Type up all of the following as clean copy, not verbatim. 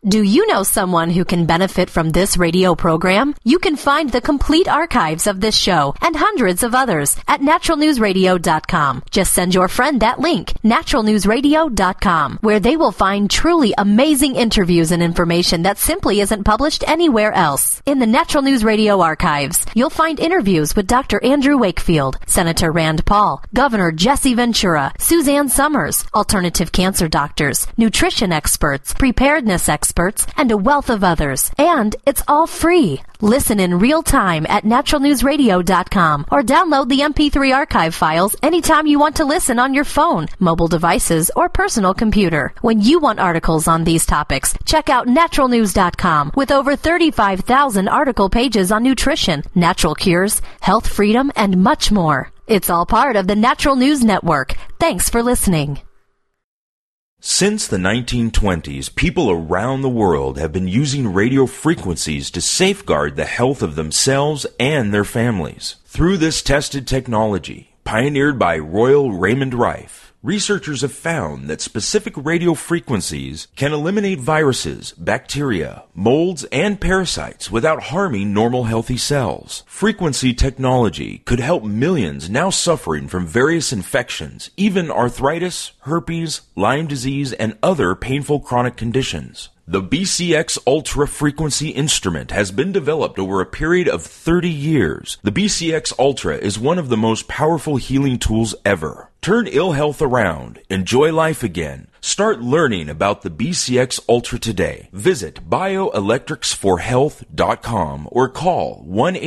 Do you know someone who can benefit from this radio program? You can find the complete archives of this show and hundreds of others at naturalnewsradio.com. Just send your friend that link, naturalnewsradio.com, where they will find truly amazing interviews and information that simply isn't published anywhere else. In the Natural News Radio archives, you'll find interviews with Dr. Andrew Wakefield, Senator Rand Paul, Governor Jesse Ventura, Suzanne Summers, alternative cancer doctors, nutrition experts, preparedness experts, and a wealth of others. And it's all free. Listen in real time at naturalnewsradio.com or download the MP3 archive files anytime you want to listen on your phone, mobile devices, or personal computer. When you want articles on these topics, check out naturalnews.com with over 35,000 article pages on nutrition, natural cures, health freedom, and much more. It's all part of the Natural News Network. Thanks for listening. Since the 1920s, people around the world have been using radio frequencies to safeguard the health of themselves and their families. Through this tested technology, pioneered by Royal Raymond Rife, researchers have found that specific radio frequencies can eliminate viruses, bacteria, molds, and parasites without harming normal healthy cells. Frequency technology could help millions now suffering from various infections, even arthritis, herpes, Lyme disease, and other painful chronic conditions. The BCX Ultra Frequency instrument has been developed over a period of 30 years. The BCX Ultra is one of the most powerful healing tools ever. Turn ill health around. Enjoy life again. Start learning about the BCX Ultra today. Visit bioelectricsforhealth.com or call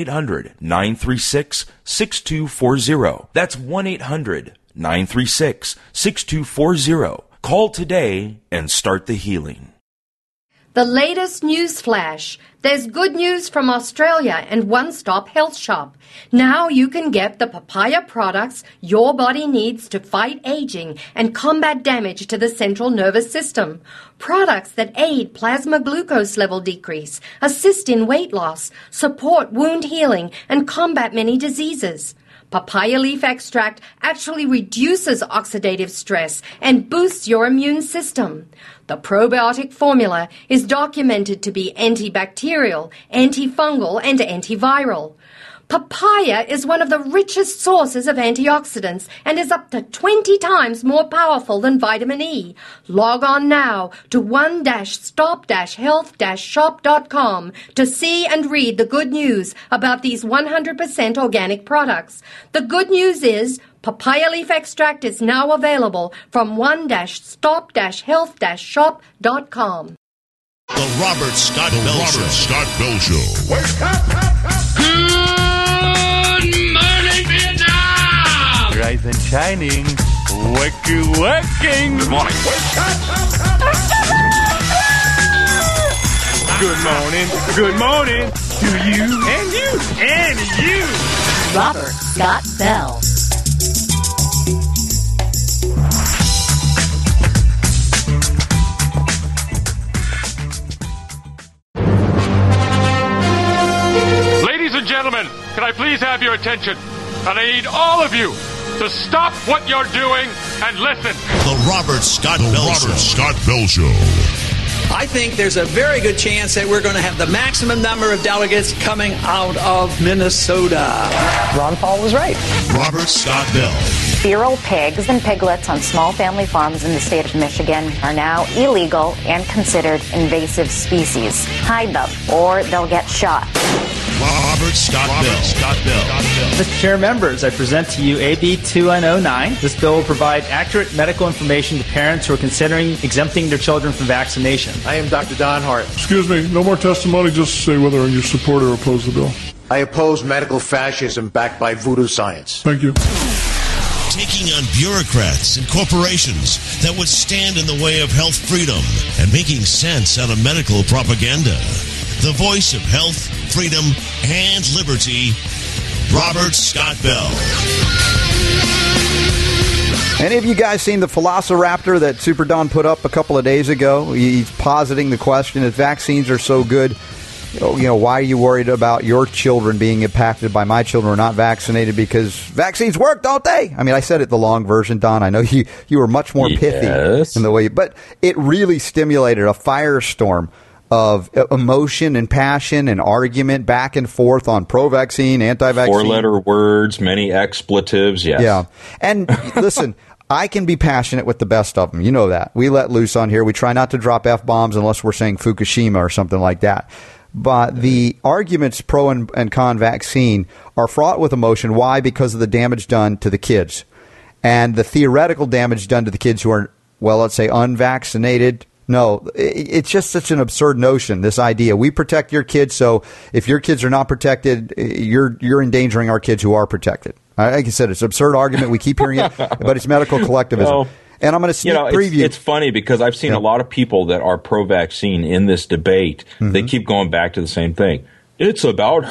1-800-936-6240. That's 1-800-936-6240. Call today and start the healing. The latest news flash. There's good news from Australia and One Stop Health Shop. Now you can get the papaya products your body needs to fight aging and combat damage to the central nervous system. Products that aid plasma glucose level decrease, assist in weight loss, support wound healing, and combat many diseases. Papaya leaf extract actually reduces oxidative stress and boosts your immune system. The probiotic formula is documented to be antibacterial, antifungal, and antiviral. Papaya is one of the richest sources of antioxidants and is up to 20 times more powerful than vitamin E. Log on now to one-stop-health-shop.com to see and read the good news about these 100% organic products. The good news is papaya leaf extract is now available from one-stop-health-shop.com. The Robert Scott Bell Show. Wake up! Good morning, Vietnam! Rise and shining. Waking. Good morning. Wake up! Good morning to you and you. Robert Scott Bell. Ladies and gentlemen, can I please have your attention? And I need all of you to stop what you're doing and listen. The Robert Scott Bell Show. I think there's a very good chance that we're going to have the maximum number of delegates coming out of Minnesota. Ron Paul was right. Robert Scott Bell. Feral pigs and piglets on small family farms in the state of Michigan are now illegal and considered invasive species. Hide them, or they'll get shot. Robert Scott Bell. Mr. Chair, members, I present to you AB 2109. This bill will provide accurate medical information to parents who are considering exempting their children from vaccination. I am Dr. Don Hart. Excuse me, no more testimony, just say whether you support or oppose the bill. I oppose medical fascism backed by voodoo science. Thank you. Taking on bureaucrats and corporations that would stand in the way of health freedom and making sense out of medical propaganda. The voice of health, freedom, and liberty, Robert Scott Bell. Any of you guys seen the Velociraptor that Super Don put up a couple of days ago? He's positing the question, if vaccines are so good, why are you worried about your children being impacted by my children who are not vaccinated? Because vaccines work, don't they? I mean, I said it the long version, Don. I know you were much more pithy in the way, but it really stimulated a firestorm of emotion and passion and argument back and forth on pro-vaccine, anti-vaccine. 4-letter words, many expletives, yes. Yeah. And listen, I can be passionate with the best of them. You know that. We let loose on here. We try not to drop F-bombs unless we're saying Fukushima or something like that. But the arguments pro and con vaccine are fraught with emotion. Why? Because of the damage done to the kids. And the theoretical damage done to the kids who are, well, let's say unvaccinated. No, it's just such an absurd notion, this idea. We protect your kids, so if your kids are not protected, you're endangering our kids who are protected. Like I said, it's an absurd argument. We keep hearing it, but it's medical collectivism. Well, and I'm going to sneak preview. It's funny because I've seen a lot of people that are pro-vaccine in this debate. Mm-hmm. They keep going back to the same thing. It's about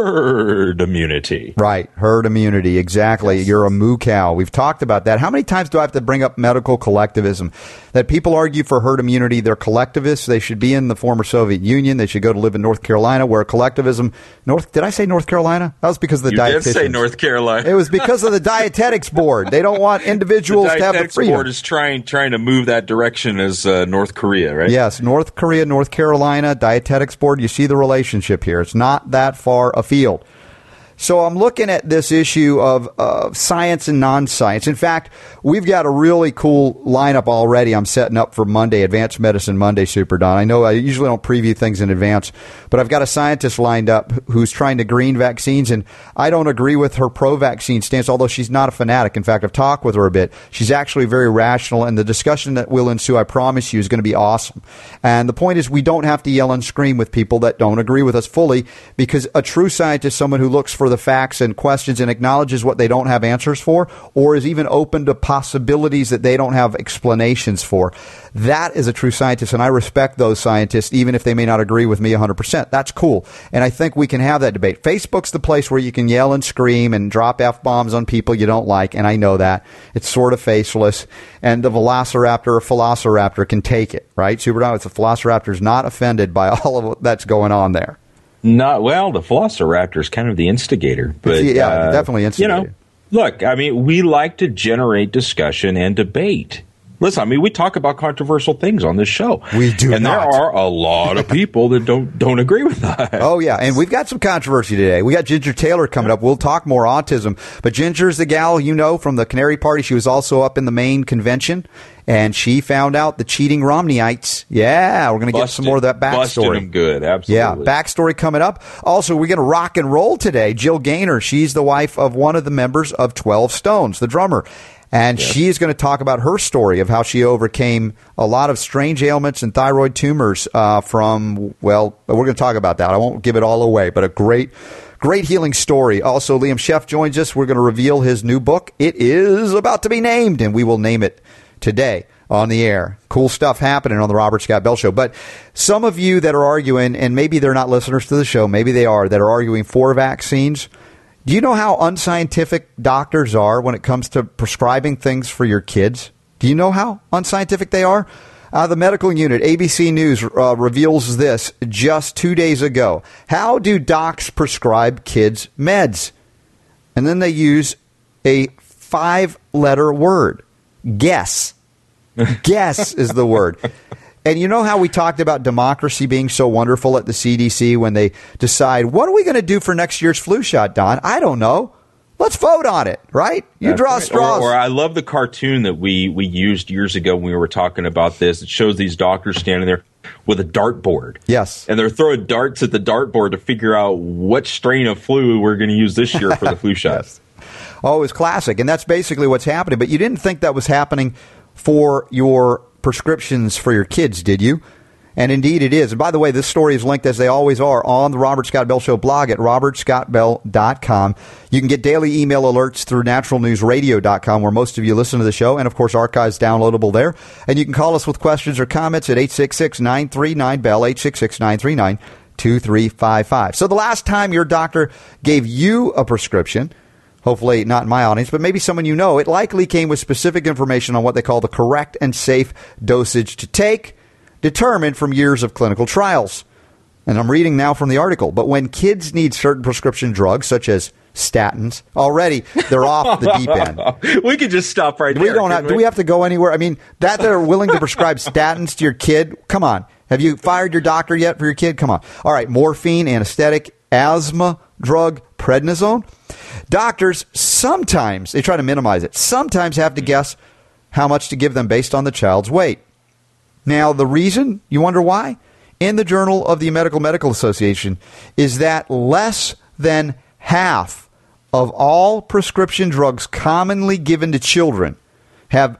herd immunity. Right, herd immunity, exactly. Yes. You're a moo cow. We've talked about that. How many times do I have to bring up medical collectivism? That people argue for herd immunity, they're collectivists. They should be in the former Soviet Union. They should go to live in North Carolina, where collectivism... Did I say North Carolina? That was because of the dietitians. You did say North Carolina. It was because of the Dietetics Board. They don't want individuals to have the freedom. The Dietetics Board is trying to move that direction as North Korea, right? Yes, North Korea, North Carolina, Dietetics Board. You see the relationship here. It's not that far afield. So I'm looking at this issue of science and non-science. In fact, we've got a really cool lineup already I'm setting up for Monday, Advanced Medicine Monday, Super Don. I know I usually don't preview things in advance, but I've got a scientist lined up who's trying to green vaccines, and I don't agree with her pro-vaccine stance, although she's not a fanatic. In fact, I've talked with her a bit. She's actually very rational, and the discussion that will ensue, I promise you, is going to be awesome. And the point is, we don't have to yell and scream with people that don't agree with us fully, because a true scientist is someone who looks for the facts and questions and acknowledges what they don't have answers for, or is even open to possibilities that they don't have explanations for. That is a true scientist, and I respect those scientists, even if they may not agree with me 100%. That's cool, and I think we can have that debate. Facebook's the place where you can yell and scream and drop F-bombs on people you don't like, and I know that. It's sort of faceless, and the velociraptor or velociraptor can take it, right? Super Don, the velociraptor is not offended by all of that's going on there. Not well. The Velociraptor is kind of the instigator, but definitely instigator. Look, I mean, we like to generate discussion and debate. Listen, I mean, we talk about controversial things on this show. We do, and not. There are a lot of people that don't agree with that. Oh yeah, and we've got some controversy today. We got Ginger Taylor coming up. We'll talk more autism, but Ginger's the gal you know from the Canary Party. She was also up in the Maine convention. And she found out the cheating Romneyites. Yeah, we're going to get some more of that backstory. Busted them good, absolutely. Yeah, backstory coming up. Also, we're going to rock and roll today. Jill Gaynor, she's the wife of one of the members of 12 Stones, the drummer. And she's going to talk about her story of how she overcame a lot of strange ailments and thyroid tumors we're going to talk about that. I won't give it all away, but a great healing story. Also, Liam Sheff joins us. We're going to reveal his new book. It is about to be named, and we will name it today on the air. Cool stuff happening on the Robert Scott Bell Show. But some of you that are arguing, and maybe they're not listeners to the show, maybe they are, that are arguing for vaccines, do you know how unscientific doctors are when it comes to prescribing things for your kids? Do you know how unscientific they are? The medical unit, ABC News, reveals this just 2 days ago. How do docs prescribe kids meds? And then they use a 5-letter word. Guess. Guess is the word. And you know how we talked about democracy being so wonderful at the CDC when they decide, what are we going to do for next year's flu shot, Don? I don't know. Let's vote on it, right? You draw straws. Or I love the cartoon that we used years ago when we were talking about this. It shows these doctors standing there with a dartboard. Yes. And they're throwing darts at the dartboard to figure out what strain of flu we're going to use this year for the flu shot. Yes. Oh, it was classic. And that's basically what's happening. But you didn't think that was happening for your prescriptions for your kids, did you? And indeed it is. And by the way, this story is linked, as they always are, on the Robert Scott Bell Show blog at robertscottbell.com. You can get daily email alerts through naturalnewsradio.com, where most of you listen to the show, and, of course, archives downloadable there. And you can call us with questions or comments at 866-939-BELL, 866-939-2355. So the last time your doctor gave you a prescription, hopefully not in my audience, but maybe someone you know, it likely came with specific information on what they call the correct and safe dosage to take, determined from years of clinical trials. And I'm reading now from the article. But when kids need certain prescription drugs, such as statins, already they're off the deep end. We could just stop right there. Do we have to go anywhere? I mean, that they're willing to prescribe statins to your kid, come on. Have you fired your doctor yet for your kid? Come on. All right, morphine, anesthetic, asthma drug, prednisone. Doctors sometimes, they try to minimize it, sometimes have to guess how much to give them based on the child's weight. Now, the reason, you wonder why? In the Journal of the American Medical Association is that less than half of all prescription drugs commonly given to children have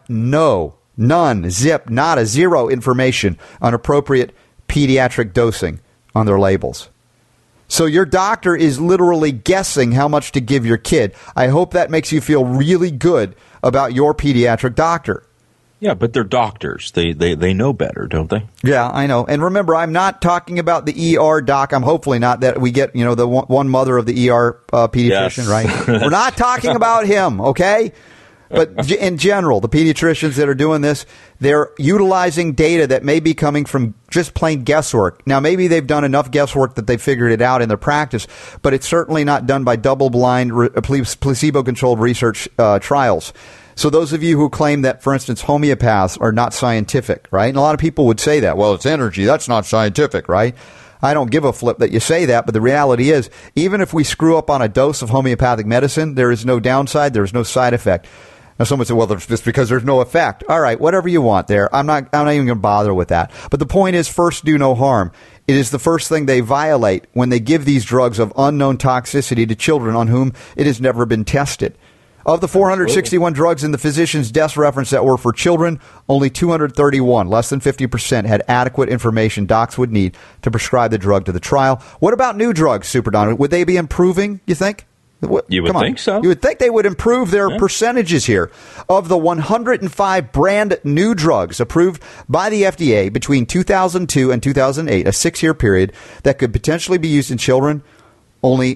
none, zip, nada, zero information on appropriate pediatric dosing on their labels. So your doctor is literally guessing how much to give your kid. I hope that makes you feel really good about your pediatric doctor. Yeah, but they're doctors. They know better, don't they? Yeah, I know. And remember, I'm not talking about the ER doc. I'm hopefully not that we get, the one mother of the ER pediatrician, yes. Right? We're not talking about him, okay? But in general, the pediatricians that are doing this, they're utilizing data that may be coming from just plain guesswork. Now, maybe they've done enough guesswork that they figured it out in their practice, but it's certainly not done by double-blind, placebo-controlled research trials. So those of you who claim that, for instance, homeopaths are not scientific, right? And a lot of people would say that. Well, it's energy. That's not scientific, right? I don't give a flip that you say that, but the reality is, even if we screw up on a dose of homeopathic medicine, there is no downside. There is no side effect. Now, someone said, well, it's just because there's no effect. All right, whatever you want there. I'm not even going to bother with that. But the point is, first, do no harm. It is the first thing they violate when they give these drugs of unknown toxicity to children on whom it has never been tested. Of the 461 drugs in the physician's desk reference that were for children, only 231, less than 50%, had adequate information docs would need to prescribe the drug to the trial. What about new drugs, Super Don? Would they be improving, you think? You would think so. You would think they would improve their percentages here. Of the 105 brand new drugs approved by the FDA between 2002 and 2008, a 6-year period that could potentially be used in children, only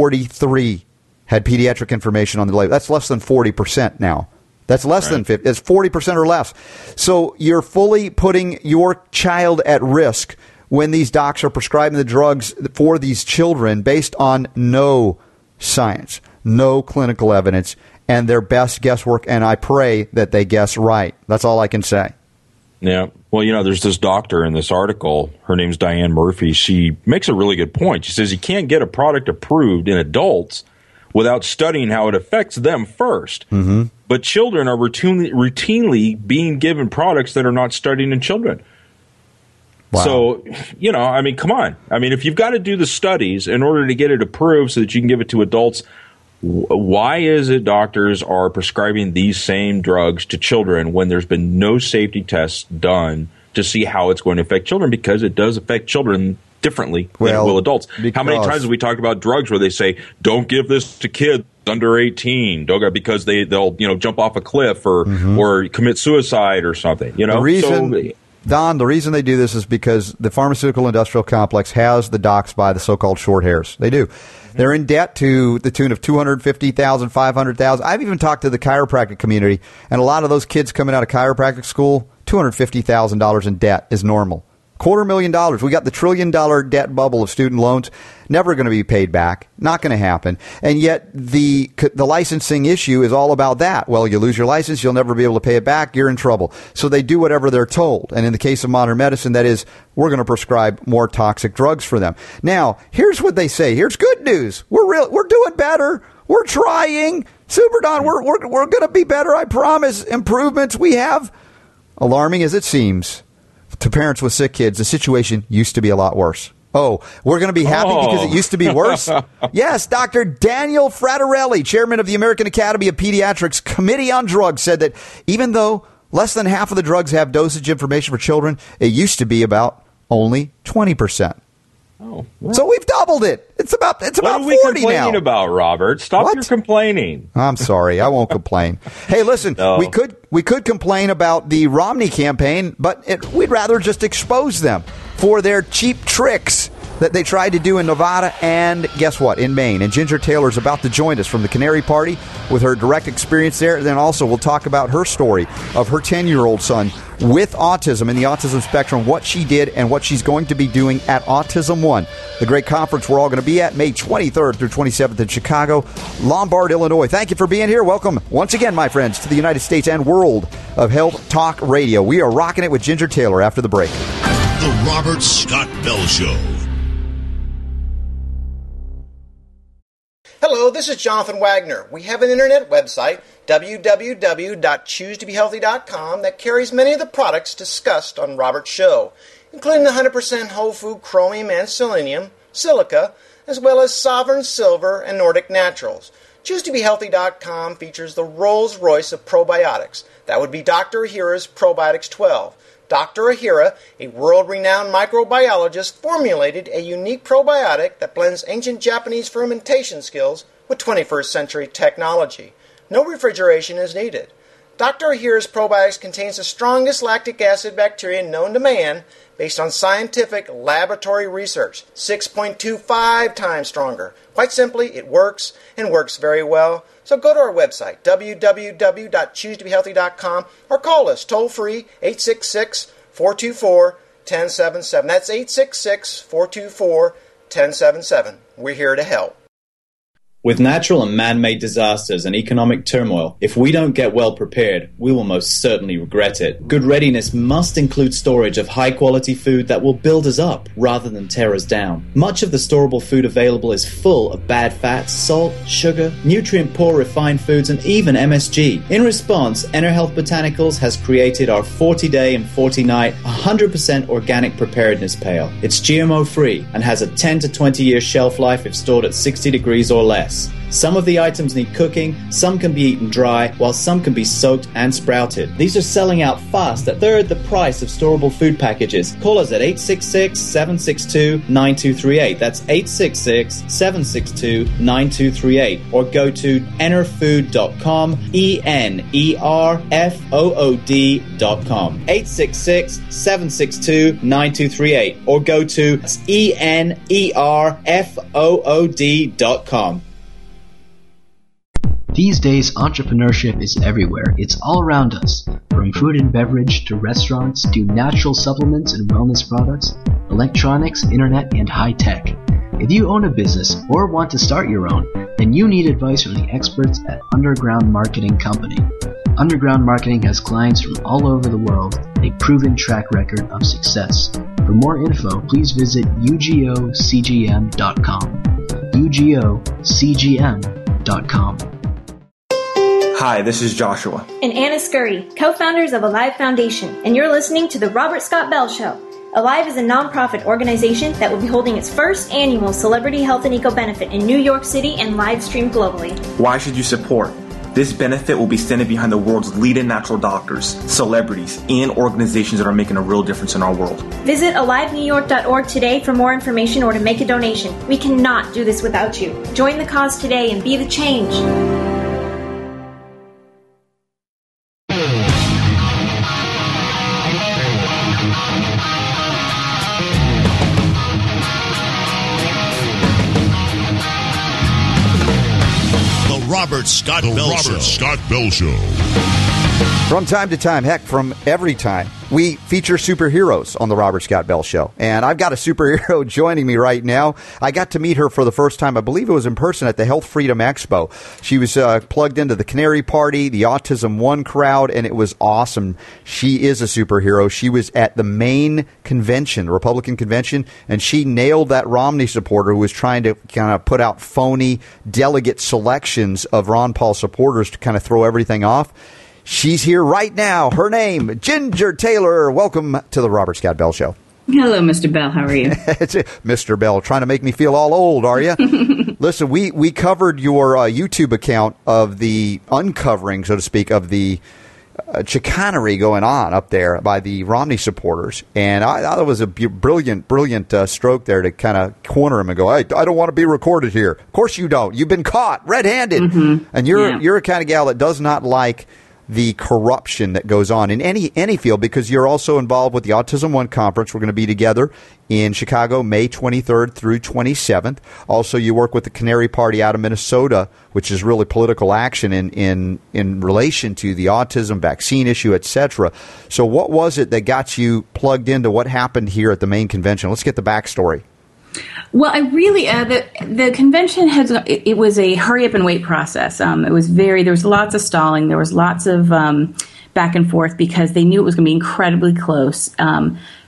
43 had pediatric information on the label. That's less than 40% now. That's less than 50. It's 40% or less. So you're fully putting your child at risk when these docs are prescribing the drugs for these children based on no science, no clinical evidence, and their best guesswork, and I pray that they guess right. That's all I can say. Yeah. Well, there's this doctor in this article. Her name's Diane Murphy. She makes a really good point. She says you can't get a product approved in adults without studying how it affects them first. Mm-hmm. But children are routinely being given products that are not studied in children. Wow. So, come on. If you've got to do the studies in order to get it approved so that you can give it to adults, why is it doctors are prescribing these same drugs to children when there's been no safety tests done to see how it's going to affect children? Because it does affect children differently than it will adults. How many times have we talked about drugs where they say, don't give this to kids under 18, because they'll jump off a cliff or commit suicide or something. The reason they do this is because the pharmaceutical industrial complex has the docs by the so-called short hairs. They do. They're in debt to the tune of $250,000, $500,000. I've even talked to the chiropractic community, and a lot of those kids coming out of chiropractic school, $250,000 in debt is normal. $250,000. We got the $1 trillion debt bubble of student loans. Never going to be paid back. Not going to happen. And yet the licensing issue is all about that. Well, you lose your license, you'll never be able to pay it back. You're in trouble. So they do whatever they're told. And in the case of modern medicine, that is, we're going to prescribe more toxic drugs for them. Now, here's what they say. Here's good news. We're doing better. We're trying. Super Don, we're going to be better. I promise. Improvements we have. Alarming as it seems to parents with sick kids, the situation used to be a lot worse. Oh, we're going to be happy because it used to be worse? Yes, Dr. Daniel Fratarelli, chairman of the American Academy of Pediatrics Committee on Drugs, said that even though less than half of the drugs have dosage information for children, it used to be about only 20%. Oh, so we've doubled it. It's about 40 now. What are we complaining about, Robert? Stop your complaining. I'm sorry. I won't complain. Hey, listen, we could complain about the Romney campaign, but we'd rather just expose them for their cheap tricks that they tried to do in Nevada and, guess what, in Maine. And Ginger Taylor's about to join us from the Canary Party with her direct experience there. And then also we'll talk about her story of her 10-year-old son with autism in the autism spectrum, what she did and what she's going to be doing at Autism One, the great conference we're all going to be at May 23rd through 27th in Chicago, Lombard, Illinois. Thank you for being here. Welcome once again, my friends, to the United States and world of Health Talk Radio. We are rocking it with Ginger Taylor after the break. The Robert Scott Bell Show. Hello, this is Jonathan Wagner. We have an internet website, www.choosetobehealthy.com, that carries many of the products discussed on Robert's show, including the 100% whole food chromium and selenium, silica, as well as Sovereign Silver and Nordic Naturals. ChooseToBeHealthy.com features the Rolls-Royce of probiotics. That would be Dr. Ahira's Probiotics 12. Dr. Ahira, a world-renowned microbiologist, formulated a unique probiotic that blends ancient Japanese fermentation skills with 21st century technology. No refrigeration is needed. Dr. Ahira's Probiotics contains the strongest lactic acid bacteria known to man based on scientific laboratory research, 6.25 times stronger. Quite simply, it works and works very well. So go to our website, www.choosetobehealthy.com, or call us toll-free, 866-424-1077. That's 866-424-1077. We're here to help. With natural and man-made disasters and economic turmoil, if we don't get well prepared, we will most certainly regret it. Good readiness must include storage of high-quality food that will build us up rather than tear us down. Much of the storable food available is full of bad fats, salt, sugar, nutrient-poor refined foods, and even MSG. In response, EnerHealth Botanicals has created our 40-day and 40-night 100% organic preparedness pail. It's GMO-free and has a 10 to 20-year shelf life if stored at 60 degrees or less. Some of the items need cooking, some can be eaten dry, while some can be soaked and sprouted. These are selling out fast at third the price of storable food packages. Call us at 866-762-9238. That's 866-762-9238. Or go to enerfood.com, ENERFOOD.com. 866-762-9238. Or go to ENERFOOD.com. These days, entrepreneurship is everywhere. It's all around us. From food and beverage to restaurants to natural supplements and wellness products, electronics, internet, and high tech. If you own a business or want to start your own, then you need advice from the experts at Underground Marketing Company. Underground Marketing has clients from all over the world and a proven track record of success. For more info, please visit ugocgm.com. ugocgm.com. Hi, this is Joshua. And Anna Scurry, co-founders of Alive Foundation, and you're listening to The Robert Scott Bell Show. Alive is a nonprofit organization that will be holding its first annual Celebrity Health and Eco Benefit in New York City and live streamed globally. Why should you support? This benefit will be standing behind the world's leading natural doctors, celebrities, and organizations that are making a real difference in our world. Visit alivenewyork.org today for more information or to make a donation. We cannot do this without you. Join the cause today and be the change. Robert Scott Bell Show. From time to time, heck, from every time, we feature superheroes on the Robert Scott Bell Show. And I've got a superhero joining me right now. I got to meet her for the first time, I believe it was in person at the Health Freedom Expo. She was plugged into the Canary Party, the Autism One crowd, and it was awesome. She is a superhero. She was at the Maine convention, the Republican convention, and she nailed that Romney supporter who was trying to kind of put out phony delegate selections of Ron Paul supporters to kind of throw everything off. She's here right now. Her name, Ginger Taylor. Welcome to the Robert Scott Bell Show. Hello, Mr. Bell. How are you? Mr. Bell, trying to make me feel all old, are you? Listen, we covered your YouTube account of the uncovering, so to speak, of the chicanery going on up there by the Romney supporters. And I thought it was a brilliant stroke there to kind of corner him and go, I don't want to be recorded here. Of course you don't. You've been caught red-handed. Mm-hmm. And you're a kind of gal that does not like the corruption that goes on in any field, because you're also involved with the Autism One Conference. We're going to be together in Chicago May 23rd through 27th. Also, you work with the Canary Party out of Minnesota, which is really political action in relation to the autism vaccine issue, etc. So what was it that got you plugged into what happened here at the Maine convention? Let's get the backstory. Well, I really the convention it was a hurry up and wait process. There was lots of stalling. There was lots of back and forth because they knew it was going to be incredibly close.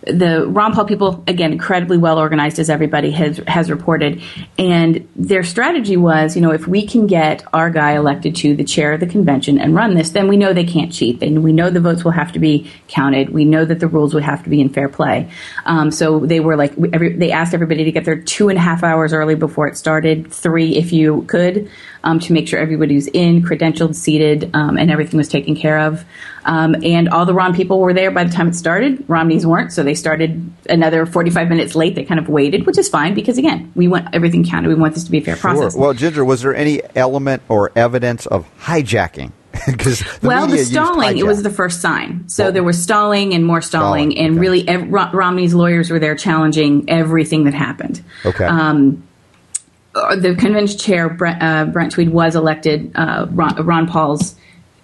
the Ron Paul people, again, incredibly well organized, as everybody has reported. And their strategy was, if we can get our guy elected to the chair of the convention and run this, then we know they can't cheat. And we know the votes will have to be counted. We know that the rules would have to be in fair play. So they were like, they asked everybody to get there 2.5 hours early before it started, 3 if you could, to make sure everybody was in, credentialed, seated, and everything was taken care of. And all the Ron people were there by the time it started. Romneys weren't, so they started another 45 minutes late. They kind of waited, which is fine because, again, we want everything counted. We want this to be a fair process. Well, Ginger, was there any element or evidence of hijacking? The stalling, it was the first sign. So there was stalling and more stalling, and really Romney's lawyers were there challenging everything that happened. Okay. The convention chair, Brent Tweed, was elected. Ron Paul's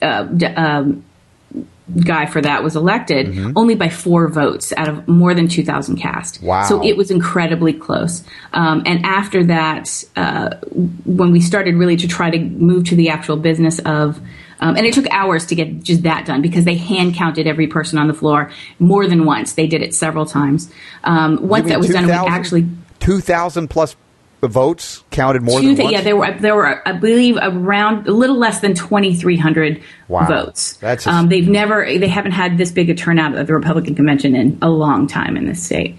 guy for that was elected only by 4 votes out of more than 2,000 cast. Wow. So it was incredibly close. And after that, when we started really to try to move to the actual business of and it took hours to get just that done because they hand counted every person on the floor more than once. They did it several times. Once that was done, we actually 2,000 plus votes counted more than once? Yeah, there were, I believe, around a little less than 2,300 votes. That's they haven't had this big a turnout at the Republican convention in a long time in this state.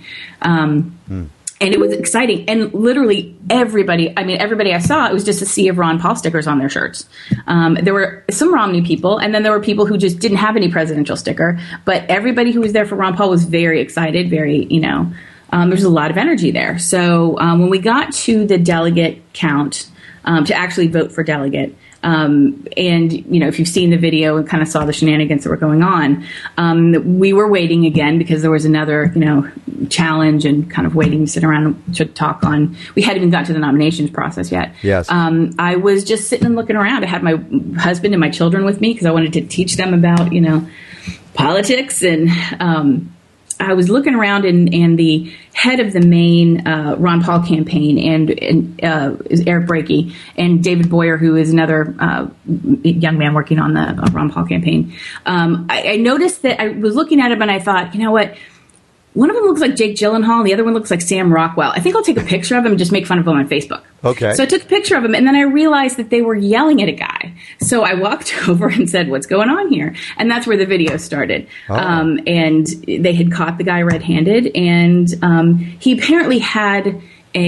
And it was exciting. And literally everybody I saw, it was just a sea of Ron Paul stickers on their shirts. There were some Romney people, and then there were people who just didn't have any presidential sticker. But everybody who was there for Ron Paul was very excited, very, there's a lot of energy there. So when we got to the delegate count, to actually vote for delegate, and, if you've seen the video and kind of saw the shenanigans that were going on, we were waiting again because there was another, challenge and kind of waiting to sit around to talk on. We hadn't even got to the nominations process yet. Yes. I was just sitting and looking around. I had my husband and my children with me because I wanted to teach them about, politics. And I was looking around and the head of the main Ron Paul campaign is Eric Brakey, and David Boyer, who is another young man working on the Ron Paul campaign. I noticed that I was looking at him and I thought, you know what? One of them looks like Jake Gyllenhaal, and the other one looks like Sam Rockwell. I think I'll take a picture of him and just make fun of him on Facebook. Okay. So I took a picture of him, and then I realized that they were yelling at a guy. So I walked over and said, "What's going on here?" And that's where the video started. Oh. And they had caught the guy red-handed, and he apparently had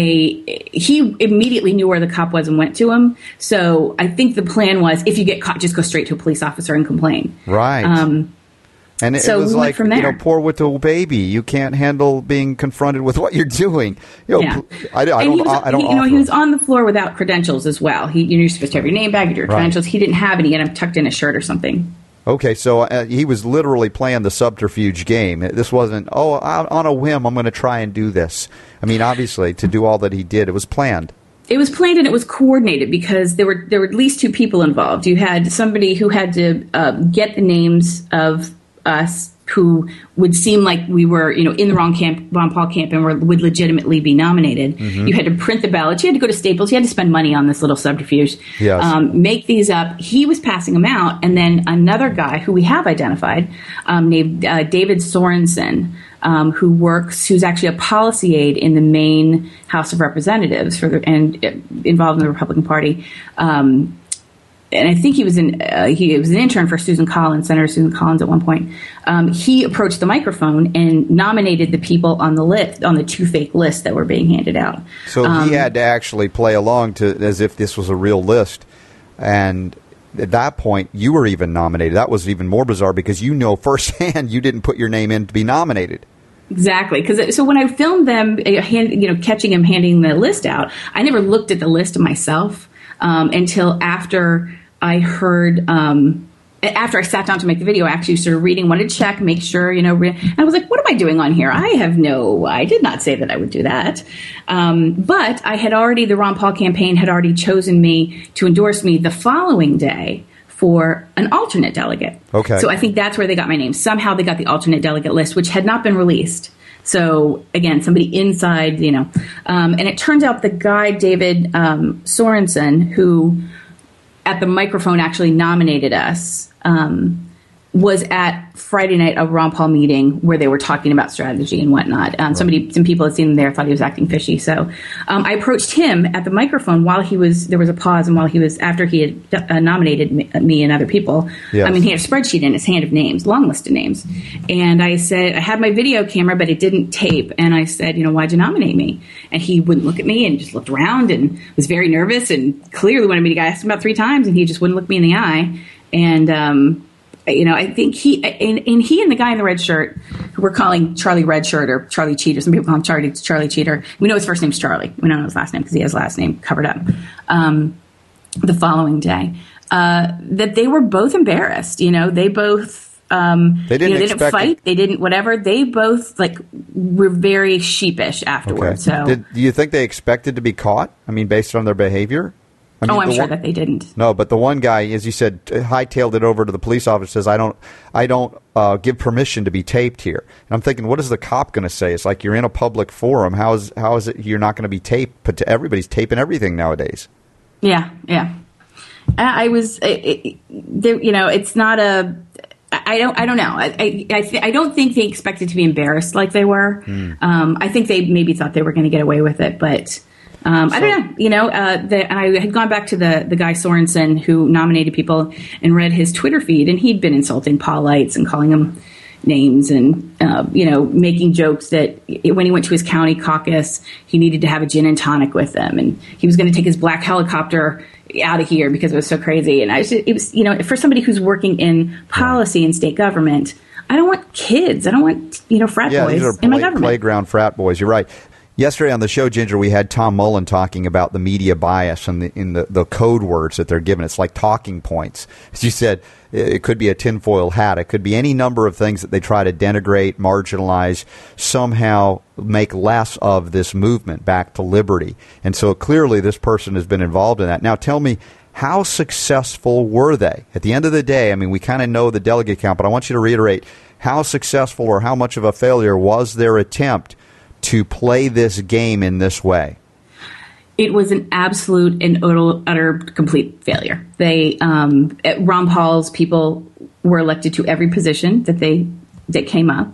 he immediately knew where the cop was and went to him. So I think the plan was, if you get caught, just go straight to a police officer and complain. Right. And it was like, from there. poor little baby. You can't handle being confronted with what you're doing. Yeah. I don't. He was on the floor without credentials as well. You're supposed to have your name badge, your credentials. He didn't have any, and I'm tucked in a shirt or something. Okay, so he was literally playing the subterfuge game. This wasn't, on a whim, I'm going to try and do this. I mean, obviously, to do all that he did, it was planned. It was planned and it was coordinated because there were at least 2 people involved. You had somebody who had to get the names of us who would seem like we were, in the wrong camp, Ron Paul camp, and would legitimately be nominated. Mm-hmm. You had to print the ballots. You had to go to Staples. You had to spend money on this little subterfuge. Yes. Make these up. He was passing them out. And then another guy who we have identified, named David Sorensen, who's actually a policy aide in the Maine House of Representatives and involved in the Republican Party. And I think he was an intern for Senator Susan Collins at one point. He approached the microphone and nominated the people on the list, on the 2 fake lists that were being handed out. So he had to actually play along as if this was a real list. And at that point, you were even nominated. That was even more bizarre because firsthand you didn't put your name in to be nominated. Exactly. So when I filmed them, catching him handing the list out, I never looked at the list myself until after I heard, after I sat down to make the video, I actually started reading, wanted to check, make sure, and I was like, what am I doing on here? I did not say that I would do that. But the Ron Paul campaign had already chosen me to endorse me the following day for an alternate delegate. Okay. So I think that's where they got my name. Somehow they got the alternate delegate list, which had not been released. So, again, somebody inside, and it turns out the guy, David Sorensen, who at the microphone actually nominated us, was at Friday night a Ron Paul meeting where they were talking about strategy and whatnot. Some people had seen him there, thought he was acting fishy. So I approached him at the microphone while there was a pause, and after he had nominated me and other people. Yes. I mean, he had a spreadsheet in his hand of names, long list of names. And I said, I had my video camera, but it didn't tape. And I said, why'd you nominate me? And he wouldn't look at me and just looked around and was very nervous and clearly wanted me to. I asked him about 3 times and he just wouldn't look me in the eye. And, I think he and the guy in the red shirt, who we're calling Charlie Red Shirt or Charlie Cheater. Some people call him Charlie Cheater. We know his first name's Charlie. We don't know his last name because he has his last name covered up. The following day, that they were both embarrassed. They both they didn't fight. They didn't whatever. They both were very sheepish afterwards. Okay. So, do you think they expected to be caught? I mean, based on their behavior. I'm sure that they didn't. No, but the one guy, as you said, hightailed it over to the police officer. Says, "I don't give permission to be taped here." And I'm thinking, what is the cop going to say? It's like you're in a public forum. How is it you're not going to be taped? But everybody's taping everything nowadays. Yeah. I was, it's not a. I don't know. I don't think they expected to be embarrassed like they were. I think they maybe thought they were going to get away with it, but. I don't know. I had gone back to the guy Sorensen who nominated people and read his Twitter feed, and he'd been insulting Paulites and calling them names and, making jokes that when he went to his county caucus, he needed to have a gin and tonic with them, and he was going to take his black helicopter out of here because it was so crazy. And it was, for somebody who's working in policy and state government, I don't want kids. I don't want, frat boys in my government. Playground frat boys. You're right. Yesterday on the show, Ginger, we had Tom Mullen talking about the media bias and the code words that they're given. It's like talking points. As you said, it could be a tinfoil hat. It could be any number of things that they try to denigrate, marginalize, somehow make less of this movement back to liberty. And so clearly this person has been involved in that. Now tell me, how successful were they? At the end of the day, I mean, we kind of know the delegate count, but I want you to reiterate how successful or how much of a failure was their attempt to play this game in this way? It was an absolute and utter complete failure. They, Ron Paul's people were elected to every position that came up.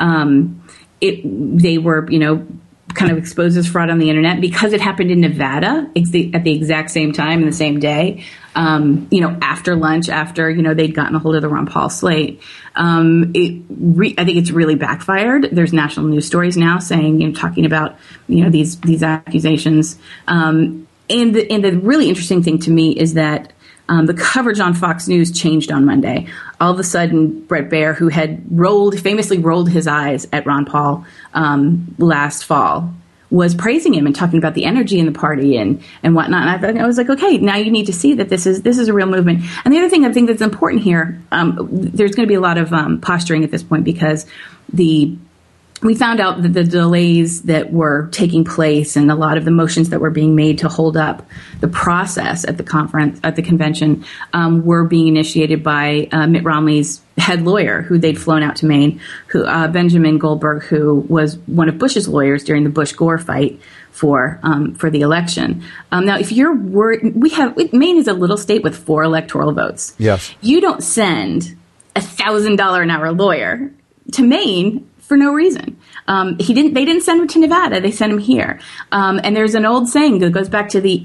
They were, kind of exposed as fraud on the internet because it happened in Nevada at the exact same time and the same day. After lunch, after, they'd gotten a hold of the Ron Paul slate. I think it's really backfired. There's national news stories now saying, talking about, these accusations. And the really interesting thing to me is that the coverage on Fox News changed on Monday. All of a sudden, Bret Baier, who had famously rolled his eyes at Ron Paul last fall, was praising him and talking about the energy in the party and whatnot. And I was like, okay, now you need to see that this is a real movement. And the other thing I think that's important here, there's going to be a lot of posturing at this point because we found out that the delays that were taking place and a lot of the motions that were being made to hold up the process at the convention, were being initiated by Mitt Romney's head lawyer, who they'd flown out to Maine, Benjamin Goldberg, who was one of Bush's lawyers during the Bush-Gore fight for the election. Now, if you're worried, Maine is a little state with 4 electoral votes. Yes, you don't send $1,000 an hour lawyer to Maine for no reason. They didn't send him to Nevada. They sent him here. And there's an old saying that goes back to the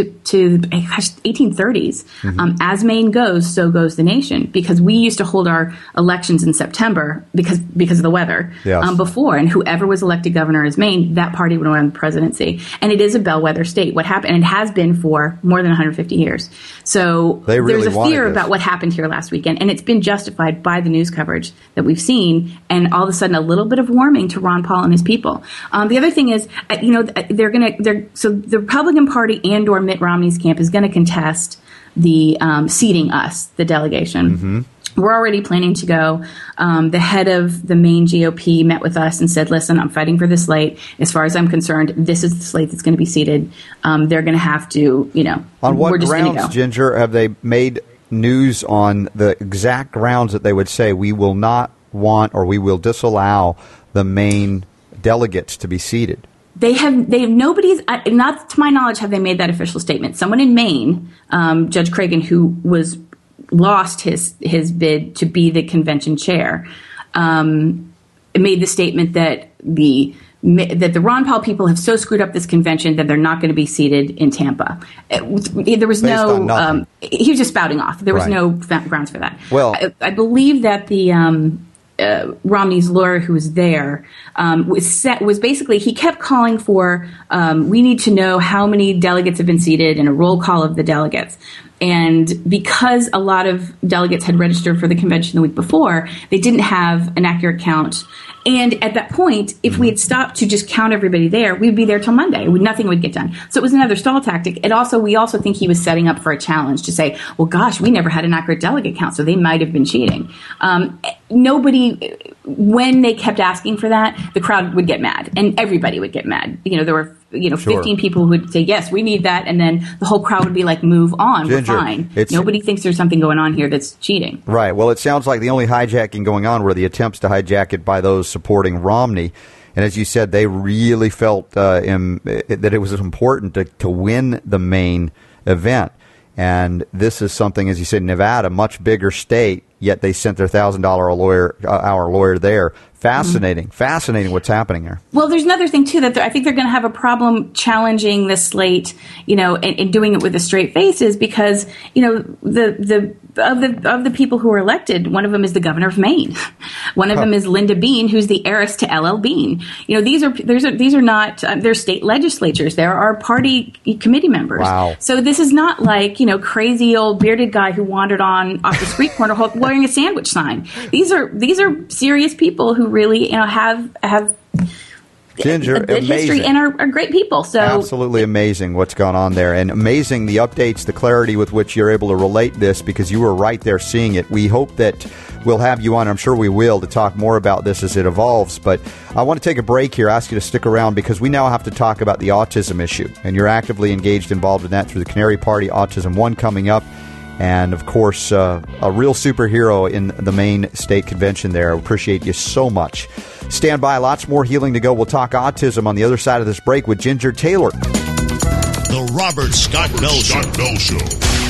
1830s. Mm-hmm. As Maine goes, so goes the nation. Because we used to hold our elections in September because of the weather. Yes. Before, and whoever was elected governor as Maine, that party would win the presidency. And it is a bellwether state. What happened, and it has been for more than 150 years. So there's a fear about what happened here last weekend, and it's been justified by the news coverage that we've seen. And all of a sudden, a little bit of warming to Ron Paul and his people. The other thing is, so the Republican Party and or Mitt Romney's camp is going to contest the seating us, the delegation. Mm-hmm. We're already planning to go. The head of the Maine GOP met with us and said, listen, I'm fighting for this slate. As far as I'm concerned, this is the slate that's going to be seated. They're going to have to, On what grounds, go. Ginger, have they made news on the exact grounds that they would say we will not want or we will disallow the Maine delegates to be seated? They have nobody's, not to my knowledge, have they made that official statement. Someone in Maine, Judge Cragen, who was lost his bid to be the convention chair, made the statement that the Ron Paul people have so screwed up this convention that they're not going to be seated in Tampa. There was no, he was just spouting off. There was no grounds for that. Well, I believe that the Romney's lawyer who was there was basically, he kept calling for, we need to know how many delegates have been seated and a roll call of the delegates. And because a lot of delegates had registered for the convention the week before, they didn't have an accurate count. And at that point, if we had stopped to just count everybody there, we'd be there till Monday. Nothing would get done. So it was another stall tactic. We also think he was setting up for a challenge to say, well, gosh, we never had an accurate delegate count, so they might have been cheating. When they kept asking for that, the crowd would get mad, and everybody would get mad. There were 15 people who would say, yes, we need that, and then the whole crowd would be like, move on, Ginger, we're fine. Nobody thinks there's something going on here that's cheating. Right. Well, it sounds like the only hijacking going on were the attempts to hijack it by those supporting Romney. And as you said, they really felt that it was important to win the main event. And this is something, as you said, Nevada, much bigger state, yet they sent their $1,000 hour lawyer there. Fascinating. Fascinating what's happening here. Well, there's another thing, too, that I think they're going to have a problem challenging the slate, and doing it with a straight face is because, of the people who are elected, one of them is the governor of Maine. One of them is Linda Bean, who's the heiress to LL Bean. These are not, they're state legislatures. There are party committee members. Wow. So this is not like, crazy old bearded guy who wandered off the street corner wearing a sandwich sign. These are serious people who really, have Ginger, a good history and are great people. So absolutely amazing what's gone on there, and amazing the updates, the clarity with which you're able to relate this, because you were right there seeing it. We hope that we'll have you on, I'm sure we will, to talk more about this as it evolves. But I want to take a break here, ask you to stick around, because we now have to talk about the autism issue, and you're actively involved in that through the Canary Party Autism One coming up. And, of course, a real superhero in the Maine State Convention there. I appreciate you so much. Stand by. Lots more healing to go. We'll talk autism on the other side of this break with Ginger Taylor. The Robert Scott Bell Show.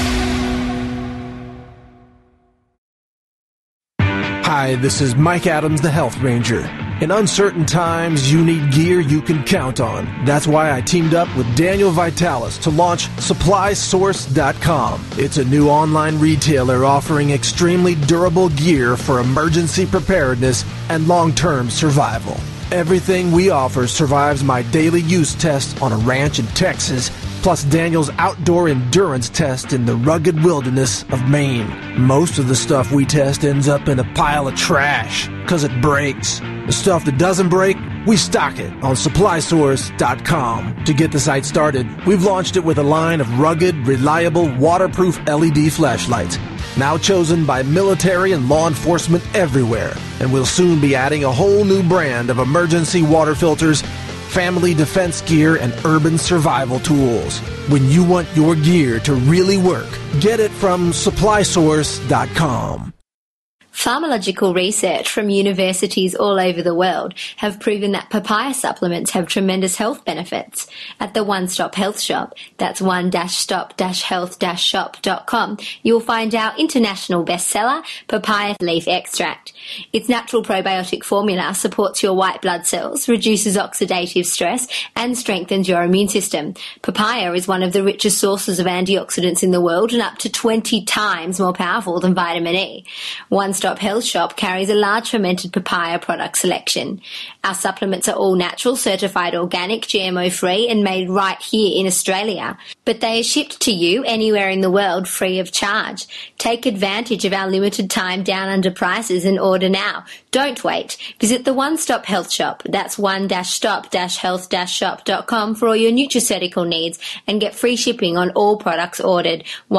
Hi, this is Mike Adams, the Health Ranger. In uncertain times, you need gear you can count on. That's why I teamed up with Daniel Vitalis to launch SupplySource.com. It's a new online retailer offering extremely durable gear for emergency preparedness and long-term survival. Everything we offer survives my daily use test on a ranch in Texas, plus Daniel's outdoor endurance test in the rugged wilderness of Maine. Most of the stuff we test ends up in a pile of trash, because it breaks. The stuff that doesn't break, we stock it on SupplySource.com. To get the site started, we've launched it with a line of rugged, reliable, waterproof LED flashlights, now chosen by military and law enforcement everywhere. And we'll soon be adding a whole new brand of emergency water filters, family defense gear, and urban survival tools. When you want your gear to really work, get it from SupplySource.com. Pharmacological research from universities all over the world have proven that papaya supplements have tremendous health benefits. At the One Stop Health Shop, that's one-stop-health-shop.com, you'll find our international bestseller, papaya leaf extract. Its natural probiotic formula supports your white blood cells, reduces oxidative stress, and strengthens your immune system. Papaya is one of the richest sources of antioxidants in the world and up to 20 times more powerful than vitamin E. One Stop Health Shop carries a large fermented papaya product selection. Our supplements are all natural, certified organic, GMO-free, and made right here in Australia. But they are shipped to you anywhere in the world free of charge. Take advantage of our limited time down under prices and order now. Don't wait. Visit the One Stop Health Shop. That's one-stop-health-shop.com for all your nutraceutical needs and get free shipping on all products ordered.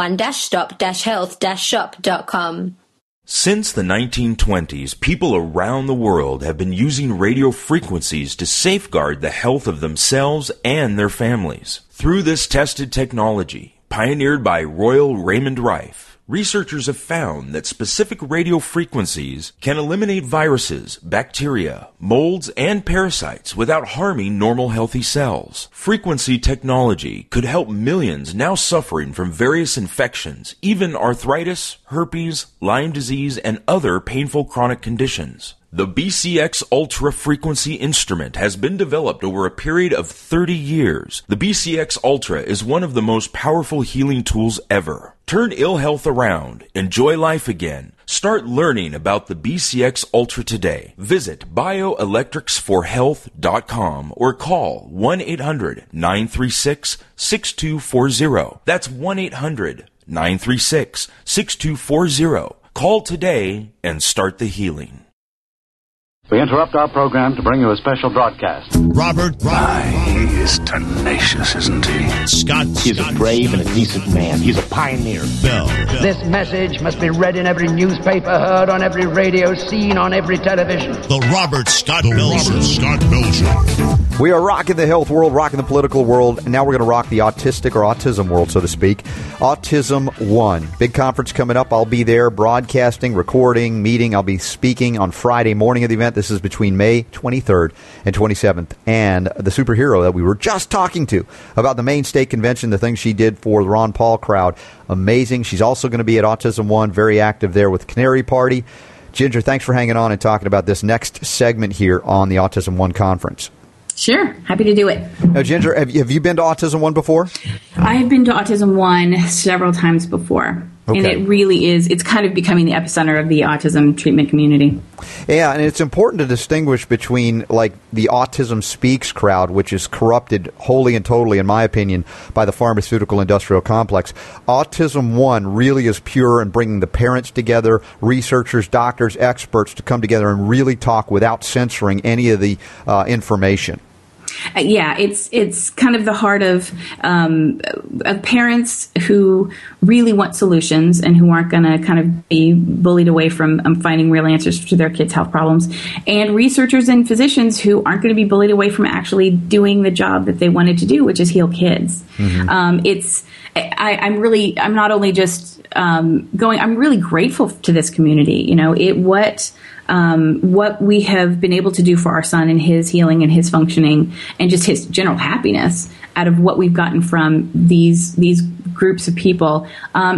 one-stop-health-shop.com. Since the 1920s, people around the world have been using radio frequencies to safeguard the health of themselves and their families. Through this tested technology, pioneered by Royal Raymond Rife, Researchers have found that specific radio frequencies can eliminate viruses, bacteria, molds, and parasites without harming normal healthy cells. Frequency technology could help millions now suffering from various infections, even arthritis, herpes, Lyme disease, and other painful chronic conditions. The BCX Ultra Frequency instrument has been developed over a period of 30 years. The BCX Ultra is one of the most powerful healing tools ever. Turn ill health around. Enjoy life again. Start learning about the BCX Ultra today. Visit bioelectricsforhealth.com or call 1-800-936-6240. That's 1-800-936-6240. Call today and start the healing. We interrupt our program to bring you a special broadcast. Robert. He is tenacious, isn't he? Scott. He's a brave and a decent man. He's a pioneer. Bell. This message must be read in every newspaper, heard on every radio, seen on every television. The Robert Scott Bell Show. We are rocking the health world, rocking the political world, and now we're going to rock the autistic or autism world, so to speak. Autism One. Big conference coming up. I'll be there broadcasting, recording, meeting. I'll be speaking on Friday morning of the event. This is between May 23rd and 27th. And the superhero that we were just talking to about the Maine State Convention, the things she did for the Ron Paul crowd, amazing. She's also going to be at Autism One, very active there with Canary Party. Ginger, thanks for hanging on and talking about this next segment here on the Autism One conference. Sure. Happy to do it. Now, Ginger, have you been to Autism One before? I have been to Autism One several times before. Okay. And it really is, it's kind of becoming the epicenter of the autism treatment community. Yeah, and it's important to distinguish between, like, the Autism Speaks crowd, which is corrupted wholly and totally, in my opinion, by the pharmaceutical industrial complex. Autism One really is pure in bringing the parents together, researchers, doctors, experts to come together and really talk without censoring any of the information. Yeah, it's kind of the heart of parents who really want solutions and who aren't going to kind of be bullied away from finding real answers to their kids' health problems, and researchers and physicians who aren't going to be bullied away from actually doing the job that they wanted to do, which is heal kids. Mm-hmm. I'm not only just I'm really grateful to this community. You know, what we have been able to do for our son and his healing and his functioning and just his general happiness out of what we've gotten from these groups of people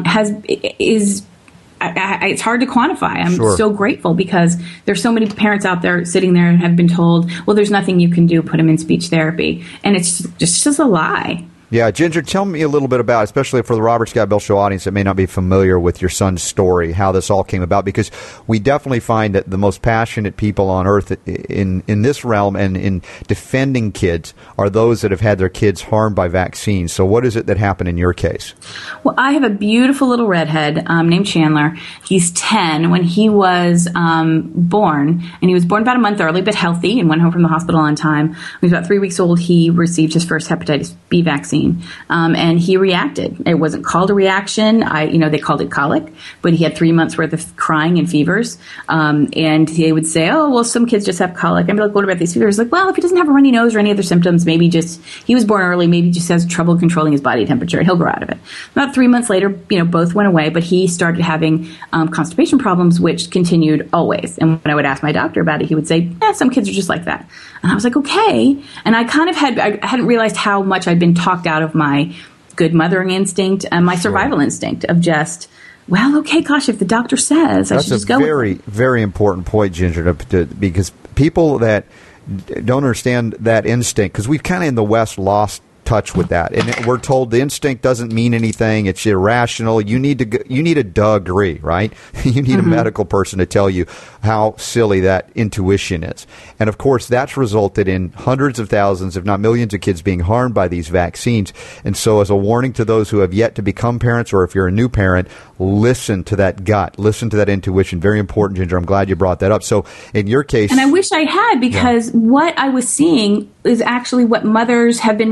it's hard to quantify. I'm so grateful because there's so many parents out there sitting there and have been told, well, there's nothing you can do, put them in speech therapy. And it's just a lie. Yeah, Ginger, tell me a little bit about, especially for the Robert Scott Bell Show audience that may not be familiar with your son's story, how this all came about, because we definitely find that the most passionate people on earth in this realm and in defending kids are those that have had their kids harmed by vaccines. So what is it that happened in your case? Well, I have a beautiful little redhead named Chandler. He's 10. When he was born, and he was born about a month early, but healthy, and went home from the hospital on time. When he was about 3 weeks old, he received his first hepatitis B vaccine. And he reacted. It wasn't called a reaction. They called it colic, but he had 3 months worth of crying and fevers. And they would say, oh, well, some kids just have colic. I'd be like, what about these fevers? Like, well, if he doesn't have a runny nose or any other symptoms, maybe he was born early, maybe just has trouble controlling his body temperature, and he'll grow out of it. About 3 months later, both went away, but he started having constipation problems, which continued always. And when I would ask my doctor about it, he would say, some kids are just like that. And I was like, okay. And I kind of I hadn't realized how much I'd been talked out of my good mothering instinct and my survival instinct of just, well, okay, gosh, if the doctor says, I should just go. That's a very, very important point, Ginger, because people that don't understand that instinct, because we've kind of in the West lost touch with that, and we're told the instinct doesn't mean anything, it's irrational, you need a degree, right? You need a medical person to tell you how silly that intuition is. And of course that's resulted in hundreds of thousands, if not millions, of kids being harmed by these vaccines. And so as a warning to those who have yet to become parents, or if you're a new parent, listen to that gut, listen to that intuition. Very important, Ginger. I'm glad you brought that up. So in your case, and I wish I had, because what I was seeing is actually what mothers have been reporting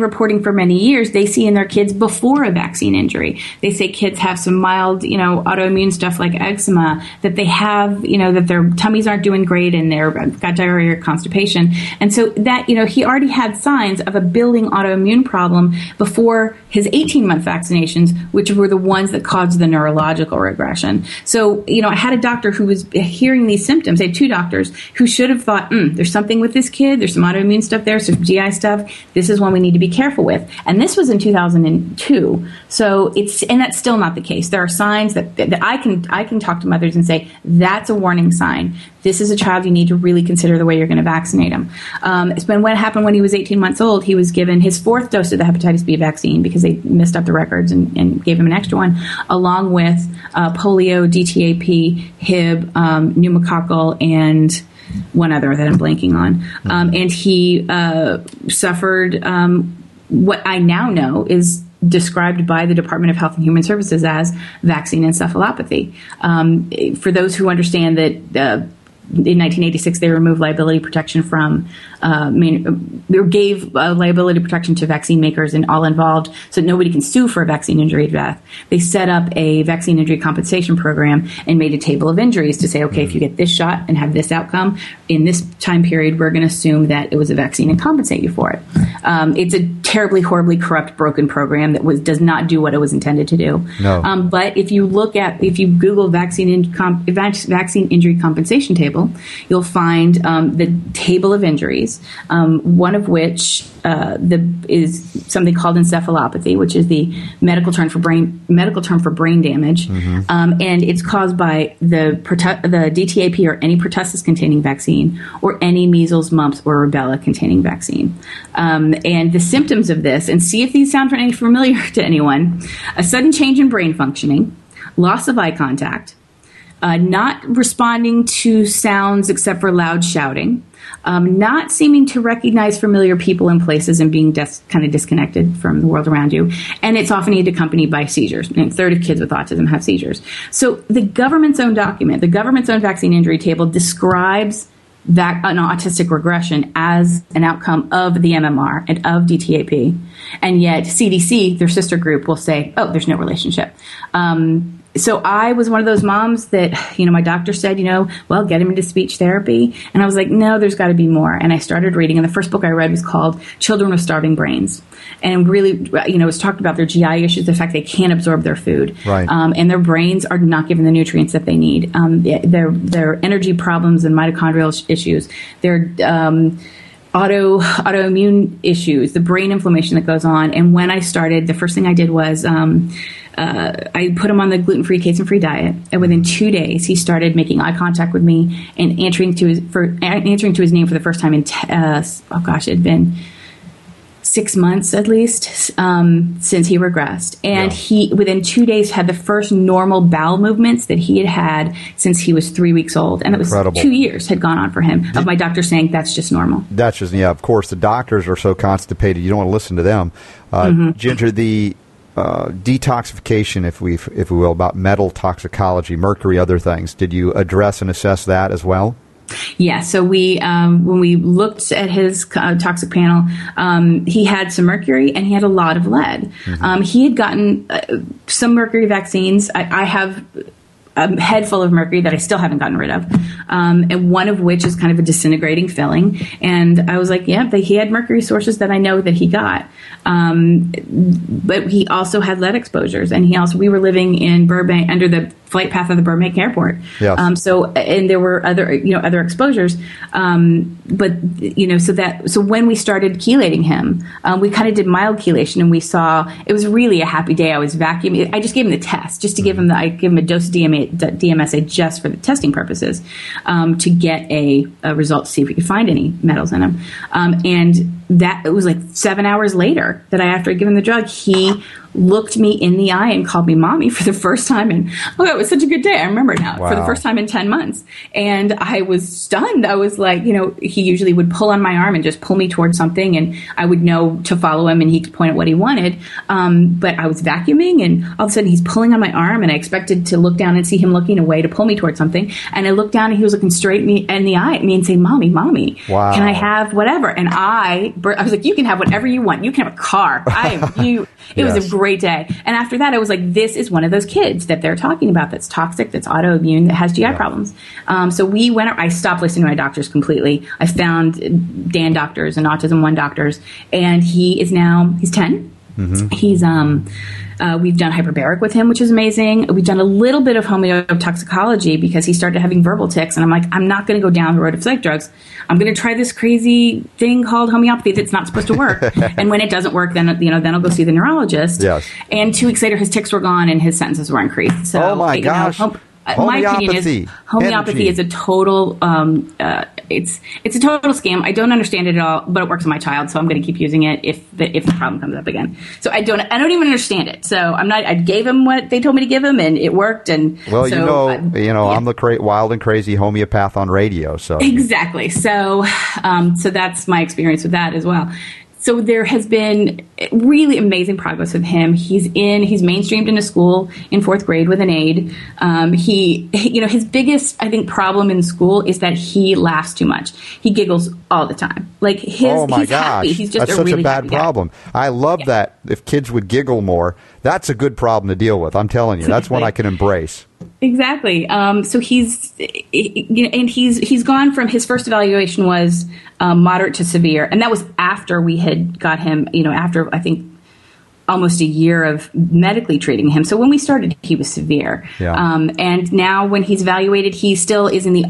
for many years, they see in their kids before a vaccine injury. They say kids have some mild, autoimmune stuff like eczema, that they have, that their tummies aren't doing great and they've got diarrhea or constipation. And so that, he already had signs of a building autoimmune problem before his 18-month vaccinations, which were the ones that caused the neurological regression. So, I had a doctor who was hearing these symptoms. I had two doctors who should have thought, there's something with this kid. There's some autoimmune stuff there, some GI stuff. This is one we need to be careful with. And this was in 2002. So and that's still not the case. There are signs that I can talk to mothers and say, that's a warning sign. This is a child you need to really consider the way you're going to vaccinate him. It's been what happened when he was 18 months old. He was given his 4th dose of the hepatitis B vaccine because they messed up the records and gave him an extra one, along with polio, DTaP, Hib, pneumococcal, and one other that I'm blanking on. And he suffered what I now know is described by the Department of Health and Human Services as vaccine encephalopathy. For those who understand that in 1986, they removed liability protection from, gave liability protection to vaccine makers and all involved so that nobody can sue for a vaccine injury or death. They set up a vaccine injury compensation program and made a table of injuries to say, okay, if you get this shot and have this outcome in this time period, we're going to assume that it was a vaccine and compensate you for it. It's a terribly, horribly corrupt, broken program that does not do what it was intended to do. No. But if you Google vaccine injury compensation table, you'll find the table of injuries, one of which is something called encephalopathy, which is the medical term for brain damage, and it's caused by the DTaP or any pertussis-containing vaccine or any measles, mumps, or rubella-containing vaccine. And the symptoms of this, and see if these sound any familiar to anyone: a sudden change in brain functioning, loss of eye contact, not responding to sounds except for loud shouting, not seeming to recognize familiar people and places and being kind of disconnected from the world around you. And it's often accompanied by seizures. And a third of kids with autism have seizures. So the government's own document, the government's own vaccine injury table, describes that an autistic regression as an outcome of the MMR and of DTaP. And yet CDC, their sister group, will say, oh, there's no relationship. So I was one of those moms that, my doctor said, well, get him into speech therapy. And I was like, no, there's got to be more. And I started reading. And the first book I read was called Children with Starving Brains. And really, it was talked about their GI issues, the fact they can't absorb their food. Right. And their brains are not given the nutrients that they need. Their energy problems and mitochondrial issues, their autoimmune issues, the brain inflammation that goes on. And when I started, the first thing I did was I put him on the gluten-free, casein-free diet, and within 2 days, he started making eye contact with me and answering to his name for the first time in it had been 6 months at least since he regressed. And he, within 2 days, had the first normal bowel movements that he had since he was 3 weeks old. And Incredible. It was 2 years had gone on for him of my doctor saying that's just normal. That's just, of course, the doctors are so constipated, you don't want to listen to them. Ginger, the detoxification, if we will, about metal toxicology, mercury, other things, did you address and assess that as well? Yeah, so we when we looked at his toxic panel, he had some mercury and he had a lot of lead. He had gotten some mercury vaccines. I have a head full of mercury that I still haven't gotten rid of, and one of which is kind of a disintegrating filling. And I was like, yeah, but he had mercury sources that I know that he got. But he also had lead exposures, and we were living in Burbank under the flight path of the Burbank Airport. Yes. And there were other exposures. So when we started chelating him, we kind of did mild chelation, and we saw it was really a happy day. I was vacuuming. I just gave him the test just to give him a dose of DMSA just for the testing purposes, to get a result to see if we could find any metals in him. And that it was like 7 hours later that after I gave him the drug, he looked me in the eye and called me mommy for the first time. And it was such a good day. I remember now. Wow. For the first time in 10 months. And I was stunned. I was like, he usually would pull on my arm and just pull me towards something, and I would know to follow him and he could point at what he wanted. But I was vacuuming, and all of a sudden he's pulling on my arm, and I expected to look down and see him looking away to pull me towards something. And I looked down and he was looking straight in the eye at me and saying, mommy, wow. Can I have whatever? And I was like, you can have whatever you want. You can have a car. It was a great day. And after that, I was like, this is one of those kids that they're talking about that's toxic, that's autoimmune, that has GI problems. So I stopped listening to my doctors completely. I found Dan doctors and Autism One doctors, and he's 10. Mm-hmm. He's we've done hyperbaric with him, which is amazing. We've done a little bit of homeotoxicology because he started having verbal tics, and I'm like, I'm not going to go down the road of psych drugs. I'm going to try this crazy thing called homeopathy that's not supposed to work. And when it doesn't work, then I'll go see the neurologist. Yes. And 2 weeks later, his tics were gone and his sentences were increased. So, oh my gosh. My opinion is homeopathy is a total it's a total scam. I don't understand it at all, but it works on my child, so I'm going to keep using it if the problem comes up again. So I don't even understand it. So I gave him what they told me to give him, and it worked. And well, so, I'm the wild and crazy homeopath on radio. So exactly. So that's my experience with that as well. So there has been really amazing progress with him. He's mainstreamed into school in 4th grade with an aide. His biggest, I think, problem in school is that he laughs too much. He giggles all the time. Like he's happy. He's just that's a really such a bad problem. I love that. If kids would giggle more, that's a good problem to deal with. I'm telling you, that's one I can embrace. Exactly. So he's gone from his first evaluation was moderate to severe, and that was after we had got him. After I think almost a year of medically treating him. So when we started, he was severe. Yeah. And now when he's evaluated, he still is in the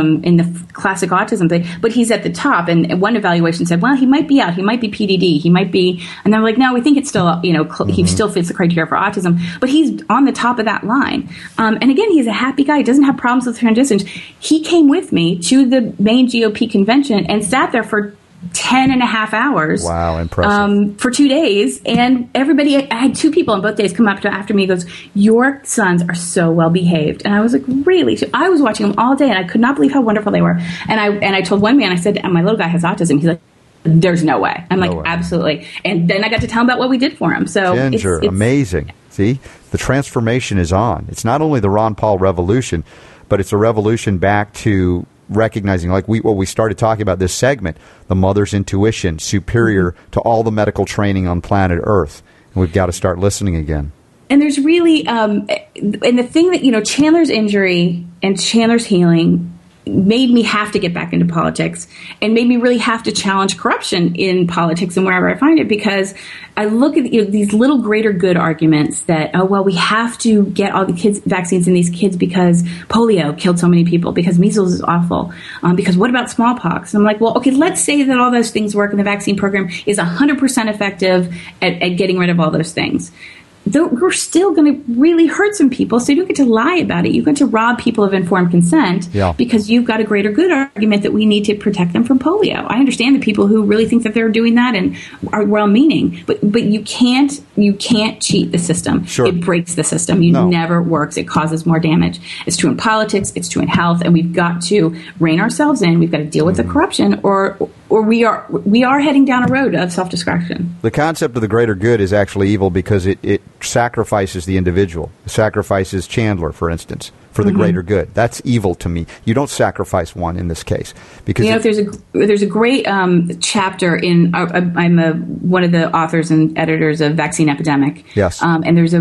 classic autism thing, but he's at the top. And one evaluation said, well, he might be out. He might be PDD. He might be, and they're like, no, we think it's still, he still fits the criteria for autism, but he's on the top of that line. And again, he's a happy guy. He doesn't have problems with transitions. He came with me to the main GOP convention and sat there for 10 and a half hours. Wow, impressive. For 2 days. And everybody, I had 2 people on both days come up to after me and goes, your sons are so well behaved. And I was like, really? So I was watching them all day and I could not believe how wonderful they were. And I told one man, I said, my little guy has autism. He's like, there's no way. I'm like, absolutely. And then I got to tell him about what we did for him. So Ginger, it's amazing. See, the transformation is on. It's not only the Ron Paul revolution, but it's a revolution back to recognizing, like what we started talking about this segment, the mother's intuition, superior to all the medical training on planet Earth. And we've got to start listening again. And there's really, and the thing that, Chandler's injury and Chandler's healing made me have to get back into politics and made me really have to challenge corruption in politics and wherever I find it, because I look at these little greater good arguments that, we have to get all the kids vaccines in these kids because polio killed so many people, because measles is awful, because what about smallpox? And I'm like, well, okay, let's say that all those things work and the vaccine program is 100% effective at getting rid of all those things. We're still going to really hurt some people, so you don't get to lie about it. You get to rob people of informed consent because you've got a greater good argument that we need to protect them from polio. I understand the people who really think that they're doing that and are well-meaning, but you can't cheat the system. Sure. It breaks the system. It never works. It causes more damage. It's true in politics. It's true in health, and we've got to rein ourselves in. We've got to deal with the corruption, or we are heading down a road of self-destruction. The concept of the greater good is actually evil because it sacrifices the individual. It sacrifices Chandler, for instance, for the greater good. That's evil to me. You don't sacrifice one in this case because there's a great chapter in. I'm one of the authors and editors of Vaccine Epidemic. Yes, and there's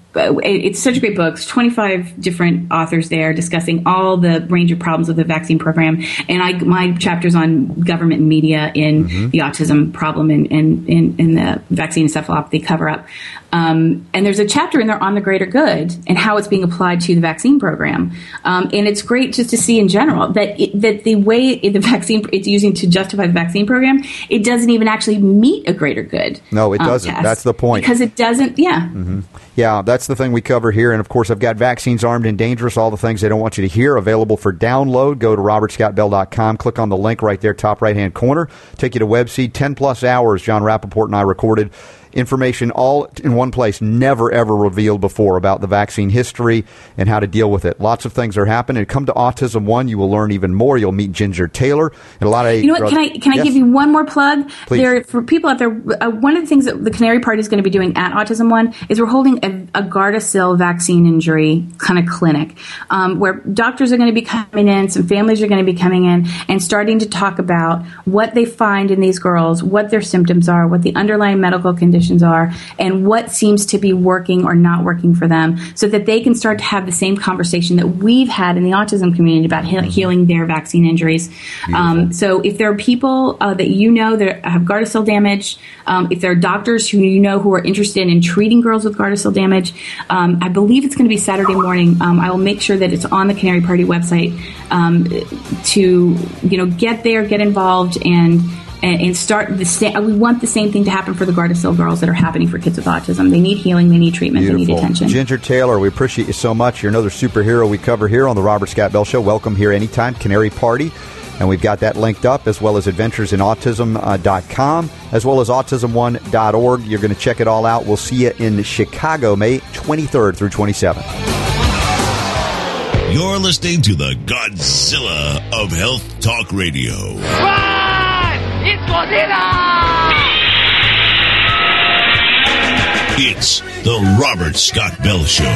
it's such a great book. There's 25 different authors there discussing all the range of problems with the vaccine program. And my chapter's on government and media in the autism problem and in the vaccine encephalopathy cover-up. And there's a chapter in there on the greater good and how it's being applied to the vaccine program. And it's great just to see in general that the way the vaccine it's using to justify the vaccine program, it doesn't even actually meet a greater good. No, it doesn't. Test. That's the point. Because it doesn't, Yeah, that's the thing we cover here. And, of course, I've got Vaccines Armed and Dangerous, all the things they don't want you to hear, available for download. Go to robertscottbell.com. Click on the link right there, top right-hand corner. Take you to WebSeed. 10-plus hours John Rappaport and I recorded information all in one place, never, ever revealed before about the vaccine history and how to deal with it. Lots of things are happening. Come to Autism One. You will learn even more. You'll meet Ginger Taylor and a lot of... You know what? Can I give you one more plug? Please. For people out there, one of the things that the Canary Party is going to be doing at Autism One is we're holding a Gardasil vaccine injury kind of clinic where doctors are going to be coming in, some families are going to be coming in and starting to talk about what they find in these girls, what their symptoms are, what the underlying medical conditions are, and what seems to be working or not working for them, so that they can start to have the same conversation that we've had in the autism community about healing their vaccine injuries. So if there are people that you know that have Gardasil damage, if there are doctors who you know who are interested in treating girls with Gardasil damage, I believe it's going to be Saturday morning. I will make sure that it's on the Canary Party website to get there, get involved, and start the same. We want the same thing to happen for the Gardasil girls that are happening for kids with autism. They need healing, they need treatment, They need attention. Ginger Taylor, we appreciate you so much. You're another superhero we cover here on the Robert Scott Bell Show. Welcome here anytime, Canary Party. And we've got that linked up, as well as adventuresinautism.com, as well as autism1.org. You're going to check it all out. We'll see you in Chicago, May 23rd through 27th. You're listening to the Godzilla of Health Talk Radio. It's Godzilla! It's the Robert Scott Bell Show.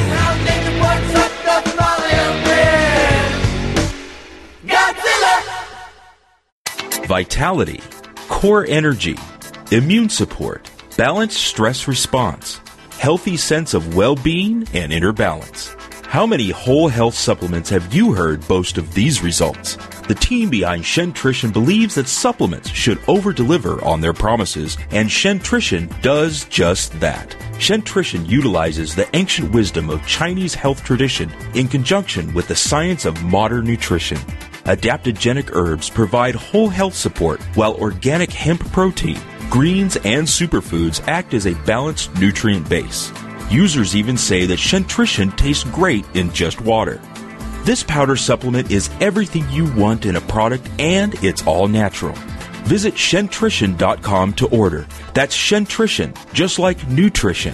Vitality, core energy, immune support, balanced stress response, healthy sense of well-being and inner balance. How many whole health supplements have you heard boast of these results? The team behind Shentrition believes that supplements should over-deliver on their promises, and Shentrition does just that. Shentrition utilizes the ancient wisdom of Chinese health tradition in conjunction with the science of modern nutrition. Adaptogenic herbs provide whole health support, while organic hemp protein, greens, and superfoods act as a balanced nutrient base. Users even say that Shentrition tastes great in just water. This powder supplement is everything you want in a product, and it's all natural. Visit Shentrition.com to order. That's Shentrition, just like nutrition.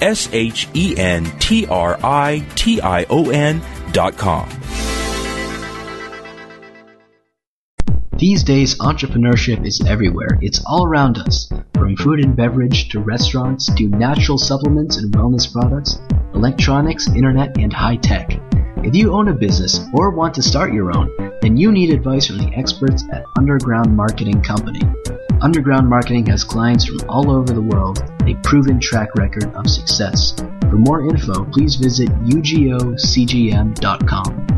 SHENTRITION.com. These days, entrepreneurship is everywhere. It's all around us. From food and beverage to restaurants to natural supplements and wellness products, electronics, internet, and high tech. If you own a business or want to start your own, then you need advice from the experts at Underground Marketing Company. Underground Marketing has clients from all over the world, a proven track record of success. For more info, please visit ugocgm.com.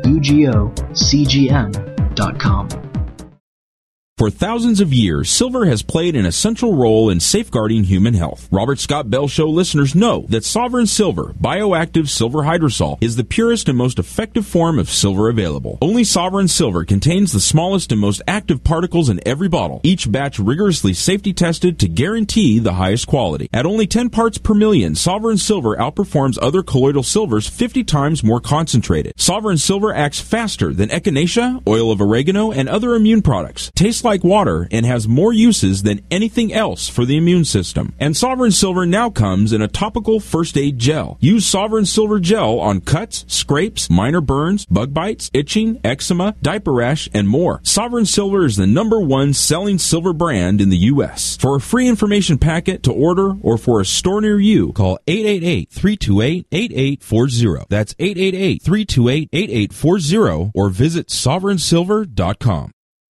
ugocgm.com. For thousands of years, silver has played an essential role in safeguarding human health. Robert Scott Bell Show listeners know that Sovereign Silver, bioactive silver hydrosol, is the purest and most effective form of silver available. Only Sovereign Silver contains the smallest and most active particles in every bottle, each batch rigorously safety tested to guarantee the highest quality. At only 10 parts per million, Sovereign Silver outperforms other colloidal silvers 50 times more concentrated. Sovereign Silver acts faster than echinacea, oil of oregano, and other immune products. Tastes like water and has more uses than anything else for the immune system. And Sovereign Silver now comes in a topical first aid gel. Use Sovereign Silver gel on cuts, scrapes, minor burns, bug bites, itching, eczema, diaper rash, and more. Sovereign Silver is the #1 selling silver brand in the U.S. For a free information packet to order or for a store near you, call 888-328-8840. That's 888-328-8840 or visit sovereignsilver.com.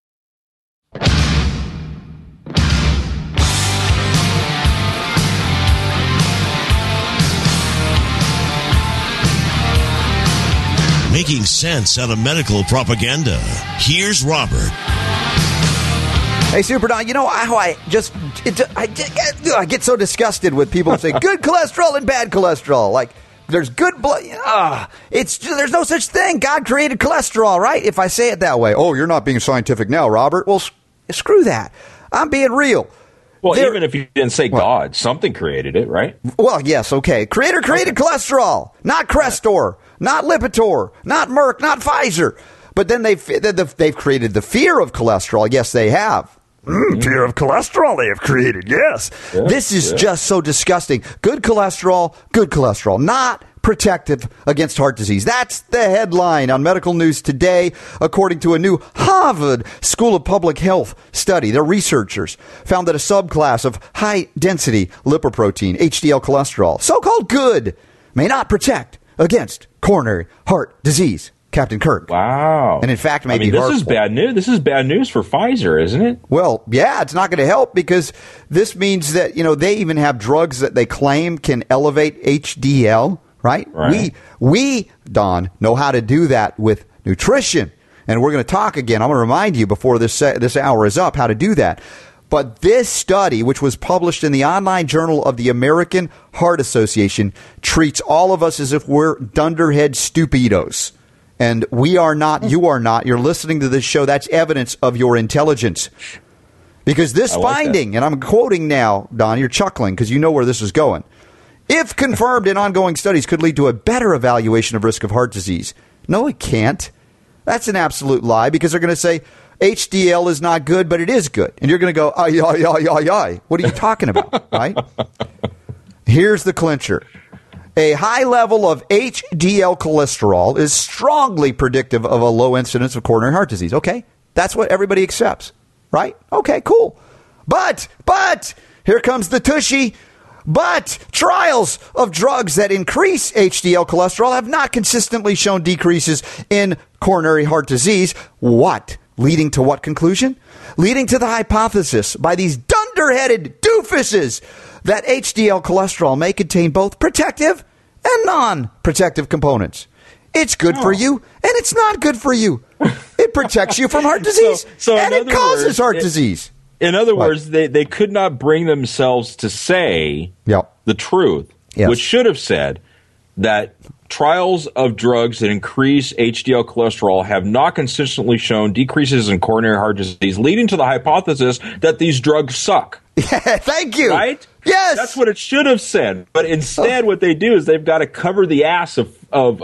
Making sense out of medical propaganda. Here's Robert. Hey, Super Don, you know how I get so disgusted with people who say good cholesterol and bad cholesterol. Like, there's good blood. There's no such thing. God created cholesterol, right? If I say it that way. Oh, you're not being scientific now, Robert. Well, screw that. I'm being real. Well, even if you didn't say God, something created it, right? Well, yes, okay. Creator created cholesterol, not Crestor, not Lipitor, not Merck, not Pfizer. But then they've created the fear of cholesterol. Yes, they have. Fear of cholesterol they have created, yes. This is just so disgusting. Good cholesterol, not protective against heart disease. That's the headline on Medical News Today, according to a new Harvard School of Public Health study. Their researchers found that a subclass of high-density lipoprotein, HDL cholesterol, so-called good, may not protect against coronary heart disease. Captain Kirk. Wow. And in fact, maybe this harmful. is bad news. This is bad news for Pfizer, isn't it? Well, yeah, it's not going to help because this means that, they even have drugs that they claim can elevate HDL, right? We, Don, know how to do that with nutrition. And we're going to talk again. I'm going to remind you before this hour is up how to do that. But this study, which was published in the online journal of the American Heart Association, treats all of us as if we're dunderhead stupidos. And we are not, you are not. You're listening to this show. That's evidence of your intelligence. Because this finding, and I'm quoting now, Don, you're chuckling because you know where this is going. If confirmed in ongoing studies, could lead to a better evaluation of risk of heart disease. No, it can't. That's an absolute lie because they're going to say HDL is not good, but it is good. And you're going to go, ay. What are you talking about, right? Here's the clincher. A high level of HDL cholesterol is strongly predictive of a low incidence of coronary heart disease. Okay, that's what everybody accepts, right? Okay, cool. But, here comes the tushy. But trials of drugs that increase HDL cholesterol have not consistently shown decreases in coronary heart disease. What? Leading to what conclusion? Leading to the hypothesis by these dunderheaded doofuses that HDL cholesterol may contain both protective and non-protective components. It's good for you, and it's not good for you. It protects you from heart disease, and it causes heart disease. In other words, they could not bring themselves to say the truth, which should have said that trials of drugs that increase HDL cholesterol have not consistently shown decreases in coronary heart disease, leading to the hypothesis that these drugs suck. Yeah, thank you. Right? Yes. That's what it should have said. But instead, what they do is they've got to cover the ass of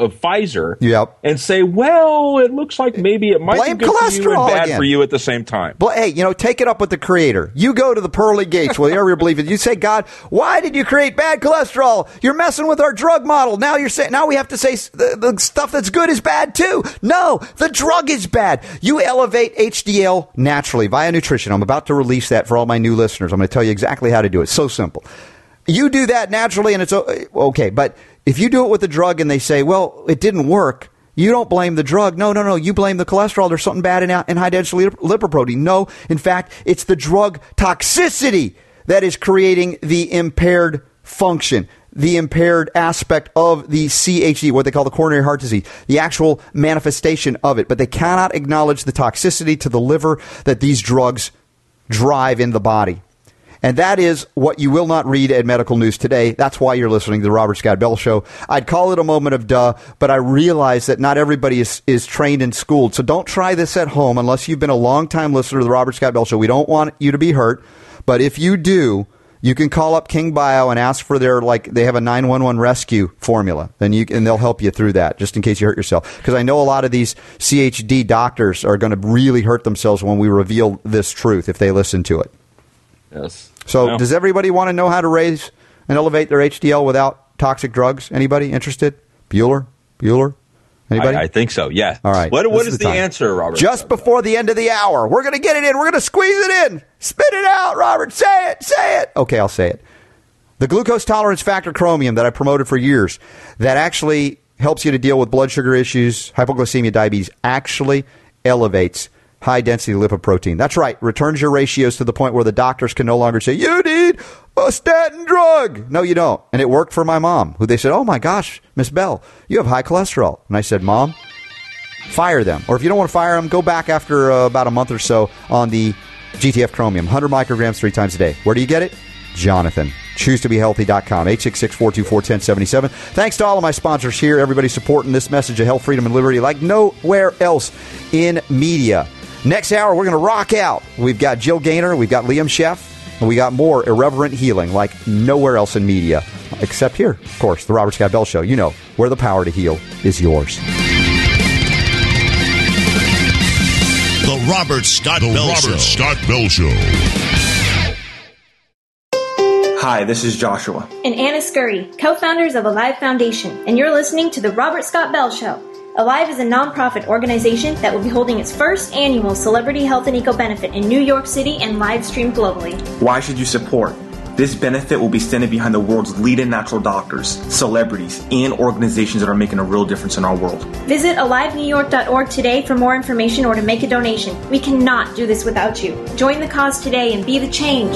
Pfizer and say, well, it looks like maybe it might be good for you and bad for you at the same time. Well, hey, take it up with the Creator. You go to the pearly gates where you believe it. You say, God, why did you create bad cholesterol? You're messing with our drug model. Now we have to say the stuff that's good is bad too. No, the drug is bad. You elevate HDL naturally via nutrition. I'm about to release that for all my new listeners. I'm going to tell you exactly how to do it. So simple. You do that naturally and it's okay. But if you do it with a drug and they say, well, it didn't work, you don't blame the drug. No. You blame the cholesterol. There's something bad in high-density lipoprotein. No, in fact, it's the drug toxicity that is creating the impaired function, the impaired aspect of the CHD, what they call the coronary heart disease, the actual manifestation of it. But they cannot acknowledge the toxicity to the liver that these drugs drive in the body. And that is what you will not read at Medical News Today. That's why you're listening to the Robert Scott Bell Show. I'd call it a moment of duh, but I realize that not everybody is trained and schooled. So don't try this at home unless you've been a long-time listener to the Robert Scott Bell Show. We don't want you to be hurt. But if you do, you can call up King Bio and ask for their, they have a 911 rescue formula. And they'll help you through that, just in case you hurt yourself. Because I know a lot of these CHD doctors are going to really hurt themselves when we reveal this truth if they listen to it. Yes. So does everybody want to know how to raise and elevate their HDL without toxic drugs? Anybody interested? Bueller? Anybody? I think so, yeah. All right. What is the answer, Robert? Just before the end of the hour. We're going to get it in. We're going to squeeze it in. Spit it out, Robert. Say it. Okay, I'll say it. The glucose tolerance factor chromium that I promoted for years that actually helps you to deal with blood sugar issues, hypoglycemia, diabetes, actually elevates high-density lipoprotein. That's right. Returns your ratios to the point where the doctors can no longer say, you need a statin drug. No, you don't. And it worked for my mom, who they said, oh, my gosh, Miss Bell, you have high cholesterol. And I said, Mom, fire them. Or if you don't want to fire them, go back after about a month or so on the GTF Chromium. 100 micrograms 3 times a day. Where do you get it? Jonathan. ChooseToBeHealthy.com. 866-424-1077. Thanks to all of my sponsors here. Everybody supporting this message of health, freedom, and liberty like nowhere else in media. Next hour, we're going to rock out. We've got Jill Gaynor, we've got Liam Sheff, and we got more irreverent healing like nowhere else in media. Except here, of course, the Robert Scott Bell Show. You know, where the power to heal is yours. The Robert Scott Bell Show. Hi, this is Joshua. And Anna Scurry, co-founders of Alive Foundation, and you're listening to The Robert Scott Bell Show. Alive is a non-profit organization that will be holding its first annual Celebrity Health and Eco Benefit in New York City and live streamed globally. Why should you support? This benefit will be standing behind the world's leading natural doctors, celebrities, and organizations that are making a real difference in our world. Visit alivenewyork.org today for more information or to make a donation. We cannot do this without you. Join the cause today and be the change.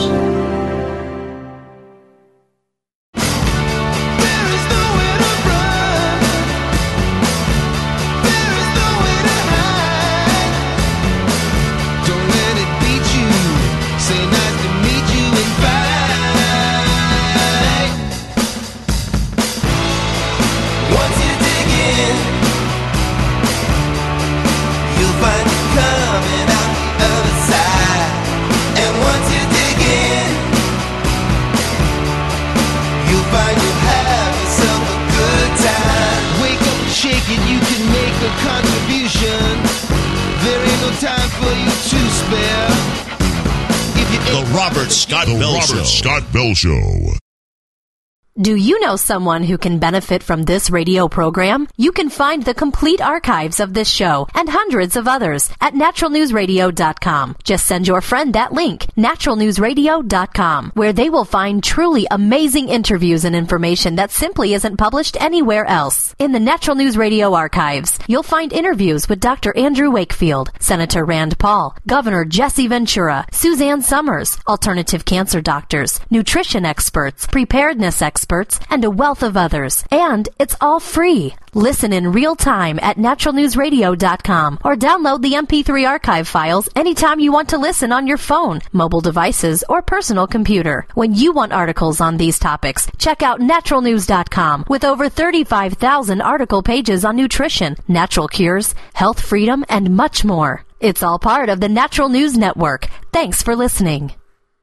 Scott Bell Show. Do you know someone who can benefit from this radio program? You can find the complete archives of this show and hundreds of others at naturalnewsradio.com. Just send your friend that link, naturalnewsradio.com, where they will find truly amazing interviews and information that simply isn't published anywhere else. In the Natural News Radio archives, you'll find interviews with Dr. Andrew Wakefield, Senator Rand Paul, Governor Jesse Ventura, Suzanne Summers, alternative cancer doctors, nutrition experts, preparedness experts, and a wealth of others. And it's all free. Listen in real time at naturalnewsradio.com or download the MP3 archive files anytime you want to listen on your phone, mobile devices, or personal computer. When you want articles on these topics, check out naturalnews.com with over 35,000 article pages on nutrition, natural cures, health freedom, and much more. It's all part of the Natural News Network. Thanks for listening.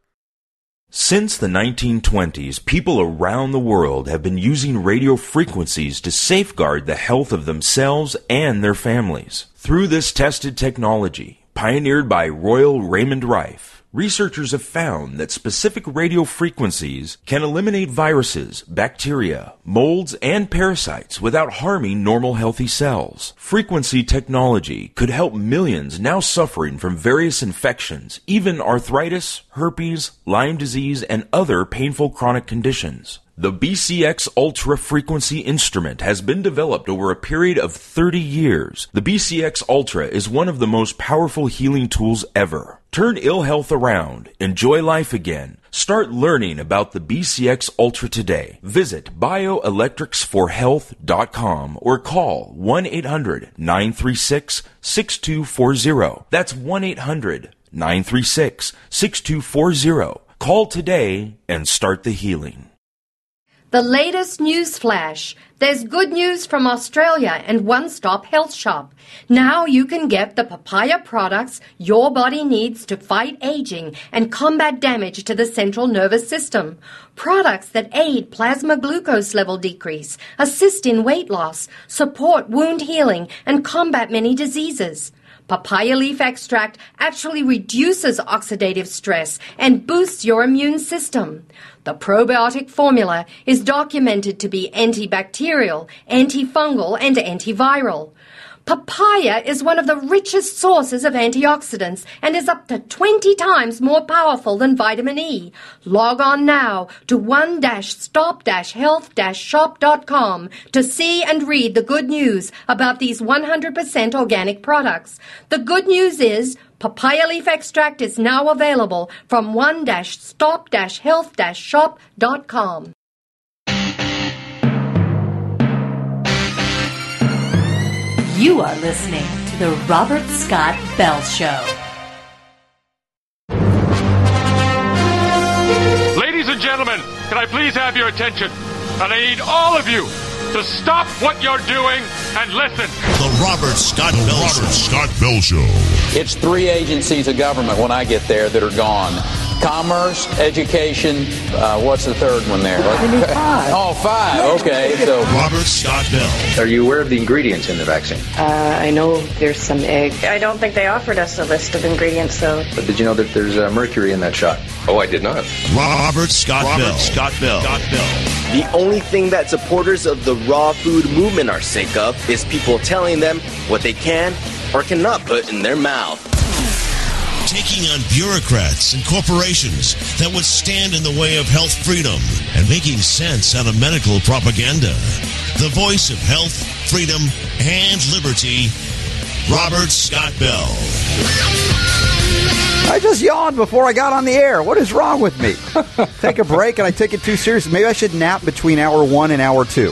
Since the 1920s, people around the world have been using radio frequencies to safeguard the health of themselves and their families. Through this tested technology, pioneered by Royal Raymond Rife, researchers have found that specific radio frequencies can eliminate viruses, bacteria, molds, and parasites without harming normal healthy cells. Frequency technology could help millions now suffering from various infections, even arthritis, herpes, Lyme disease, and other painful chronic conditions. The BCX Ultra Frequency instrument has been developed over a period of 30 years. The BCX Ultra is one of the most powerful healing tools ever. Turn ill health around. Enjoy life again. Start learning about the BCX Ultra today. Visit bioelectricsforhealth.com or call 1-800-936-6240. That's 1-800-936-6240. Call today and start the healing. The latest news flash. There's good news from Australia and One Stop Health Shop. Now you can get the papaya products your body needs to fight aging and combat damage to the central nervous system. Products that aid plasma glucose level decrease, assist in weight loss, support wound healing, and combat many diseases. Papaya leaf extract actually reduces oxidative stress and boosts your immune system. The probiotic formula is documented to be antibacterial, antifungal, and antiviral. Papaya is one of the richest sources of antioxidants and is up to 20 times more powerful than vitamin E. Log on now to one-stop-health-shop.com to see and read the good news about these 100% organic products. The good news is papaya leaf extract is now available from one-stop-health-shop.com. You are listening to The Robert Scott Bell Show. Ladies and gentlemen, can I please have your attention? And I need all of you to stop what you're doing and listen. The Robert Scott Bell Show. It's 3 agencies of government when I get there that are gone. Commerce, education, what's the third one there? Five. Okay. So Robert Scott Bell. Are you aware of the ingredients in the vaccine? I know there's some egg. I don't think they offered us a list of ingredients, though. But did you know that there's mercury in that shot? Oh, I did not. Robert Scott Bell. The only thing that supporters of the raw food movement are sick of is people telling them what they can or cannot put in their mouth. Taking on bureaucrats and corporations that would stand in the way of health freedom and making sense out of medical propaganda. The voice of health, freedom, and liberty, Robert Scott Bell. I just yawned before I got on the air. What is wrong with me? Take a break and I take it too seriously. Maybe I should nap between hour 1 and hour 2.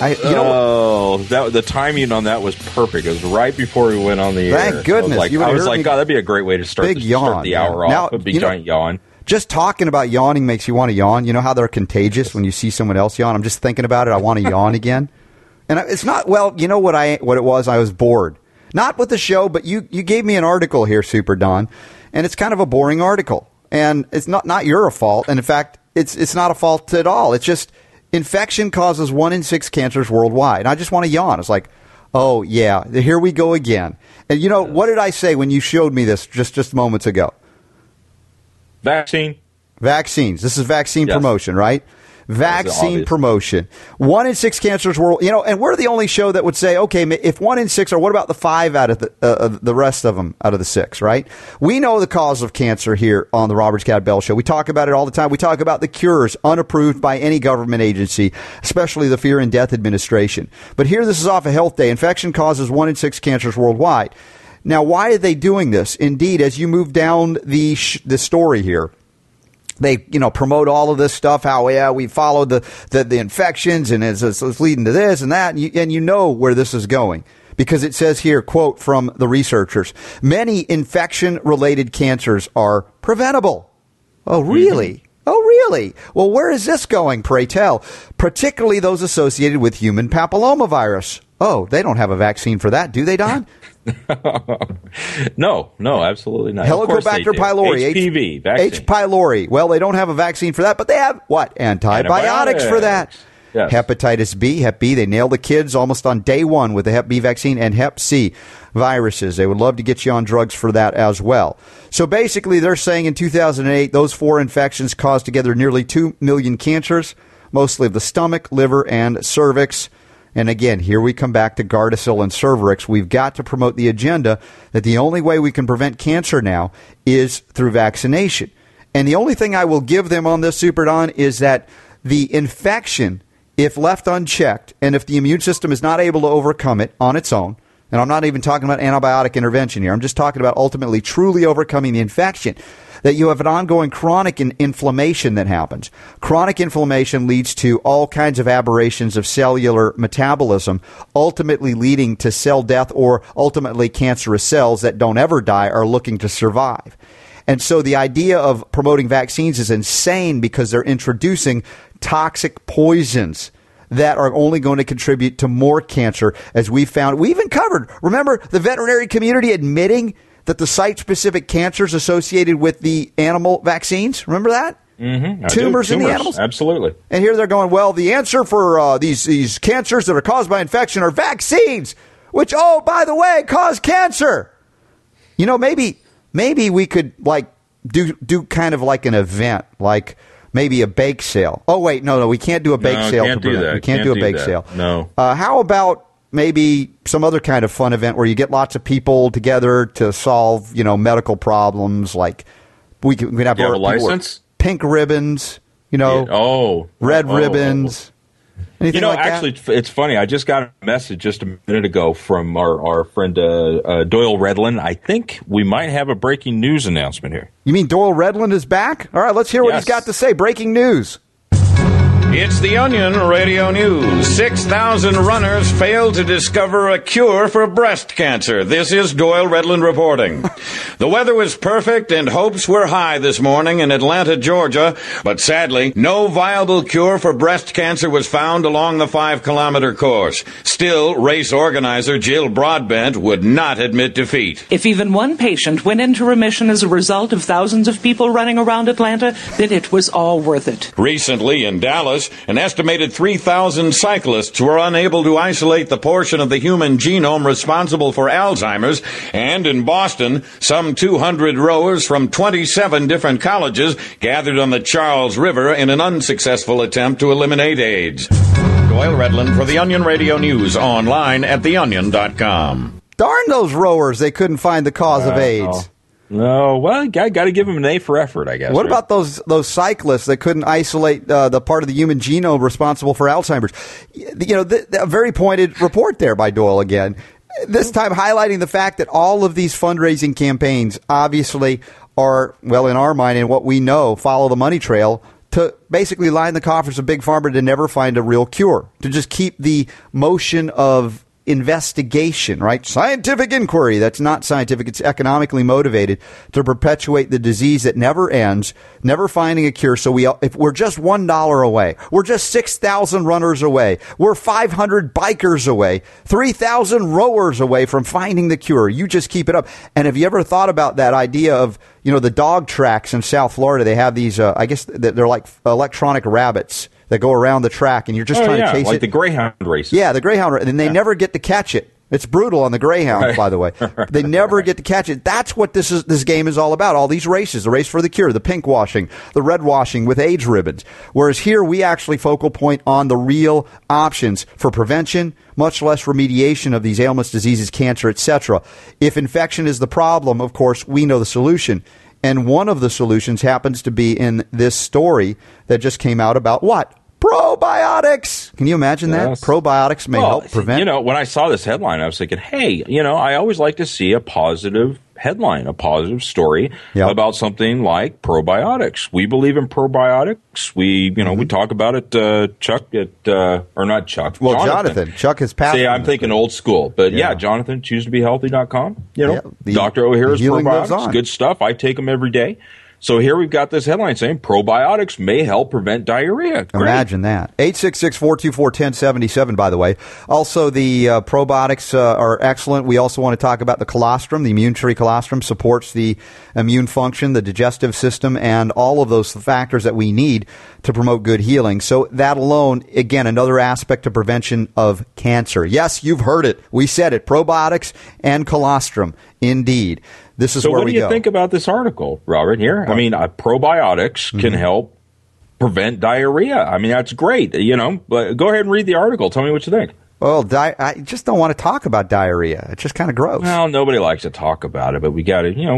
The timing on that was perfect. It was right before we went on the air. Thank goodness. I was like, God, that'd be a great way to start the hour off. A big giant yawn. Just talking about yawning makes you want to yawn. You know how they're contagious when you see someone else yawn? I'm just thinking about it. I want to yawn again. And it's not, you know what it was? I was bored. Not with the show, but you gave me an article here, Super Don, and it's kind of a boring article. And it's not your fault. And in fact, it's not a fault at all. It's just infection causes 1 in 6 cancers worldwide. And I just want to yawn. It's like, oh, yeah, here we go again. And you know, what did I say when you showed me this just moments ago? Vaccines. This is vaccine promotion, right? Vaccine promotion. 1 in 6 cancers and we're the only show that would say, okay, if 1 in 6, or what about the 5 out of the rest of them out of the 6, right? We know the cause of cancer here on the Robert Scott Bell Show. We talk about it all the time. We talk about the cures unapproved by any government agency, especially the Fear and Death Administration. But here, this is off of Health Day. Infection causes 1 in 6 cancers worldwide. Now, why are they doing this? Indeed, as you move down the story here, they, promote all of this stuff, how, we followed the infections and it's leading to this and that. And you know where this is going because it says here, quote from the researchers, many infection-related cancers are preventable. Oh, really? Mm-hmm. Oh, really? Well, where is this going, pray tell? Particularly those associated with human papillomavirus. Oh, they don't have a vaccine for that, do they, Don? No, absolutely not. Helicobacter pylori, HPV vaccine. H. pylori. Well, they don't have a vaccine for that, but they have what? Antibiotics for that. Yes. Hepatitis B, Hep B. They nailed the kids almost on day 1 with the Hep B vaccine, and Hep C viruses. They would love to get you on drugs for that as well. So basically, they're saying in 2008, those 4 infections caused together nearly 2 million cancers, mostly of the stomach, liver, and cervix. And again, here we come back to Gardasil and Cervarix. We've got to promote the agenda that the only way we can prevent cancer now is through vaccination. And the only thing I will give them on this, Super Don, is that the infection, if left unchecked, and if the immune system is not able to overcome it on its own, and I'm not even talking about antibiotic intervention here, I'm just talking about ultimately truly overcoming the infection, that you have an ongoing chronic inflammation that happens. Chronic inflammation leads to all kinds of aberrations of cellular metabolism, ultimately leading to cell death or ultimately cancerous cells that don't ever die are looking to survive. And so the idea of promoting vaccines is insane because they're introducing toxic poisons that are only going to contribute to more cancer, as we found. We even covered, remember, the veterinary community admitting that the site-specific cancers associated with the animal vaccines, remember that? Mm-hmm. Tumors in the animals? Absolutely. And here they're going, well, the answer for these cancers that are caused by infection are vaccines, which, oh, by the way, cause cancer. You know, maybe we could, do kind of like an event, like maybe a bake sale. Oh, wait, no, we can't do a bake sale. Can't do that. We can't do a bake sale. No. How about maybe some other kind of fun event where you get lots of people together to solve, medical problems, like we could have a license, pink ribbons, red ribbons. Anything like actually, that? It's funny. I just got a message just a minute ago from our friend Doyle Redland. I think we might have a breaking news announcement here. You mean Doyle Redland is back? All right, let's hear what he's got to say. Breaking news. It's the Onion Radio News. 6,000 runners failed to discover a cure for breast cancer. This is Doyle Redland reporting. The weather was perfect and hopes were high this morning in Atlanta, Georgia, but sadly, no viable cure for breast cancer was found along the 5-kilometer course. Still, race organizer Jill Broadbent would not admit defeat. If even one patient went into remission as a result of thousands of people running around Atlanta, then it was all worth it. Recently in Dallas, an estimated 3,000 cyclists were unable to isolate the portion of the human genome responsible for Alzheimer's, and in Boston, some 200 rowers from 27 different colleges gathered on the Charles River in an unsuccessful attempt to eliminate AIDS. Doyle Redland for the Onion Radio News, online at theonion.com. Darn those rowers, they couldn't find the cause of AIDS. No, well, got to give them an A for effort, I guess. What about those cyclists that couldn't isolate the part of the human genome responsible for Alzheimer's? You know, a very pointed report there by Doyle again. This time highlighting the fact that all of these fundraising campaigns obviously are, well, in our mind and what we know, follow the money trail to basically line the coffers of Big Pharma to never find a real cure, to just keep the motion of investigation, right? Scientific inquiry. That's not scientific. It's economically motivated to perpetuate the disease that never ends, never finding a cure. So if we're just $1 away, we're just 6,000 runners away, we're 500 bikers away, 3,000 rowers away from finding the cure. You just keep it up. And have you ever thought about that idea of, you know, the dog tracks in South Florida? They have these, I guess they're like electronic rabbits that go around the track, and you're just trying to chase like it. the Greyhound races. Yeah, the Greyhound, and they never get to catch it. It's brutal on the Greyhound, by the way. They never get to catch it. That's what this game is all about. All these races, the race for the cure, the pink washing, the red washing with AIDS ribbons. Whereas here we actually focal point on the real options for prevention, much less remediation of these ailments, diseases, cancer, etc. If infection is the problem, of course, we know the solution. And one of the solutions happens to be in this story that just came out about what? Probiotics. Can you imagine that? Probiotics may help prevent. You know, when I saw this headline, I was thinking, hey, you know, I always like to see a positive headline, a positive story about something like probiotics. We believe in probiotics. We talk about it, Chuck, or not Chuck. Well, Jonathan. Chuck has passed. See, I'm thinking old school. But Jonathan, choosetobehealthy.com. You know, Dr. O'Hara's probiotics, good stuff. I take them every day. So here we've got this headline saying probiotics may help prevent diarrhea. Great. Imagine that. 866-424-1077, by the way. Also, the probiotics are excellent. We also want to talk about the colostrum. The immune tree colostrum supports the immune function, the digestive system, and all of those factors that we need to promote good healing. So that alone, again, another aspect of prevention of cancer. Yes, you've heard it. We said it. Probiotics and colostrum. Indeed. This is where we go. So what do you think about this article, Robert, here? I mean, probiotics can help prevent diarrhea. I mean, that's great, you know. But go ahead and read the article. Tell me what you think. Well, I just don't want to talk about diarrhea. It's just kind of gross. Well, nobody likes to talk about it, but we got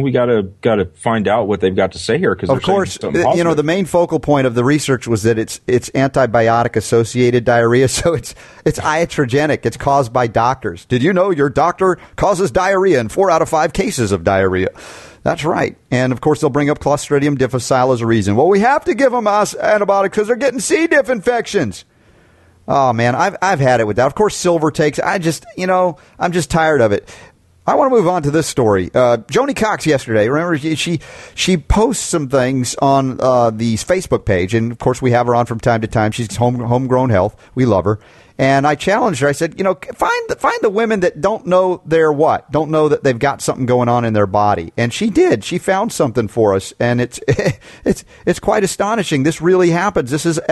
to find out what they've got to say here. Because of course, you know, the main focal point of the research was that it's antibiotic associated diarrhea, so it's iatrogenic. It's caused by doctors. Did you know your doctor causes diarrhea in 4 out of 5 cases of diarrhea? That's right. And, of course, they'll bring up Clostridium difficile as a reason. Well, we have to give them antibiotics because they're getting C. diff infections. Oh, man, I've had it with that. Of course, silver takes. I'm just tired of it. I want to move on to this story. Joni Cox yesterday, remember, she posts some things on the Facebook page, and, of course, we have her on from time to time. She's homegrown health. We love her. And I challenged her. I said, you know, find the women that don't know don't know that they've got something going on in their body. And she did. She found something for us, and it's quite astonishing. This really happens. This is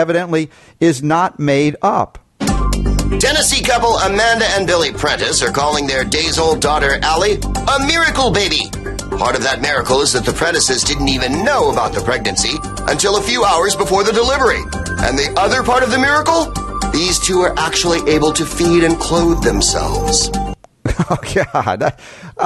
not made up. Tennessee couple Amanda and Billy Prentice are calling their days-old daughter Allie a miracle baby. Part of that miracle is that the Prentices didn't even know about the pregnancy until a few hours before the delivery. And the other part of the miracle? These two are actually able to feed and clothe themselves. Oh, God.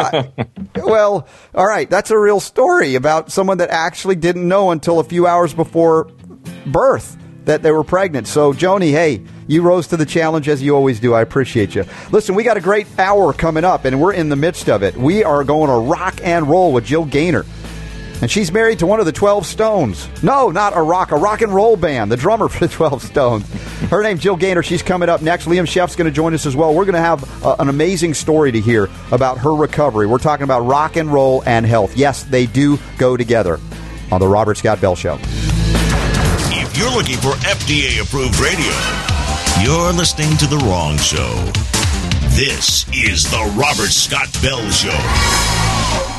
Well, all right. That's a real story about someone that actually didn't know until a few hours before birth that they were pregnant. So, Joni, hey, you rose to the challenge as you always do. I appreciate you. Listen, we got a great hour coming up, and we're in the midst of it. We are going to rock and roll with Jill Gaynor. And she's married to one of the 12 Stones. No, not a rock and roll band, the drummer for the 12 Stones. Her name's Jill Gaynor. She's coming up next. Liam Sheff's going to join us as well. We're going to have an amazing story to hear about her recovery. We're talking about rock and roll and health. Yes, they do go together on the Robert Scott Bell Show. If you're looking for FDA-approved radio, you're listening to the wrong show. This is the Robert Scott Bell Show.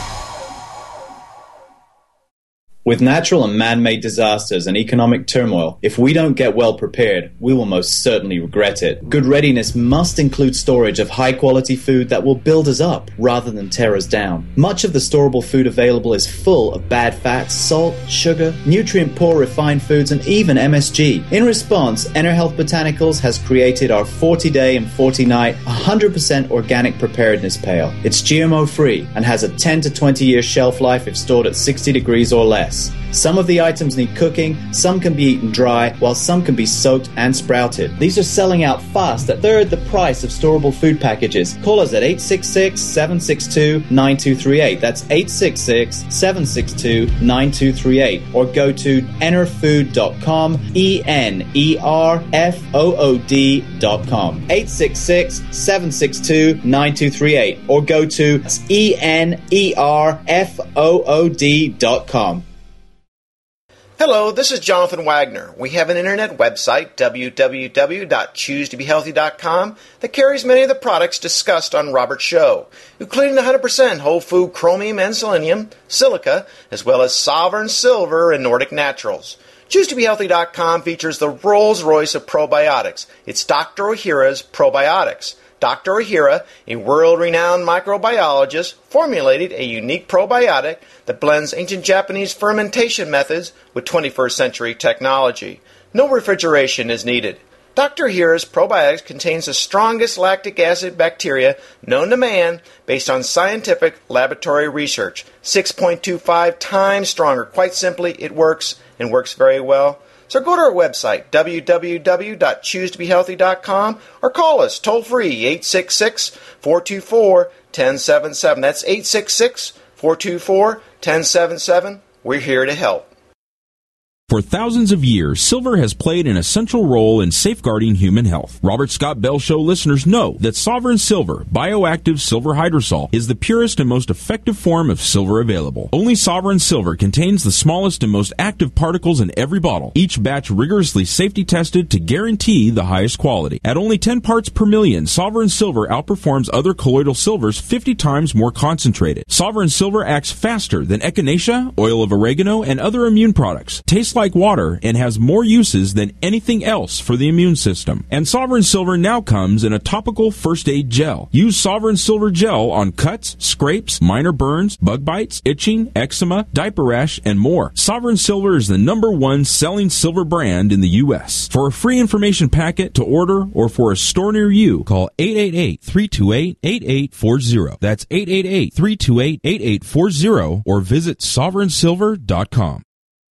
With natural and man-made disasters and economic turmoil, if we don't get well prepared, we will most certainly regret it. Good readiness must include storage of high-quality food that will build us up rather than tear us down. Much of the storable food available is full of bad fats, salt, sugar, nutrient-poor refined foods, and even MSG. In response, EnerHealth Botanicals has created our 40-day and 40-night 100% organic preparedness pail. It's GMO-free and has a 10 to 20-year shelf life if stored at 60 degrees or less. Some of the items need cooking, some can be eaten dry, while some can be soaked and sprouted. These are selling out fast at third the price of storable food packages. Call us at 866-762-9238. That's 866-762-9238. Or go to enerfood.com, ENERFOOD.com. 866-762-9238. Or go to ENERFOOD.com. Hello, this is Jonathan Wagner. We have an internet website, www.choosetobehealthy.com, that carries many of the products discussed on Robert's show, including the 100% whole food chromium and selenium, silica, as well as Sovereign Silver and Nordic Naturals. ChooseToBeHealthy.com features the Rolls-Royce of probiotics. It's Dr. Ohhira's Probiotics. Dr. Ohhira, a world-renowned microbiologist, formulated a unique probiotic that blends ancient Japanese fermentation methods with 21st century technology. No refrigeration is needed. Dr. Ohhira's probiotics contains the strongest lactic acid bacteria known to man based on scientific laboratory research. 6.25 times stronger. Quite simply, it works and works very well. So go to our website, www.choosetobehealthy.com, or call us toll-free, 866-424-1077. That's 866-424-1077. We're here to help. For thousands of years, silver has played an essential role in safeguarding human health. Robert Scott Bell Show listeners know that Sovereign Silver, bioactive silver hydrosol, is the purest and most effective form of silver available. Only Sovereign Silver contains the smallest and most active particles in every bottle, each batch rigorously safety tested to guarantee the highest quality. At only 10 parts per million, Sovereign Silver outperforms other colloidal silvers 50 times more concentrated. Sovereign Silver acts faster than echinacea, oil of oregano, and other immune products. Tastes like water and has more uses than anything else for the immune system. And Sovereign Silver now comes in a topical first aid gel. Use Sovereign Silver gel on cuts, scrapes, minor burns, bug bites, itching, eczema, diaper rash, and more. Sovereign Silver is the #1 selling silver brand in the U.S. For a free information packet to order or for a store near you, call 888-328-8840. That's 888-328-8840 or visit sovereignsilver.com.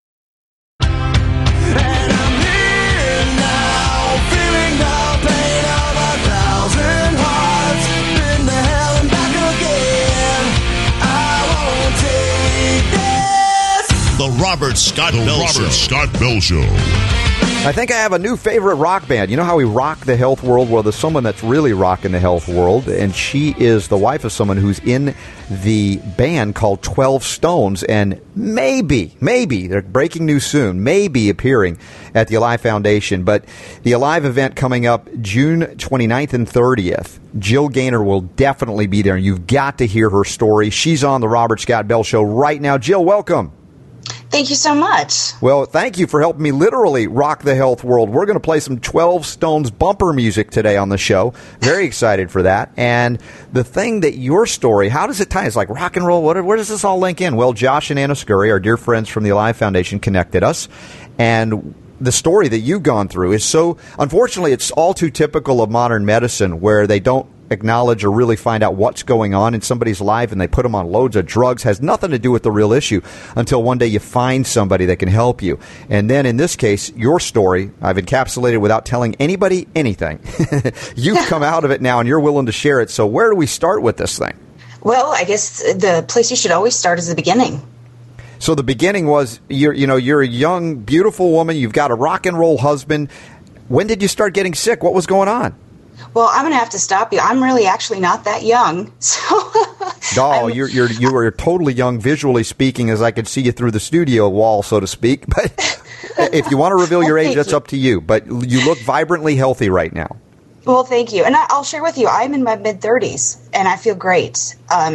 The Robert Scott Bell Show. I think I have a new favorite rock band. You know how we rock the health world? Well, there's someone that's really rocking the health world, and she is the wife of someone who's in the band called 12 Stones, and maybe, they're breaking news soon, maybe appearing at the Alive Foundation. But the Alive event coming up June 29th and 30th, Jill Gaynor will definitely be there, and you've got to hear her story. She's on the Robert Scott Bell Show right now. Jill, welcome. Thank you so much. Well, thank you for helping me literally rock the health world. We're going to play some 12 Stones bumper music today on the show. Very excited for that. And the thing that your story, how does it tie? It's like rock and roll. Where does this all link in? Well, Josh and Anna Scurry, our dear friends from the Alive Foundation, connected us. And the story that you've gone through is so, unfortunately, it's all too typical of modern medicine where they don't acknowledge or really find out what's going on in somebody's life, and they put them on loads of drugs. Has nothing to do with the real issue until one day you find somebody that can help you. And then in this case, your story, I've encapsulated without telling anybody anything. You've come out of it now, and you're willing to share it. So where do we start with this thing? Well, I guess the place you should always start is the beginning. So the beginning was, you're a young, beautiful woman. You've got a rock and roll husband. When did you start getting sick? What was going on? Well, I'm going to have to stop you. I'm really actually not that young. So no, you were totally young, visually speaking, as I could see you through the studio wall, so to speak. But if you want to reveal your age, that's up to you. But you look vibrantly healthy right now. Well, thank you. And I'll share with you, I'm in my mid-30s, and I feel great.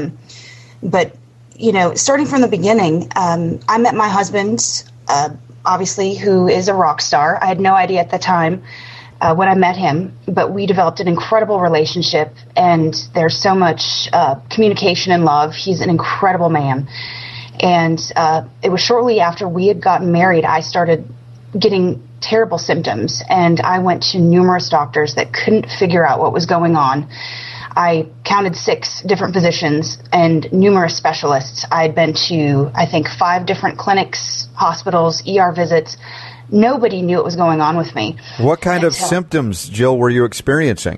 But, starting from the beginning, I met my husband, obviously, who is a rock star. I had no idea at the time when I met him, but we developed an incredible relationship, and there's so much communication and love. He's an incredible man. And it was shortly after we had gotten married, I started getting terrible symptoms, and I went to numerous doctors that couldn't figure out what was going on. I counted 6 different physicians and numerous specialists. I had been to, I think, 5 different clinics, hospitals, ER visits. Nobody knew what was going on with me. What kind of symptoms, Jill, were you experiencing?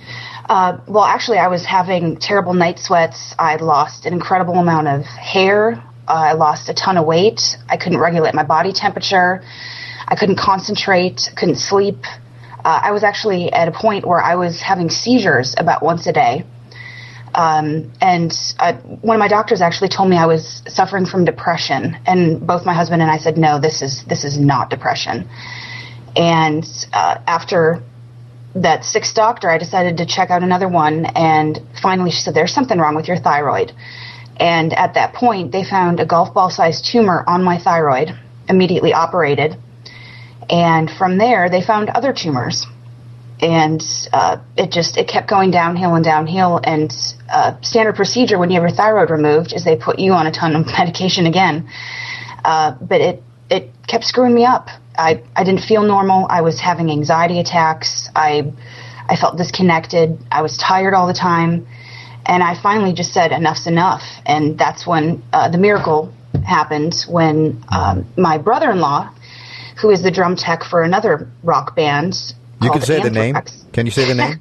Well, actually, I was having terrible night sweats. I lost an incredible amount of hair. I lost a ton of weight. I couldn't regulate my body temperature. I couldn't concentrate, couldn't sleep. I was actually at a point where I was having seizures about once a day. And one of my doctors actually told me I was suffering from depression. And both my husband and I said, no, this is not depression. And after that 6th doctor, I decided to check out another one. And finally she said, there's something wrong with your thyroid. And at that point, they found a golf ball-sized tumor on my thyroid, immediately operated. And from there, they found other tumors. And it kept going downhill and downhill. And standard procedure when you have your thyroid removed is they put you on a ton of medication again. But it kept screwing me up. I didn't feel normal. I was having anxiety attacks. I felt disconnected. I was tired all the time. And I finally just said, enough's enough. And that's when the miracle happened, when my brother-in-law, who is the drum tech for another rock band. You can say Anthrax. The name. Can you say the name?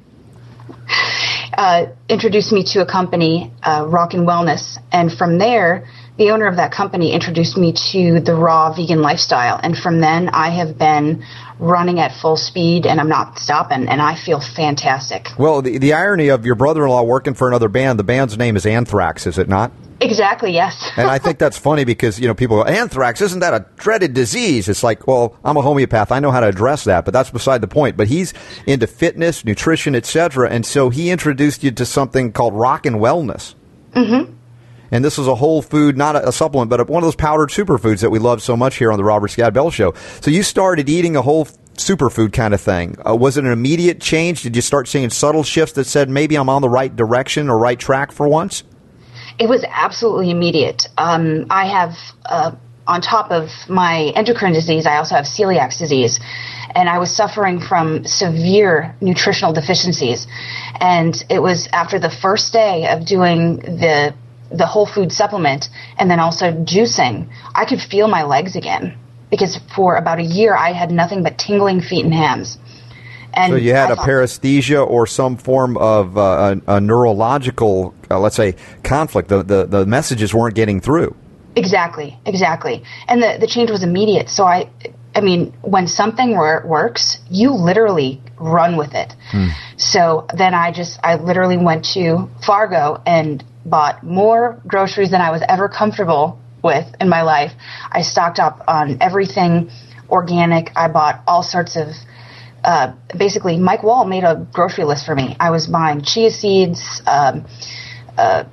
Introduced me to a company, Rock and Wellness. And from there, the owner of that company introduced me to the raw vegan lifestyle. And from then, I have been running at full speed, and I'm not stopping, and I feel fantastic. Well, the irony of your brother-in-law working for another band, the band's name is Anthrax, is it not? Exactly, yes. And I think that's funny because, people go, anthrax, isn't that a dreaded disease? It's like, well, I'm a homeopath. I know how to address that, but that's beside the point. But he's into fitness, nutrition, etc., and so he introduced you to something called Rock and Wellness. Mm-hmm. And this is a whole food, not a supplement, but one of those powdered superfoods that we love so much here on the Robert Scott Bell Show. So you started eating a whole superfood kind of thing. Was it an immediate change? Did you start seeing subtle shifts that said maybe I'm on the right direction or right track for once? It was absolutely immediate. I have, on top of my endocrine disease, I also have celiac disease. And I was suffering from severe nutritional deficiencies. And it was after the first day of doing the whole food supplement and then also juicing, I could feel my legs again. Because for about a year, I had nothing but tingling feet and hands. And so you had a paresthesia or some form of a neurological, let's say, conflict. The messages weren't getting through. Exactly. And the change was immediate. So I mean, when something works, you literally run with it. So then I literally went to Fargo and bought more groceries than I was ever comfortable with in my life. I stocked up on everything organic. I bought all sorts of basically, Mike Wall made a grocery list for me. I was buying chia seeds, acai,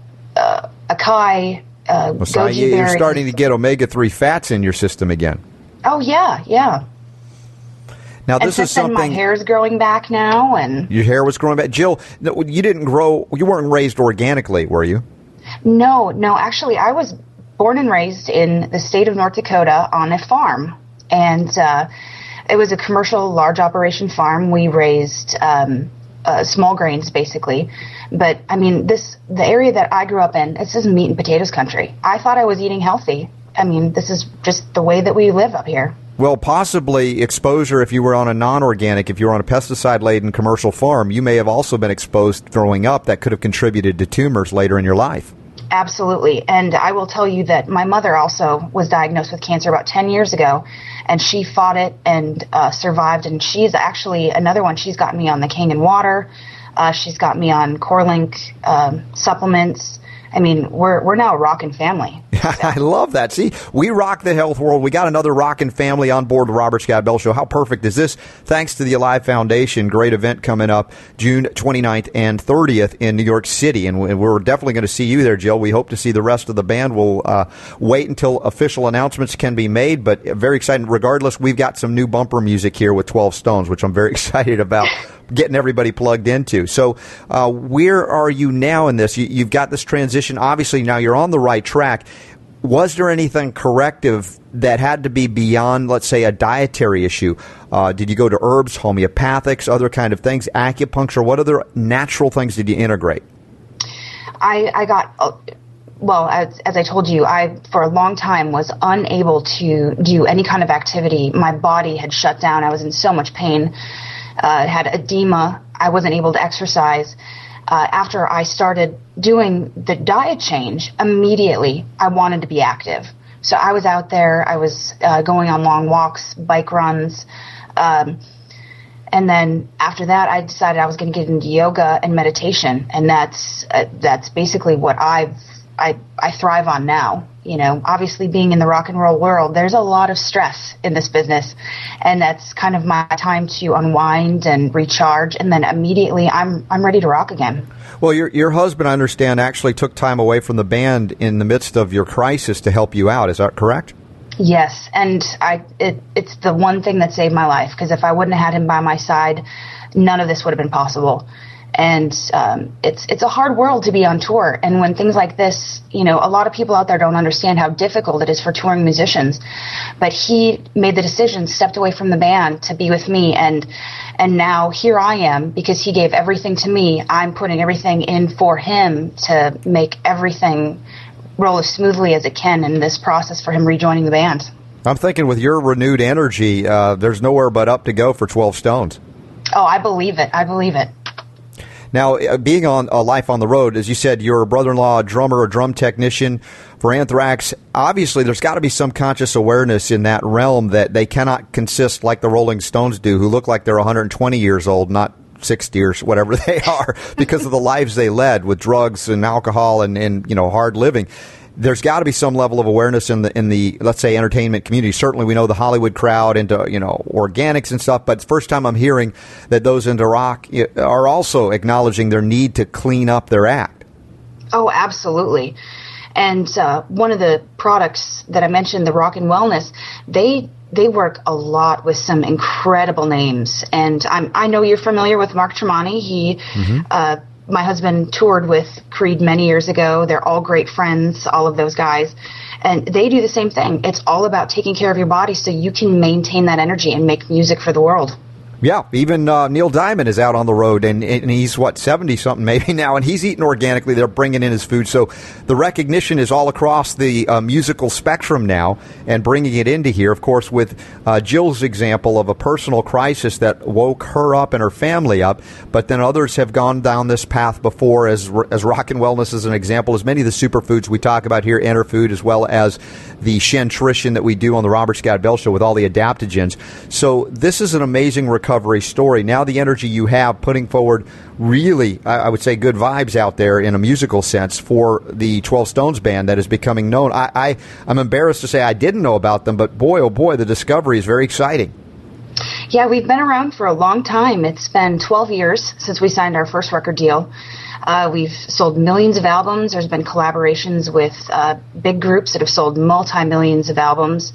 goji you're berries. starting to get omega-3 fats in your system again. Oh, yeah. Now, this and is something. My hair is growing back now, and your hair was growing back. Jill, you didn't grow. You weren't raised organically, were you? No. Actually, I was born and raised in the state of North Dakota on a farm, and it was a commercial, large operation farm. We raised small grains, basically. But, I mean, the area that I grew up in, this is meat and potatoes country. I thought I was eating healthy. I mean, this is just the way that we live up here. Well, possibly exposure if you were on a non-organic, if you were on a pesticide-laden commercial farm, you may have also been exposed growing up that could have contributed to tumors later in your life. Absolutely. And I will tell you that my mother also was diagnosed with cancer about 10 years ago, and she fought it and survived. And she's actually another one. She's got me on the Kangen water. She's got me on CoreLink supplements. I mean, we're now a rockin' family. I love that. See, we rock the health world. We got another rockin' family on board the Robert Scott Bell Show. How perfect is this? Thanks to the Alive Foundation. Great event coming up June 29th and 30th in New York City. And we're definitely going to see you there, Jill. We hope to see the rest of the band. We'll wait until official announcements can be made, but very excited. Regardless, we've got some new bumper music here with 12 Stones, which I'm very excited about getting everybody plugged into. So where are you now in this? You've got this transition. Obviously, now you're on the right track. Was there anything corrective that had to be beyond, let's say, a dietary issue? Did you go to herbs, homeopathics, other kind of things, acupuncture? What other natural things did you integrate? I got... Well, as I told you, I, for a long time, was unable to do any kind of activity. My body had shut down. I was in so much pain. Had edema. I wasn't able to exercise. After I started doing the diet change, immediately I wanted to be active. So I was out there. I was going on long walks, bike runs. And then after that, I decided I was going to get into yoga and meditation. And that's basically what I thrive on now. You know, obviously being in the rock and roll world, there's a lot of stress in this business, and that's kind of my time to unwind and recharge, and then immediately I'm ready to rock again. Well, your husband, I understand, actually took time away from the band in the midst of your crisis to help you out. Is that correct? Yes, and it's the one thing that saved my life, because if I wouldn't have had him by my side, none of this would have been possible. And it's a hard world to be on tour. And when things like this, you know, a lot of people out there don't understand how difficult it is for touring musicians. But he made the decision, stepped away from the band to be with me. And now here I am, because he gave everything to me. I'm putting everything in for him to make everything roll as smoothly as it can in this process for him rejoining the band. I'm thinking with your renewed energy, there's nowhere but up to go for 12 Stones. Oh, I believe it. I believe it. Now, being on Life on the Road, as you said, your brother-in-law, a drummer, a drum technician for Anthrax. Obviously, there's got to be some conscious awareness in that realm that they cannot consist like the Rolling Stones do, who look like they're 120 years old, not 60 or whatever they are, because of the lives they led with drugs and alcohol and you know, hard living. There's got to be some level of awareness in the let's say entertainment community. Certainly, we know the Hollywood crowd into, you know, organics and stuff. But it's the first time I'm hearing that those into rock are also acknowledging their need to clean up their act. Oh, absolutely. And one of the products that I mentioned, the Rock and Wellness, they work a lot with some incredible names. And I know you're familiar with Mark Tremonti. He my husband toured with Creed many years ago. They're all great friends, all of those guys. And they do the same thing. It's all about taking care of your body so you can maintain that energy and make music for the world. Yeah, even Neil Diamond is out on the road, and he's, 70-something maybe now, and he's eating organically. They're bringing in his food. So the recognition is all across the musical spectrum now and bringing it into here, of course, with Jill's example of a personal crisis that woke her up and her family up, but then others have gone down this path before, as Rock and Wellness is an example, as many of the superfoods we talk about here, Interfood, as well as the Shentrition that we do on the Robert Scott Bell Show with all the adaptogens. So this is an amazing recovery story. Now the energy you have putting forward really, I would say, good vibes out there in a musical sense for the 12 Stones band that is becoming known. I'm embarrassed to say I didn't know about them, but boy, oh boy, the discovery is very exciting. Yeah, we've been around for a long time. It's been 12 years since we signed our first record deal. We've sold millions of albums. There's been collaborations with big groups that have sold multi-millions of albums.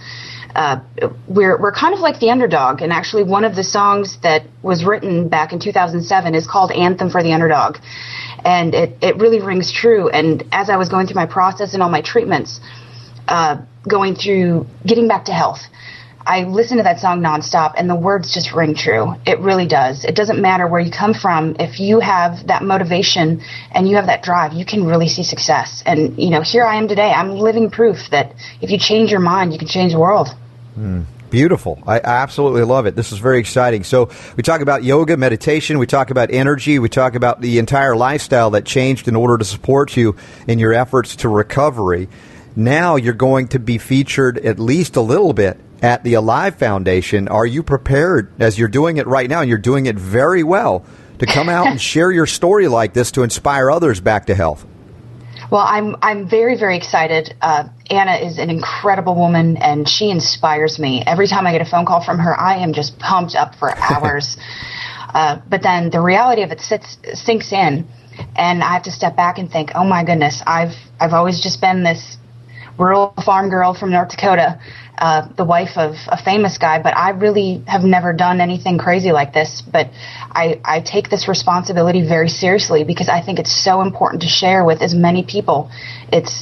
We're kind of like the underdog, and actually one of the songs that was written back in 2007 is called Anthem for the Underdog, and it really rings true. And as I was going through my process and all my treatments, going through getting back to health, I listen to that song nonstop, and the words just ring true. It really does. It doesn't matter where you come from. If you have that motivation and you have that drive, you can really see success. And, you know, here I am today. I'm living proof that if you change your mind, you can change the world. Beautiful. I absolutely love it. This is very exciting. So we talk about yoga, meditation, we talk about energy, we talk about the entire lifestyle that changed in order to support you in your efforts to recovery. Now you're going to be featured at least a little bit at the Alive Foundation. Are you prepared, as you're doing it right now, and you're doing it very well, to come out and share your story like this to inspire others back to health? Well, I'm very, very excited. Anna is an incredible woman, and she inspires me. Every time I get a phone call from her, I am just pumped up for hours. But then the reality of it sinks in, and I have to step back and think, oh my goodness, I've always just been this rural farm girl from North Dakota, the wife of a famous guy, but I really have never done anything crazy like this. But I take this responsibility very seriously because I think it's so important to share with as many people. It's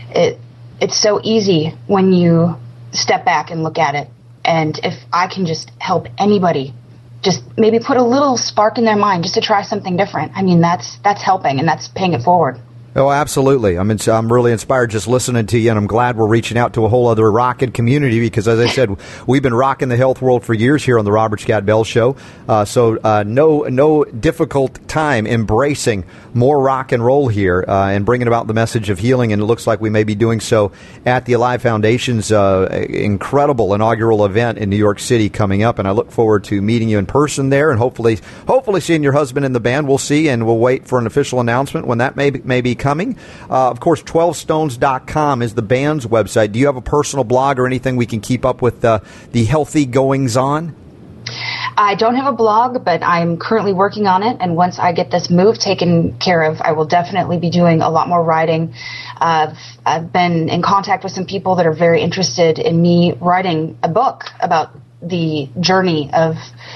so easy when you step back and look at it. And if I can just help anybody, just maybe put a little spark in their mind just to try something different, I mean, that's helping, and that's paying it forward. Oh, absolutely. I'm really inspired just listening to you, and I'm glad we're reaching out to a whole other rockin' community because, as I said, we've been rocking the health world for years here on the Robert Scott Bell Show. So no difficult time embracing more rock and roll here and bringing about the message of healing, and it looks like we may be doing so at the Alive Foundation's incredible inaugural event in New York City coming up, and I look forward to meeting you in person there and hopefully seeing your husband in the band. We'll see, and we'll wait for an official announcement when that may be coming. Of course, 12stones.com is the band's website. Do you have a personal blog or anything we can keep up with the healthy goings-on? I don't have a blog, but I'm currently working on it, and once I get this move taken care of, I will definitely be doing a lot more writing. I've been in contact with some people that are very interested in me writing a book about the journey of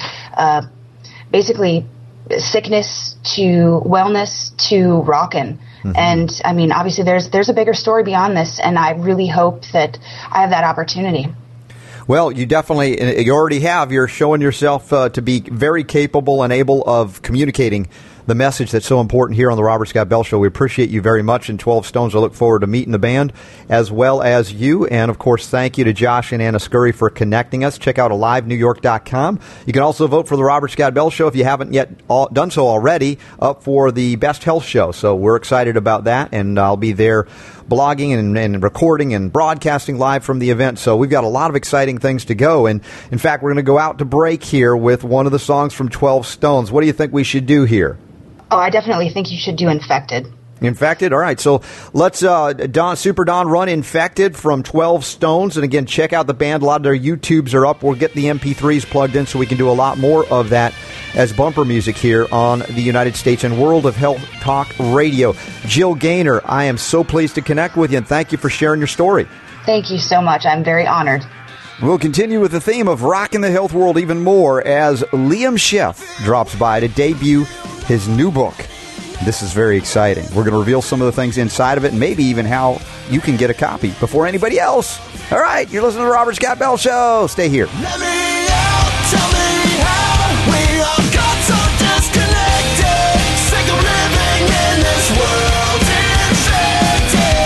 basically sickness to wellness to rockin'. Mm-hmm. And I mean, obviously there's a bigger story beyond this, and I really hope that I have that opportunity. Well, you already have. You're showing yourself to be very capable and able of communicating the message that's so important here on the Robert Scott Bell Show. We appreciate you very much. And 12 Stones, I look forward to meeting the band as well as you. And, of course, thank you to Josh and Anna Scurry for connecting us. Check out AliveNewYork.com. You can also vote for the Robert Scott Bell Show if you haven't yet done so already, up for the Best Health Show. So we're excited about that, and I'll be there blogging and recording and broadcasting live from the event. So we've got a lot of exciting things to go. And, in fact, we're going to go out to break here with one of the songs from 12 Stones. What do you think we should do here? Oh, I definitely think you should do Infected. Infected? All right. So let's Super Don run Infected from 12 Stones. And again, check out the band. A lot of their YouTubes are up. We'll get the MP3s plugged in so we can do a lot more of that as bumper music here on the United States and World of Health Talk Radio. Jill Gaynor, I am so pleased to connect with you, and thank you for sharing your story. Thank you so much. I'm very honored. We'll continue with the theme of rocking the health world even more as Liam Sheff drops by to debut his new book. This is very exciting. We're going to reveal some of the things inside of it and maybe even how you can get a copy before anybody else. All right, you're listening to the Robert Scott Bell Show. Stay here. Let me out, tell me how we all got so disconnected. Sick of living in this world infected.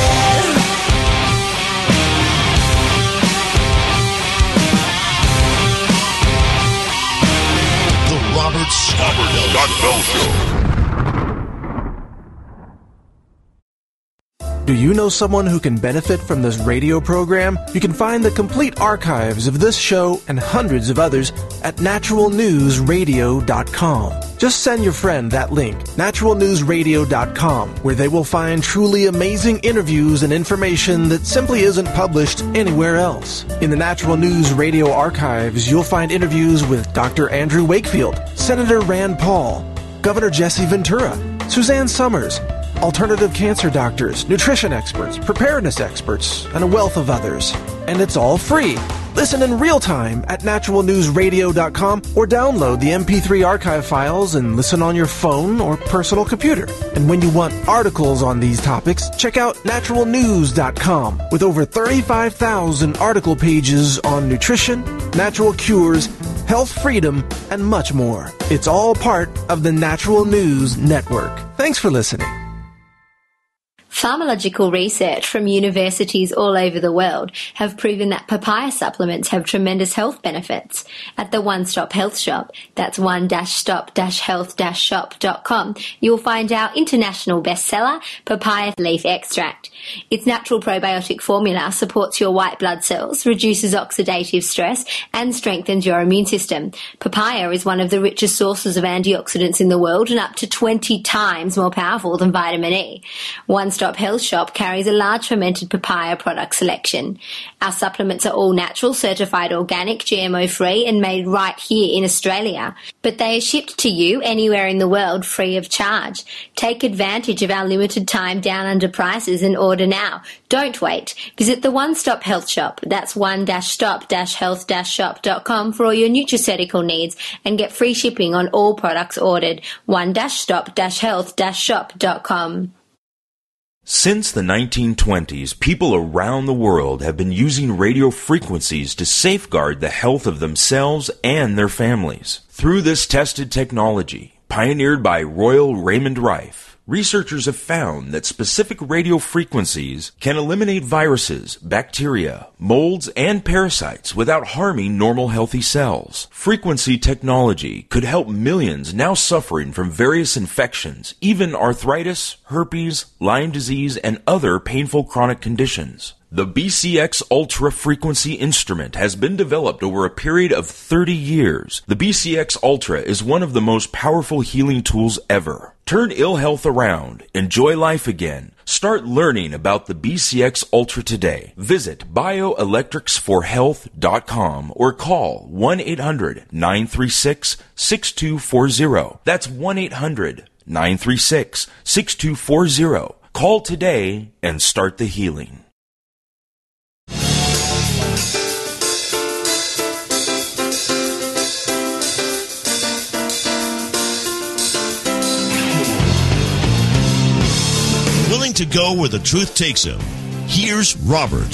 The Robert Scott Bell Show. Do you know someone who can benefit from this radio program? You can find the complete archives of this show and hundreds of others at naturalnewsradio.com. Just send your friend that link, naturalnewsradio.com, where they will find truly amazing interviews and information that simply isn't published anywhere else. In the Natural News Radio archives, you'll find interviews with Dr. Andrew Wakefield, Senator Rand Paul, Governor Jesse Ventura, Suzanne Summers, alternative cancer doctors, nutrition experts, preparedness experts, and a wealth of others. And it's all free. Listen in real time at naturalnewsradio.com or download the MP3 archive files and listen on your phone or personal computer. And when you want articles on these topics, check out naturalnews.com with over 35,000 article pages on nutrition, natural cures, health freedom, and much more. It's all part of the Natural News Network. Thanks for listening. Pharmacological research from universities all over the world have proven that papaya supplements have tremendous health benefits. At the One Stop Health Shop, that's one-stop-health-shop.com, you'll find our international bestseller, papaya leaf extract. Its natural probiotic formula supports your white blood cells, reduces oxidative stress, and strengthens your immune system. Papaya is one of the richest sources of antioxidants in the world and up to 20 times more powerful than vitamin E. One Stop Health Shop carries a large fermented papaya product selection. Our supplements are all natural, certified organic, GMO-free, and made right here in Australia. But they are shipped to you anywhere in the world free of charge. Take advantage of our limited time down under prices and order now. Don't wait. Visit the One Stop Health Shop. That's one-stop-health-shop.com for all your nutraceutical needs and get free shipping on all products ordered. one-stop-health-shop.com. Since the 1920s, people around the world have been using radio frequencies to safeguard the health of themselves and their families. Through this tested technology, pioneered by Royal Raymond Rife, researchers have found that specific radio frequencies can eliminate viruses, bacteria, molds, and parasites without harming normal healthy cells. Frequency technology could help millions now suffering from various infections, even arthritis, herpes, Lyme disease, and other painful chronic conditions. The BCX Ultra frequency instrument has been developed over a period of 30 years. The BCX Ultra is one of the most powerful healing tools ever. Turn ill health around. Enjoy life again. Start learning about the BCX Ultra today. Visit bioelectricsforhealth.com or call 1-800-936-6240. That's 1-800-936-6240. Call today and start the healing. Willing to go where the truth takes him. Here's Robert.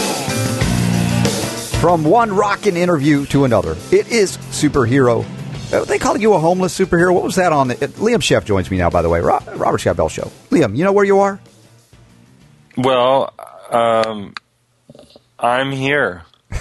From one rockin' interview to another, it is Superhero. They call you a homeless superhero. What was that on? Liam Sheff joins me now, by the way. Robert Scott Bell Show. Liam, you know where you are? Well, I'm here.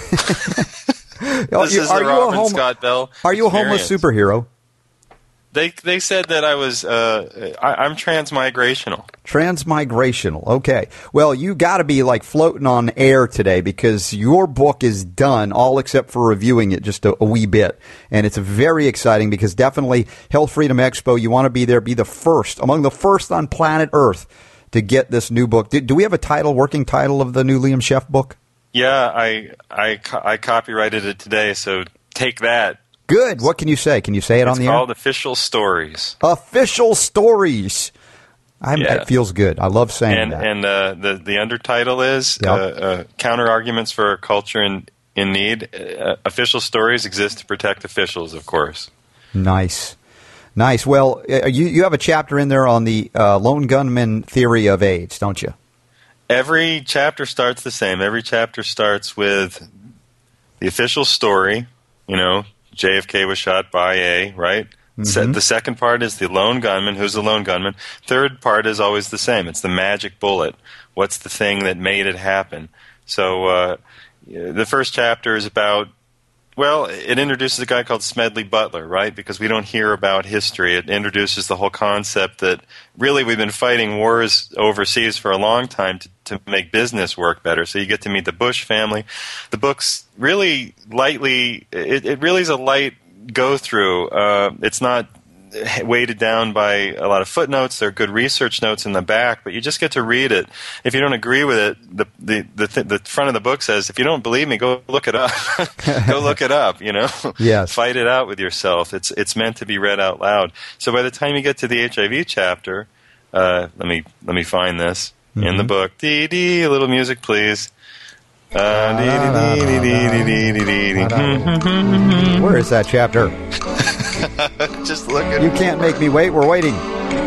This is the Robert Scott Bell Are you a homeless superhero? They said that I was, I'm transmigrational. Transmigrational. Okay. Well, you got to be like floating on air today because your book is done, all except for reviewing it just a wee bit. And it's very exciting because definitely Health Freedom Expo, you want to be there, be the first, among the first on planet Earth to get this new book. Do we have a title, working title of the new Liam Sheff book? Yeah, I copyrighted it today, so take that. Good. What can you say? Can you say it on the air? It's called Official Stories. Official Stories. It feels good. I love saying that. And the undertitle is Counter-Arguments for a Culture in Need. Official Stories exist to protect officials, of course. Nice. Well, you have a chapter in there on the lone gunman theory of AIDS, don't you? Every chapter starts the same. Every chapter starts with the official story, JFK was shot by A, right? Mm-hmm. The second part is the lone gunman. Who's the lone gunman? Third part is always the same. It's the magic bullet. What's the thing that made it happen? So the first chapter is about, it introduces a guy called Smedley Butler, right? Because we don't hear about history. It introduces the whole concept that really we've been fighting wars overseas for a long time to make business work better. So you get to meet the Bush family. The book's really lightly, it really is a light go-through. It's not weighted down by a lot of footnotes. There are good research notes in the back, but you just get to read it. If you don't agree with it, the front of the book says, if you don't believe me, go look it up. Go look it up, Yes. Fight it out with yourself. It's meant to be read out loud. So by the time you get to the HIV chapter, let me find this in the book. A little music, please. Where is that chapter? Just look at You can't make me wait. We're waiting.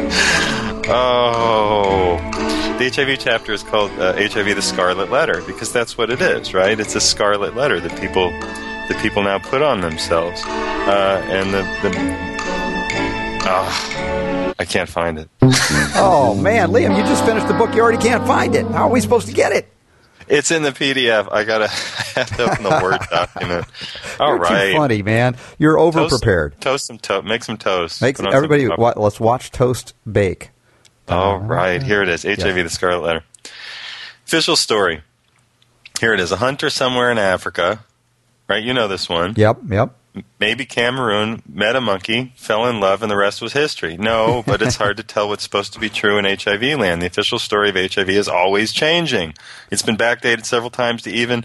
Oh. The HIV chapter is called HIV the Scarlet Letter because that's what it is, right? It's a scarlet letter that people now put on themselves. I can't find it. Oh, man, Liam, you just finished the book. You already can't find it. How are we supposed to get it? It's in the PDF. I have to open the Word document. All You're right. too funny, man. You're over-prepared. Make some toast. Everybody, let's watch toast bake. All right. Here it is. HIV, the Scarlet Letter. Official story. Here it is. A hunter somewhere in Africa. Right? You know this one. Yep. Maybe Cameroon, met a monkey, fell in love, and the rest was history. No, but it's hard to tell what's supposed to be true in HIV land. The official story of HIV is always changing. It's been backdated several times to even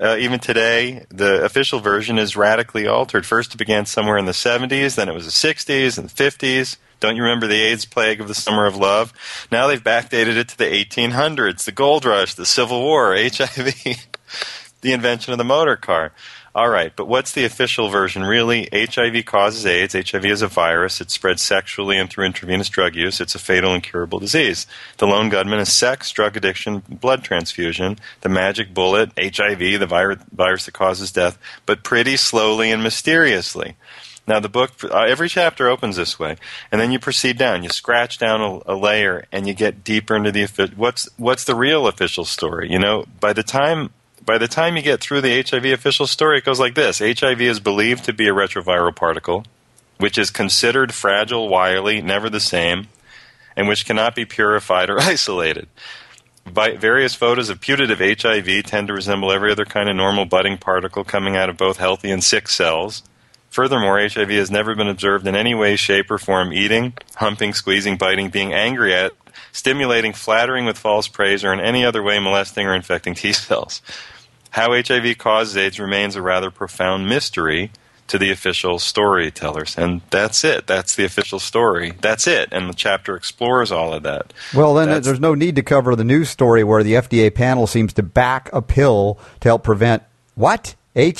today. The official version is radically altered. First, it began somewhere in the 70s, then it was the 60s and the 50s. Don't you remember the AIDS plague of the Summer of Love? Now they've backdated it to the 1800s, the gold rush, the Civil War, HIV, the invention of the motor car. All right, but what's the official version really? HIV causes AIDS. HIV is a virus. It spreads sexually and through intravenous drug use. It's a fatal and curable disease. The lone gunman is sex, drug addiction, blood transfusion. The magic bullet, HIV, the virus that causes death, but pretty slowly and mysteriously. Now, the book, every chapter opens this way, and then you proceed down. You scratch down a layer, and you get deeper into the what's the real official story. You know, by the time you get through the HIV official story, it goes like this. HIV is believed to be a retroviral particle, which is considered fragile, wily, never the same, and which cannot be purified or isolated. Various photos of putative HIV tend to resemble every other kind of normal budding particle coming out of both healthy and sick cells. Furthermore, HIV has never been observed in any way, shape, or form eating, humping, squeezing, biting, being angry at, stimulating, flattering with false praise, or in any other way molesting or infecting T cells. How HIV causes AIDS remains a rather profound mystery to the official storytellers. And that's it. That's the official story. That's it. And the chapter explores all of that. Well, then there's no need to cover the news story where the FDA panel seems to back a pill to help prevent what?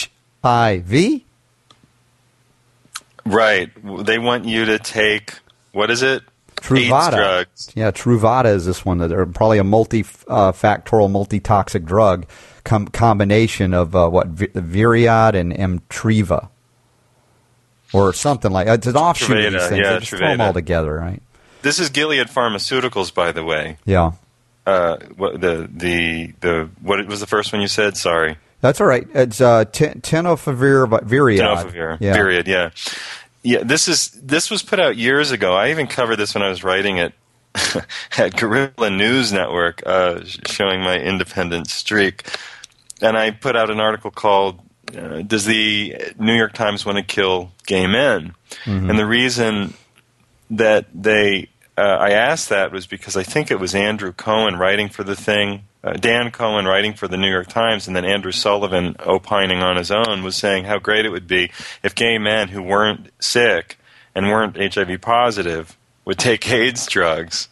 HIV? Right. They want you to take, what is it? Truvada. AIDS drugs. Yeah, Truvada is this one. They're probably a multi-factorial, multi-toxic drug combination of Viriad and Emtriva. Or something like that. It's an offshoot of these things. Yeah, they just throw them all together, right? This is Gilead Pharmaceuticals, by the way. Yeah. What was the first one you said? Sorry. That's all right. It's tenofovir Viriad. Tenofovir. Yeah. Viriad, yeah. Yeah, this was put out years ago. I even covered this when I was writing it at Guerrilla News Network, showing my independent streak. And I put out an article called Does the New York Times Want to Kill Gay Men? Mm-hmm. And the reason that I asked that was because I think it was Andrew Cohen writing for the thing, Dan Cohen writing for the New York Times, and then Andrew Sullivan opining on his own was saying how great it would be if gay men who weren't sick and weren't HIV positive would take AIDS drugs.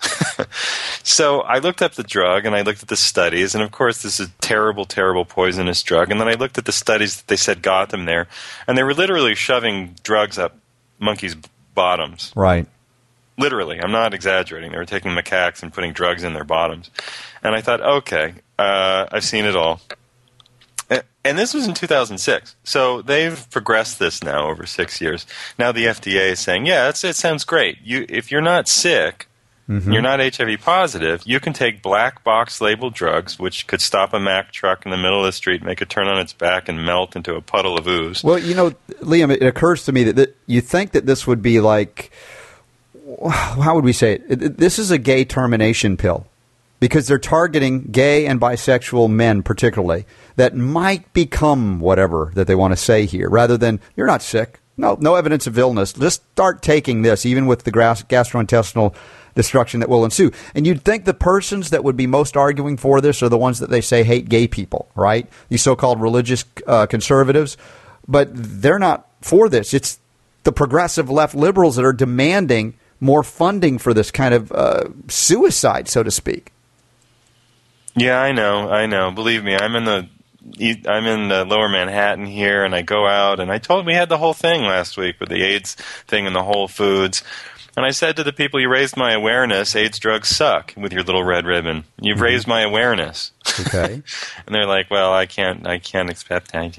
So I looked up the drug, and I looked at the studies, and of course this is a terrible, terrible poisonous drug. And then I looked at the studies that they said got them there, and they were literally shoving drugs up monkeys' bottoms. Right. Literally. I'm not exaggerating. They were taking macaques and putting drugs in their bottoms. And I thought, okay, I've seen it all. And this was in 2006. So they've progressed this now over 6 years. Now the FDA is saying, yeah, it sounds great. If you're not sick, you're not HIV positive, you can take black box labeled drugs, which could stop a Mack truck in the middle of the street, make it turn on its back, and melt into a puddle of ooze. Well, Liam, it occurs to me that you think that this would be like, how would we say it? This is a gay termination pill. Because they're targeting gay and bisexual men particularly that might become whatever that they want to say here, rather than, you're not sick, no evidence of illness, just start taking this, even with the gastrointestinal destruction that will ensue. And you'd think the persons that would be most arguing for this are the ones that they say hate gay people, right? These so-called religious conservatives. But they're not for this. It's the progressive left liberals that are demanding more funding for this kind of suicide, so to speak. Yeah, I know. Believe me, I'm in the lower Manhattan here, and I go out, and we had the whole thing last week with the AIDS thing in the Whole Foods. And I said to the people, you raised my awareness, AIDS drugs suck, with your little red ribbon. You've raised my awareness. Okay. And they're like, well, I can't accept that.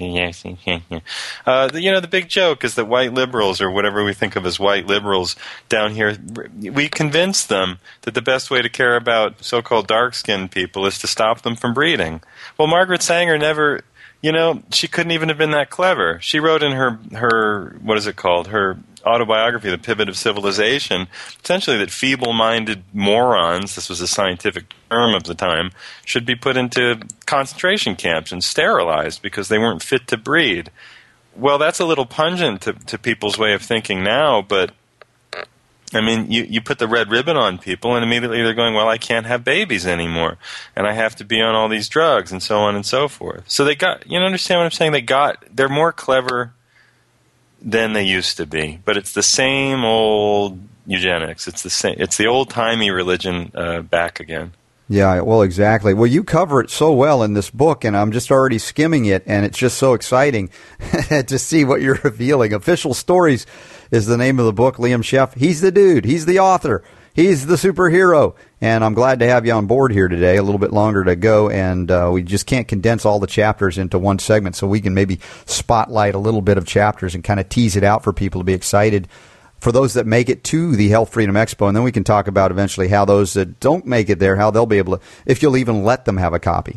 The big joke is that white liberals, or whatever we think of as white liberals down here, we convince them that the best way to care about so-called dark-skinned people is to stop them from breeding. Well, Margaret Sanger never, she couldn't even have been that clever. She wrote in her what is it called, her autobiography, The Pivot of Civilization, essentially that feeble-minded morons, this was a scientific term of the time, should be put into concentration camps and sterilized because they weren't fit to breed. Well, that's a little pungent to people's way of thinking now, but I mean, you put the red ribbon on people and immediately they're going, well, I can't have babies anymore and I have to be on all these drugs and so on and so forth. So they got, understand what I'm saying? They're more clever than they used to be, but it's the same old eugenics. It's the old-timey religion back again. Yeah, well, exactly. Well, you cover it so well in this book, and I'm just already skimming it, and it's just so exciting to see what you're revealing. Official Stories is the name of the book. Liam Sheff, he's the dude. He's the author. He's the superhero. And I'm glad to have you on board here today. A little bit longer to go, and we just can't condense all the chapters into one segment, so we can maybe spotlight a little bit of chapters and kind of tease it out for people to be excited for those that make it to the Health Freedom Expo. And then we can talk about eventually how those that don't make it there, how they'll be able to, if you'll even let them have a copy.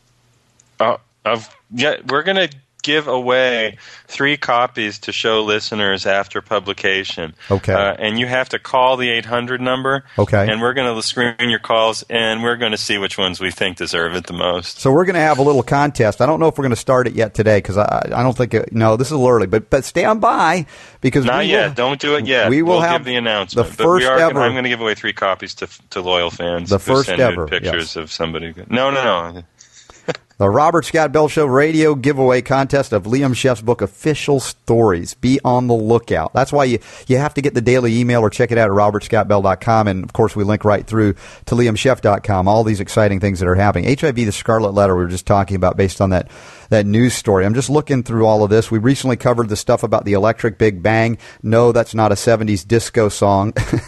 We're going to give away 3 copies to show listeners after publication. Okay. And you have to call the 800 number. Okay. And we're going to screen your calls, and we're going to see which ones we think deserve it the most. So we're going to have a little contest. I don't know if we're going to start it yet today because I don't think no, this is a little early. But stand by because not yet. Don't do it yet. We'll have give the announcement. The first ever. I'm going to give away 3 copies to loyal fans. The first send ever pictures of somebody. No. The Robert Scott Bell Show radio giveaway contest of Liam Sheff's book, Official Stories. Be on the lookout. That's why you have to get the daily email or check it out at robertscottbell.com. And, of course, we link right through to liamsheff.com, all these exciting things that are happening. HIV, the Scarlet Letter, we were just talking about based on that news story. I'm just looking through all of this. We recently covered the stuff about the Electric Big Bang. No, that's not a 70s disco song.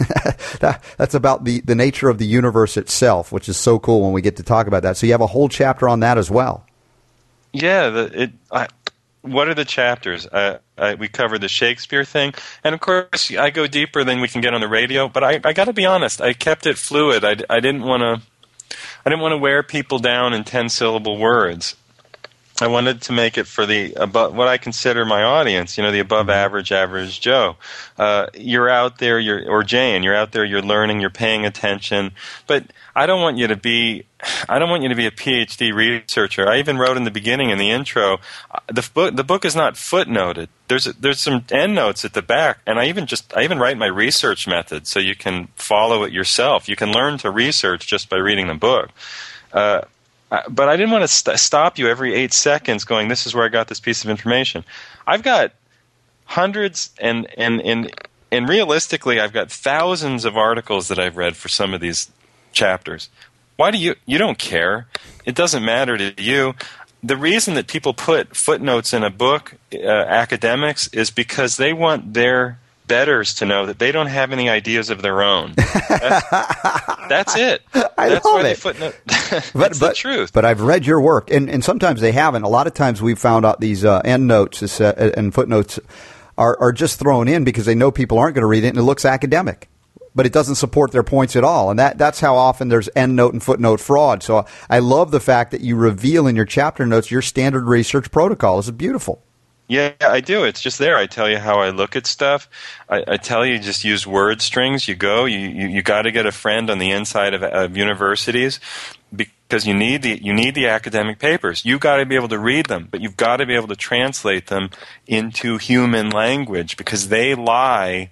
That's about the nature of the universe itself, which is so cool when we get to talk about that. So you have a whole chapter on that as well. Yeah. What are the chapters? We covered the Shakespeare thing. And, of course, I go deeper than we can get on the radio. But I got to be honest. I kept it fluid. I didn't want to wear people down in 10-syllable words. I wanted to make it for the what I consider my audience, the above average Joe. You're out there, or Jane, you're out there, you're learning, you're paying attention. But I don't want you to be a PhD researcher. I even wrote in the beginning, in the intro, the book is not footnoted. There's some endnotes at the back, and I even write my research method so you can follow it yourself. You can learn to research just by reading the book. But I didn't want to stop you every 8 seconds going, this is where I got this piece of information. I've got hundreds and realistically I've got thousands of articles that I've read for some of these chapters. Why do you don't care? It doesn't matter to you. The reason that people put footnotes in a book, academics, is because they want their betters to know that they don't have any ideas of their own. That's it. That's why they footnote. That's the truth. But I've read your work, and sometimes they haven't. A lot of times we've found out these endnotes and footnotes are just thrown in because they know people aren't going to read it, and it looks academic. But it doesn't support their points at all. And that's how often there's endnote and footnote fraud. So I love the fact that you reveal in your chapter notes your standard research protocol. This is beautiful. Yeah, I do. It's just there. I tell you how I look at stuff. I tell you just use word strings. You got to get a friend on the inside of universities because you need the academic papers. You got to be able to read them, but you've got to be able to translate them into human language because they lie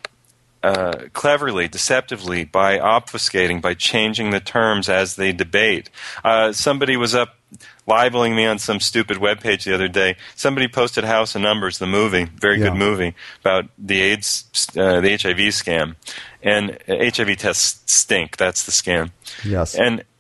cleverly, deceptively, by obfuscating, by changing the terms as they debate. Somebody was up libeling me on some stupid webpage the other day. Somebody posted House of Numbers, the movie, very good movie, about the AIDS, the HIV scam. And HIV tests stink. That's the scam. Yes.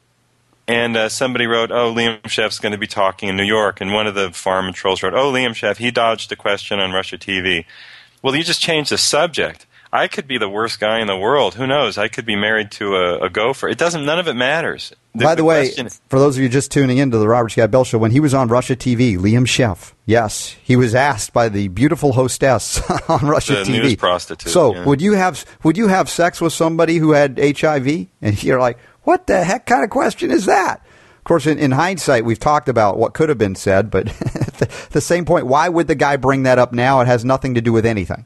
And somebody wrote, Liam Sheff's going to be talking in New York. And one of the farm trolls wrote, Liam Sheff, he dodged a question on Russia TV. Well, you just changed the subject. I could be the worst guy in the world. Who knows? I could be married to a gopher. None of it matters. By the way, for those of you just tuning into the Robert Scott Bell Show, when he was on Russia TV, Liam Sheff, yes, he was asked by the beautiful hostess on Russia TV. The news prostitute. So, yeah. would you have sex with somebody who had HIV? And you're like, what the heck kind of question is that? Of course, in hindsight, we've talked about what could have been said, but at the same point, why would the guy bring that up now? It has nothing to do with anything.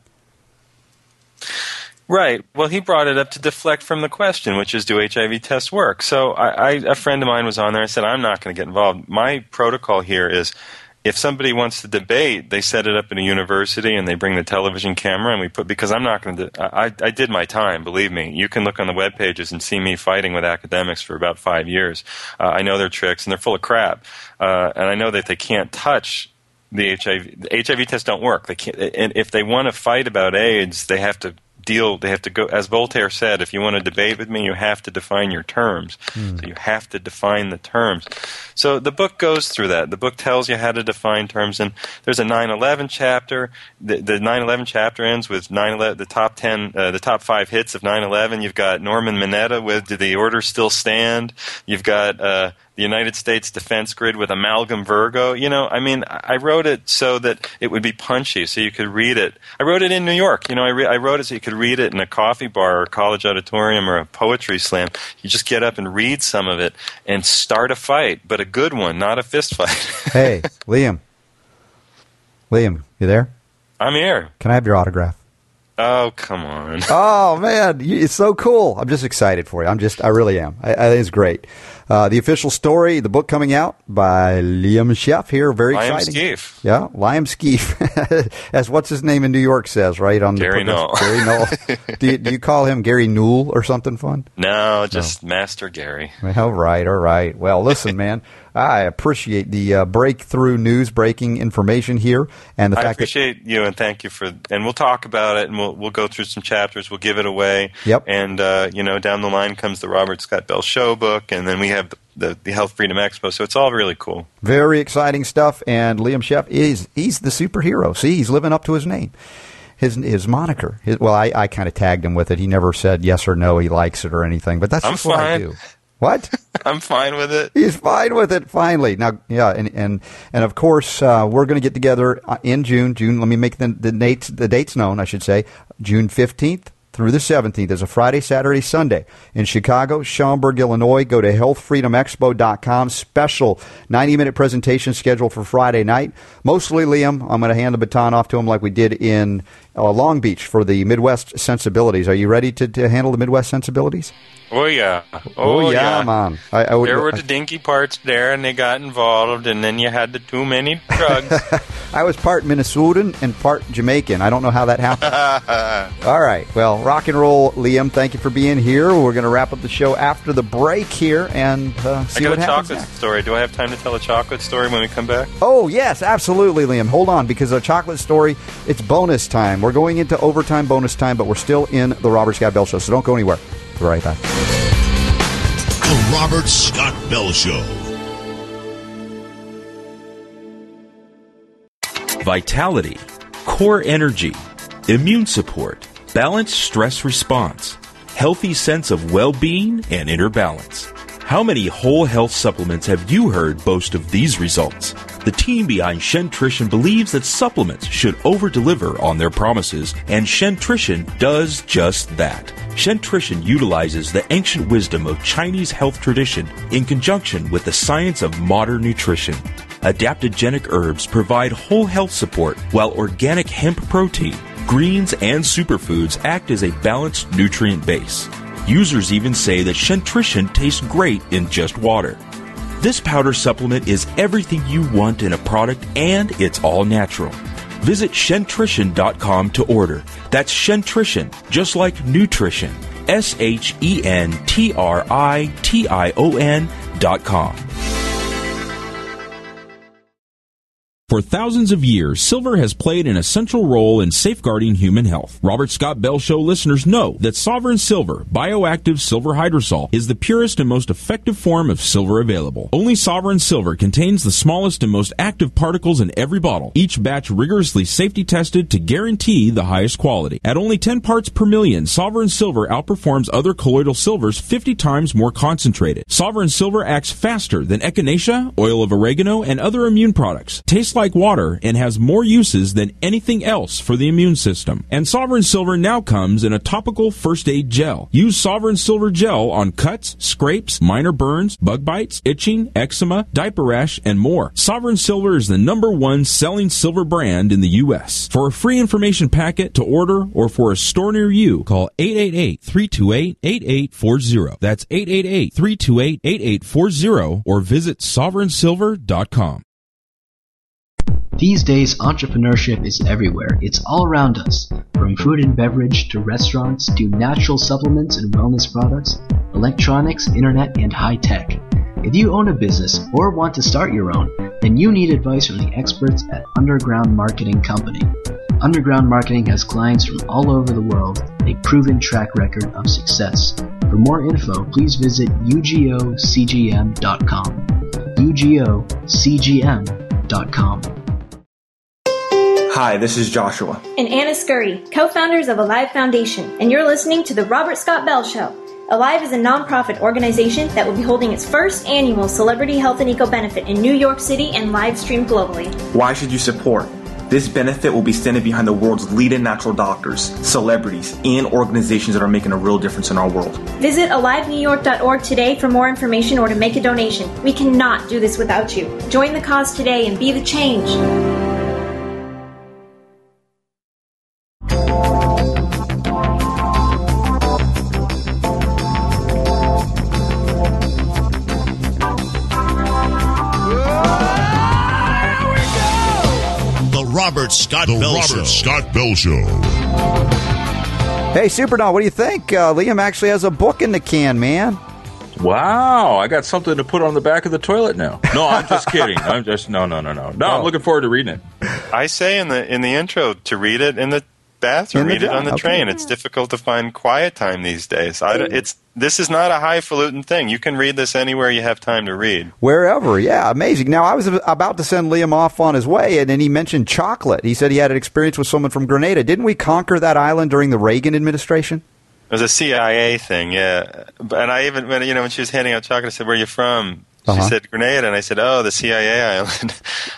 Right. Well, he brought it up to deflect from the question, which is, do HIV tests work? So a friend of mine was on there and said, I'm not going to get involved. My protocol here is, if somebody wants to debate, they set it up in a university and they bring the television camera, and we put, because I'm not going to, I did my time, believe me. You can look on the web pages and see me fighting with academics for about 5 years. I know their tricks, and they're full of crap. And I know that they can't touch the HIV. The HIV tests don't work. They can't, and if they want to fight about AIDS, they have to go, as Voltaire said, if you want to debate with me, you have to define your terms. So you have to define the terms. So the book goes through that. The book tells you how to define terms, and there's a 9/11 chapter. The 9/11 chapter ends with 9/11, the top 5 hits of 9/11. You've got Norman Mineta with "Do the Orders Still Stand?" You've got the United States Defense Grid with Amalgam Virgo. I wrote it so that it would be punchy, so you could read it. I wrote it in New York. I wrote it so you could read it in a coffee bar or a college auditorium or a poetry slam. You just get up and read some of it and start a fight, but a good one, not a fist fight. Hey, Liam. Liam, you there? I'm here. Can I have your autograph? Oh, come on. Oh, man. It's so cool. I'm just excited for you. I really am. I think it's great. The official story, the book coming out by Liam Sheff here. Very exciting. Liam Skeef. Yeah, Liam Skeef. As what's his name in New York says, right? On Gary Null. Gary Null. Do you call him Gary Newell or something fun? No, just Master Gary. All right. Well, listen, man. I appreciate the breakthrough news, breaking information here, and the fact that I appreciate you, and thank you and we'll talk about it, and we'll go through some chapters. We'll give it away. Yep. And down the line comes the Robert Scott Bell Show book, and then we have the Health Freedom Expo. So it's all really cool. Very exciting stuff. And Liam Sheff he's the superhero. See, he's living up to his name. His moniker. I kind of tagged him with it. He never said yes or no, he likes it or anything, but that's just what I do. What? I'm fine with it. He's fine with it, finally. Now, yeah, and of course, we're going to get together in June. Let me make the dates known, I should say. June 15th through the 17th is a Friday, Saturday, Sunday in Chicago, Schaumburg, Illinois. Go to healthfreedomexpo.com. Special 90-minute presentation scheduled for Friday night. Mostly Liam. I'm going to hand the baton off to him like we did in Long Beach for the Midwest Sensibilities. Are you ready to handle the Midwest Sensibilities? Oh, yeah. Oh yeah, man. There were the dinky parts there, and they got involved, and then you had the too many drugs. I was part Minnesotan and part Jamaican. I don't know how that happened. All right. Well, rock and roll, Liam. Thank you for being here. We're going to wrap up the show after the break here and see what happens. I got a chocolate story. Do I have time to tell a chocolate story when we come back? Oh, yes, absolutely, Liam. Hold on, because a chocolate story, it's bonus time. We're going into overtime bonus time, but we're still in the Robert Scott Bell Show, so don't go anywhere. We'll be right back. The Robert Scott Bell Show. Vitality, core energy, immune support, balanced stress response, healthy sense of well-being and inner balance. How many whole health supplements have you heard boast of these results? The team behind Shentrition believes that supplements should over-deliver on their promises, and Shentrition does just that. Shentrition utilizes the ancient wisdom of Chinese health tradition in conjunction with the science of modern nutrition. Adaptogenic herbs provide whole health support, while organic hemp protein, greens, and superfoods act as a balanced nutrient base. Users even say that Shentrition tastes great in just water. This powder supplement is everything you want in a product, and it's all natural. Visit Shentrition.com to order. That's Shentrition, just like nutrition. SHENTRITION.com. For thousands of years, silver has played an essential role in safeguarding human health. Robert Scott Bell Show listeners know that Sovereign Silver, bioactive silver hydrosol, is the purest and most effective form of silver available. Only Sovereign Silver contains the smallest and most active particles in every bottle, each batch rigorously safety tested to guarantee the highest quality. At only 10 parts per million, Sovereign Silver outperforms other colloidal silvers 50 times more concentrated. Sovereign Silver acts faster than echinacea, oil of oregano, and other immune products. Tastes like water and has more uses than anything else for the immune system. And Sovereign Silver now comes in a topical first aid gel. Use Sovereign Silver gel on cuts, scrapes, minor burns, bug bites, itching, eczema, diaper rash, and more. Sovereign Silver is the #1 selling silver brand in the U.S. For a free information packet to order or for a store near you, call 888-328-8840. That's 888-328-8840 or visit sovereignsilver.com. These days, entrepreneurship is everywhere. It's all around us. From food and beverage to restaurants to natural supplements and wellness products, electronics, internet, and high tech. If you own a business or want to start your own, then you need advice from the experts at Underground Marketing Company. Underground Marketing has clients from all over the world and a proven track record of success. For more info, please visit ugocgm.com. ugocgm.com. Hi, this is Joshua. And Anna Scurry, co-founders of Alive Foundation, and you're listening to The Robert Scott Bell Show. Alive is a nonprofit organization that will be holding its first annual Celebrity Health and Eco Benefit in New York City and live streamed globally. Why should you support? This benefit will be standing behind the world's leading natural doctors, celebrities, and organizations that are making a real difference in our world. Visit alivenewyork.org today for more information or to make a donation. We cannot do this without you. Join the cause today and be the change. Robert Scott Bell Show. Hey, Super Don, what do you think? Liam actually has a book in the can, man. Wow, I got something to put on the back of the toilet now. No, I'm just kidding. I'm looking forward to reading it. I say in the intro to read it in the bathroom, read it on the train. It's difficult to find quiet time these days. This is not a highfalutin thing. You can read this anywhere you have time to read. Wherever, yeah, amazing. Now, I was about to send Liam off on his way, and then he mentioned chocolate. He said he had an experience with someone from Grenada. Didn't we conquer that island during the Reagan administration? It was a CIA thing, yeah. And I even, when she was handing out chocolate, I said, "Where are you from?" She said, "Grenada," and I said, "Oh, the CIA island."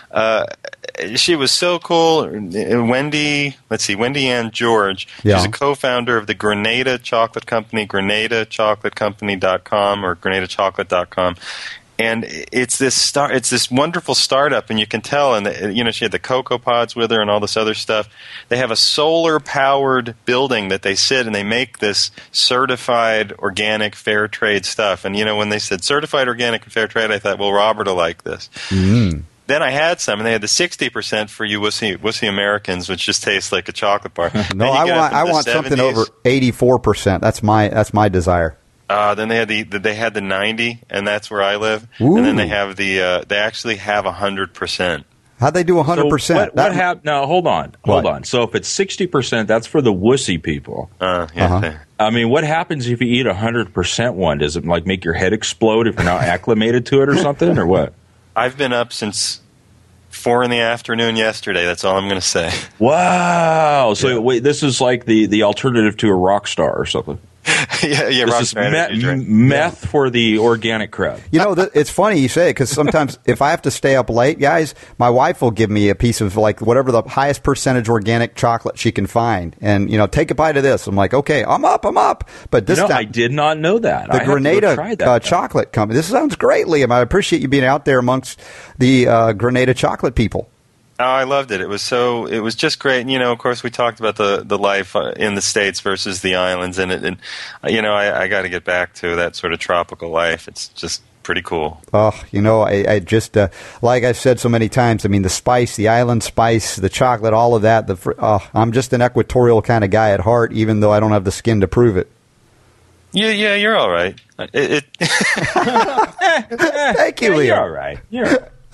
She was so cool. Wendy Ann George. Yeah. She's a co-founder of the Grenada Chocolate Company, GrenadaChocolateCompany.com or GrenadaChocolate.com. And it's this wonderful startup, and you can tell. And she had the Cocoa Pods with her and all this other stuff. They have a solar-powered building that they sit and they make this certified organic fair trade stuff. And when they said certified organic and fair trade, I thought, well, Robert will like this. Mm. Then I had some, and they had the 60% for you wussy Americans, which just tastes like a chocolate bar. No, I want something over 84%. That's my desire. Then they had the 90, and that's where I live. Ooh. And then they have they actually have 100%. How'd they do 100%? So what happened? Now hold on. So if it's 60%, that's for the wussy people. Yeah. I mean, what happens if you eat 100% one? Does it make your head explode if you're not acclimated to it or something, or what? I've been up since 4 p.m. yesterday. That's all I'm going to say. Wow. So wait, this is like the alternative to a rock star or something. Yeah, this is meth for the organic crowd. It's funny you say it, because sometimes if I have to stay up late, guys, my wife will give me a piece of whatever the highest percentage organic chocolate she can find, and take a bite of this. I'm like, okay, I'm up. But this time, I did not know that. The Grenada Chocolate Company. This sounds great, Liam. I appreciate you being out there amongst the Grenada chocolate people. Oh, I loved it. It was just great. And, of course, we talked about the life in the States versus the islands, and I got to get back to that sort of tropical life. It's just pretty cool. Oh, I just, like I've said so many times, I mean, the spice, the island spice, the chocolate, all of that. I'm just an equatorial kind of guy at heart, even though I don't have the skin to prove it. Yeah, you're all right. Thank you, Liam. You're all right.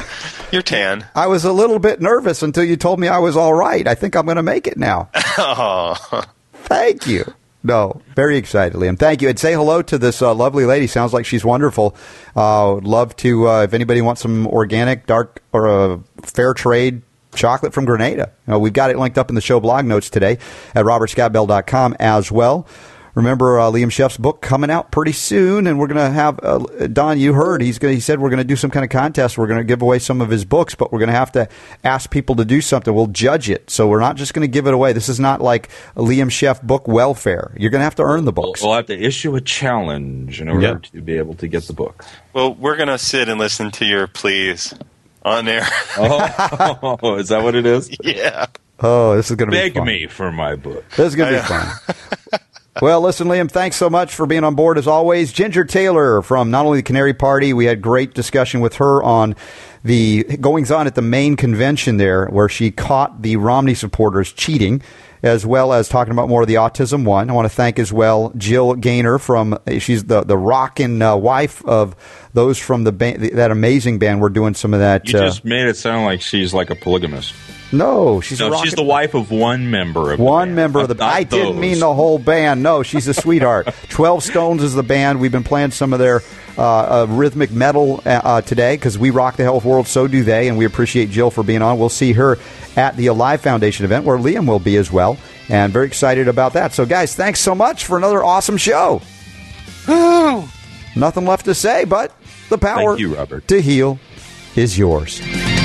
You're tan. I was a little bit nervous until you told me I was all right. I think I'm going to make it now. Oh. Thank you. No, very excited, Liam. Thank you. And say hello to this lovely lady. Sounds like she's wonderful. Would love to, if anybody wants some organic, dark, or fair trade chocolate from Grenada. We've got it linked up in the show blog notes today at robertscottbell.com as well. Remember, Liam Sheff's book coming out pretty soon, and we're going to have, Don, you heard, he said we're going to do some kind of contest. We're going to give away some of his books, but we're going to have to ask people to do something. We'll judge it. So we're not just going to give it away. This is not like a Liam Sheff book welfare. You're going to have to earn the books. We'll have to issue a challenge in order to be able to get the book. Well, we're going to sit and listen to your pleas on air. Oh, is that what it is? Yeah. Oh, this is going to be fun. Beg me for my book. This is going to be fun. Well, listen, Liam, thanks so much for being on board as always. Ginger Taylor from not only the Canary Party, we had great discussion with her on the goings-on at the Maine convention there, where she caught the Romney supporters cheating, as well as talking about more of the Autism One. I want to thank as well Jill Gaynor she's the rockin' wife of those from the band, that amazing band. We're doing some of that. You just made it sound like she's like a polygamist. No, she's the wife of one member of the band. I didn't mean the whole band. No, she's a sweetheart. 12 Stones is the band. We've been playing some of their rhythmic metal today because we rock the health world, so do they, and we appreciate Jill for being on. We'll see her at the Alive Foundation event where Liam will be as well, and very excited about that. So, guys, thanks so much for another awesome show. Woo! Nothing left to say, but the power to heal is yours.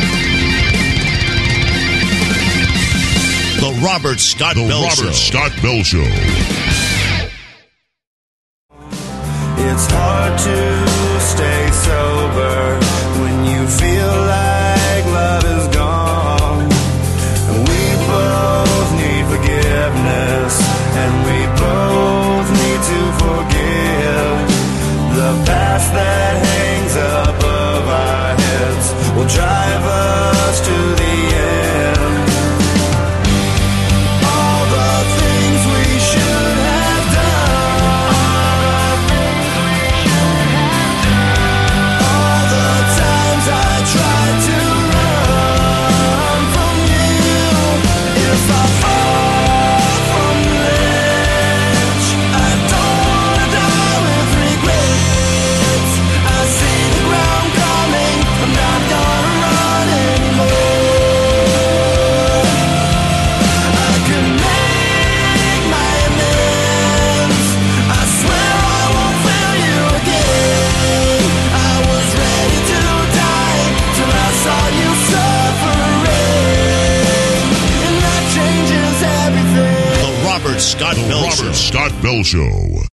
The Robert Scott Bell Show. It's hard to stay sober when you feel like love is gone. We both need forgiveness, and we both need to forgive. The past that hangs above our heads will drive us to the end. Robert Scott Bell Show.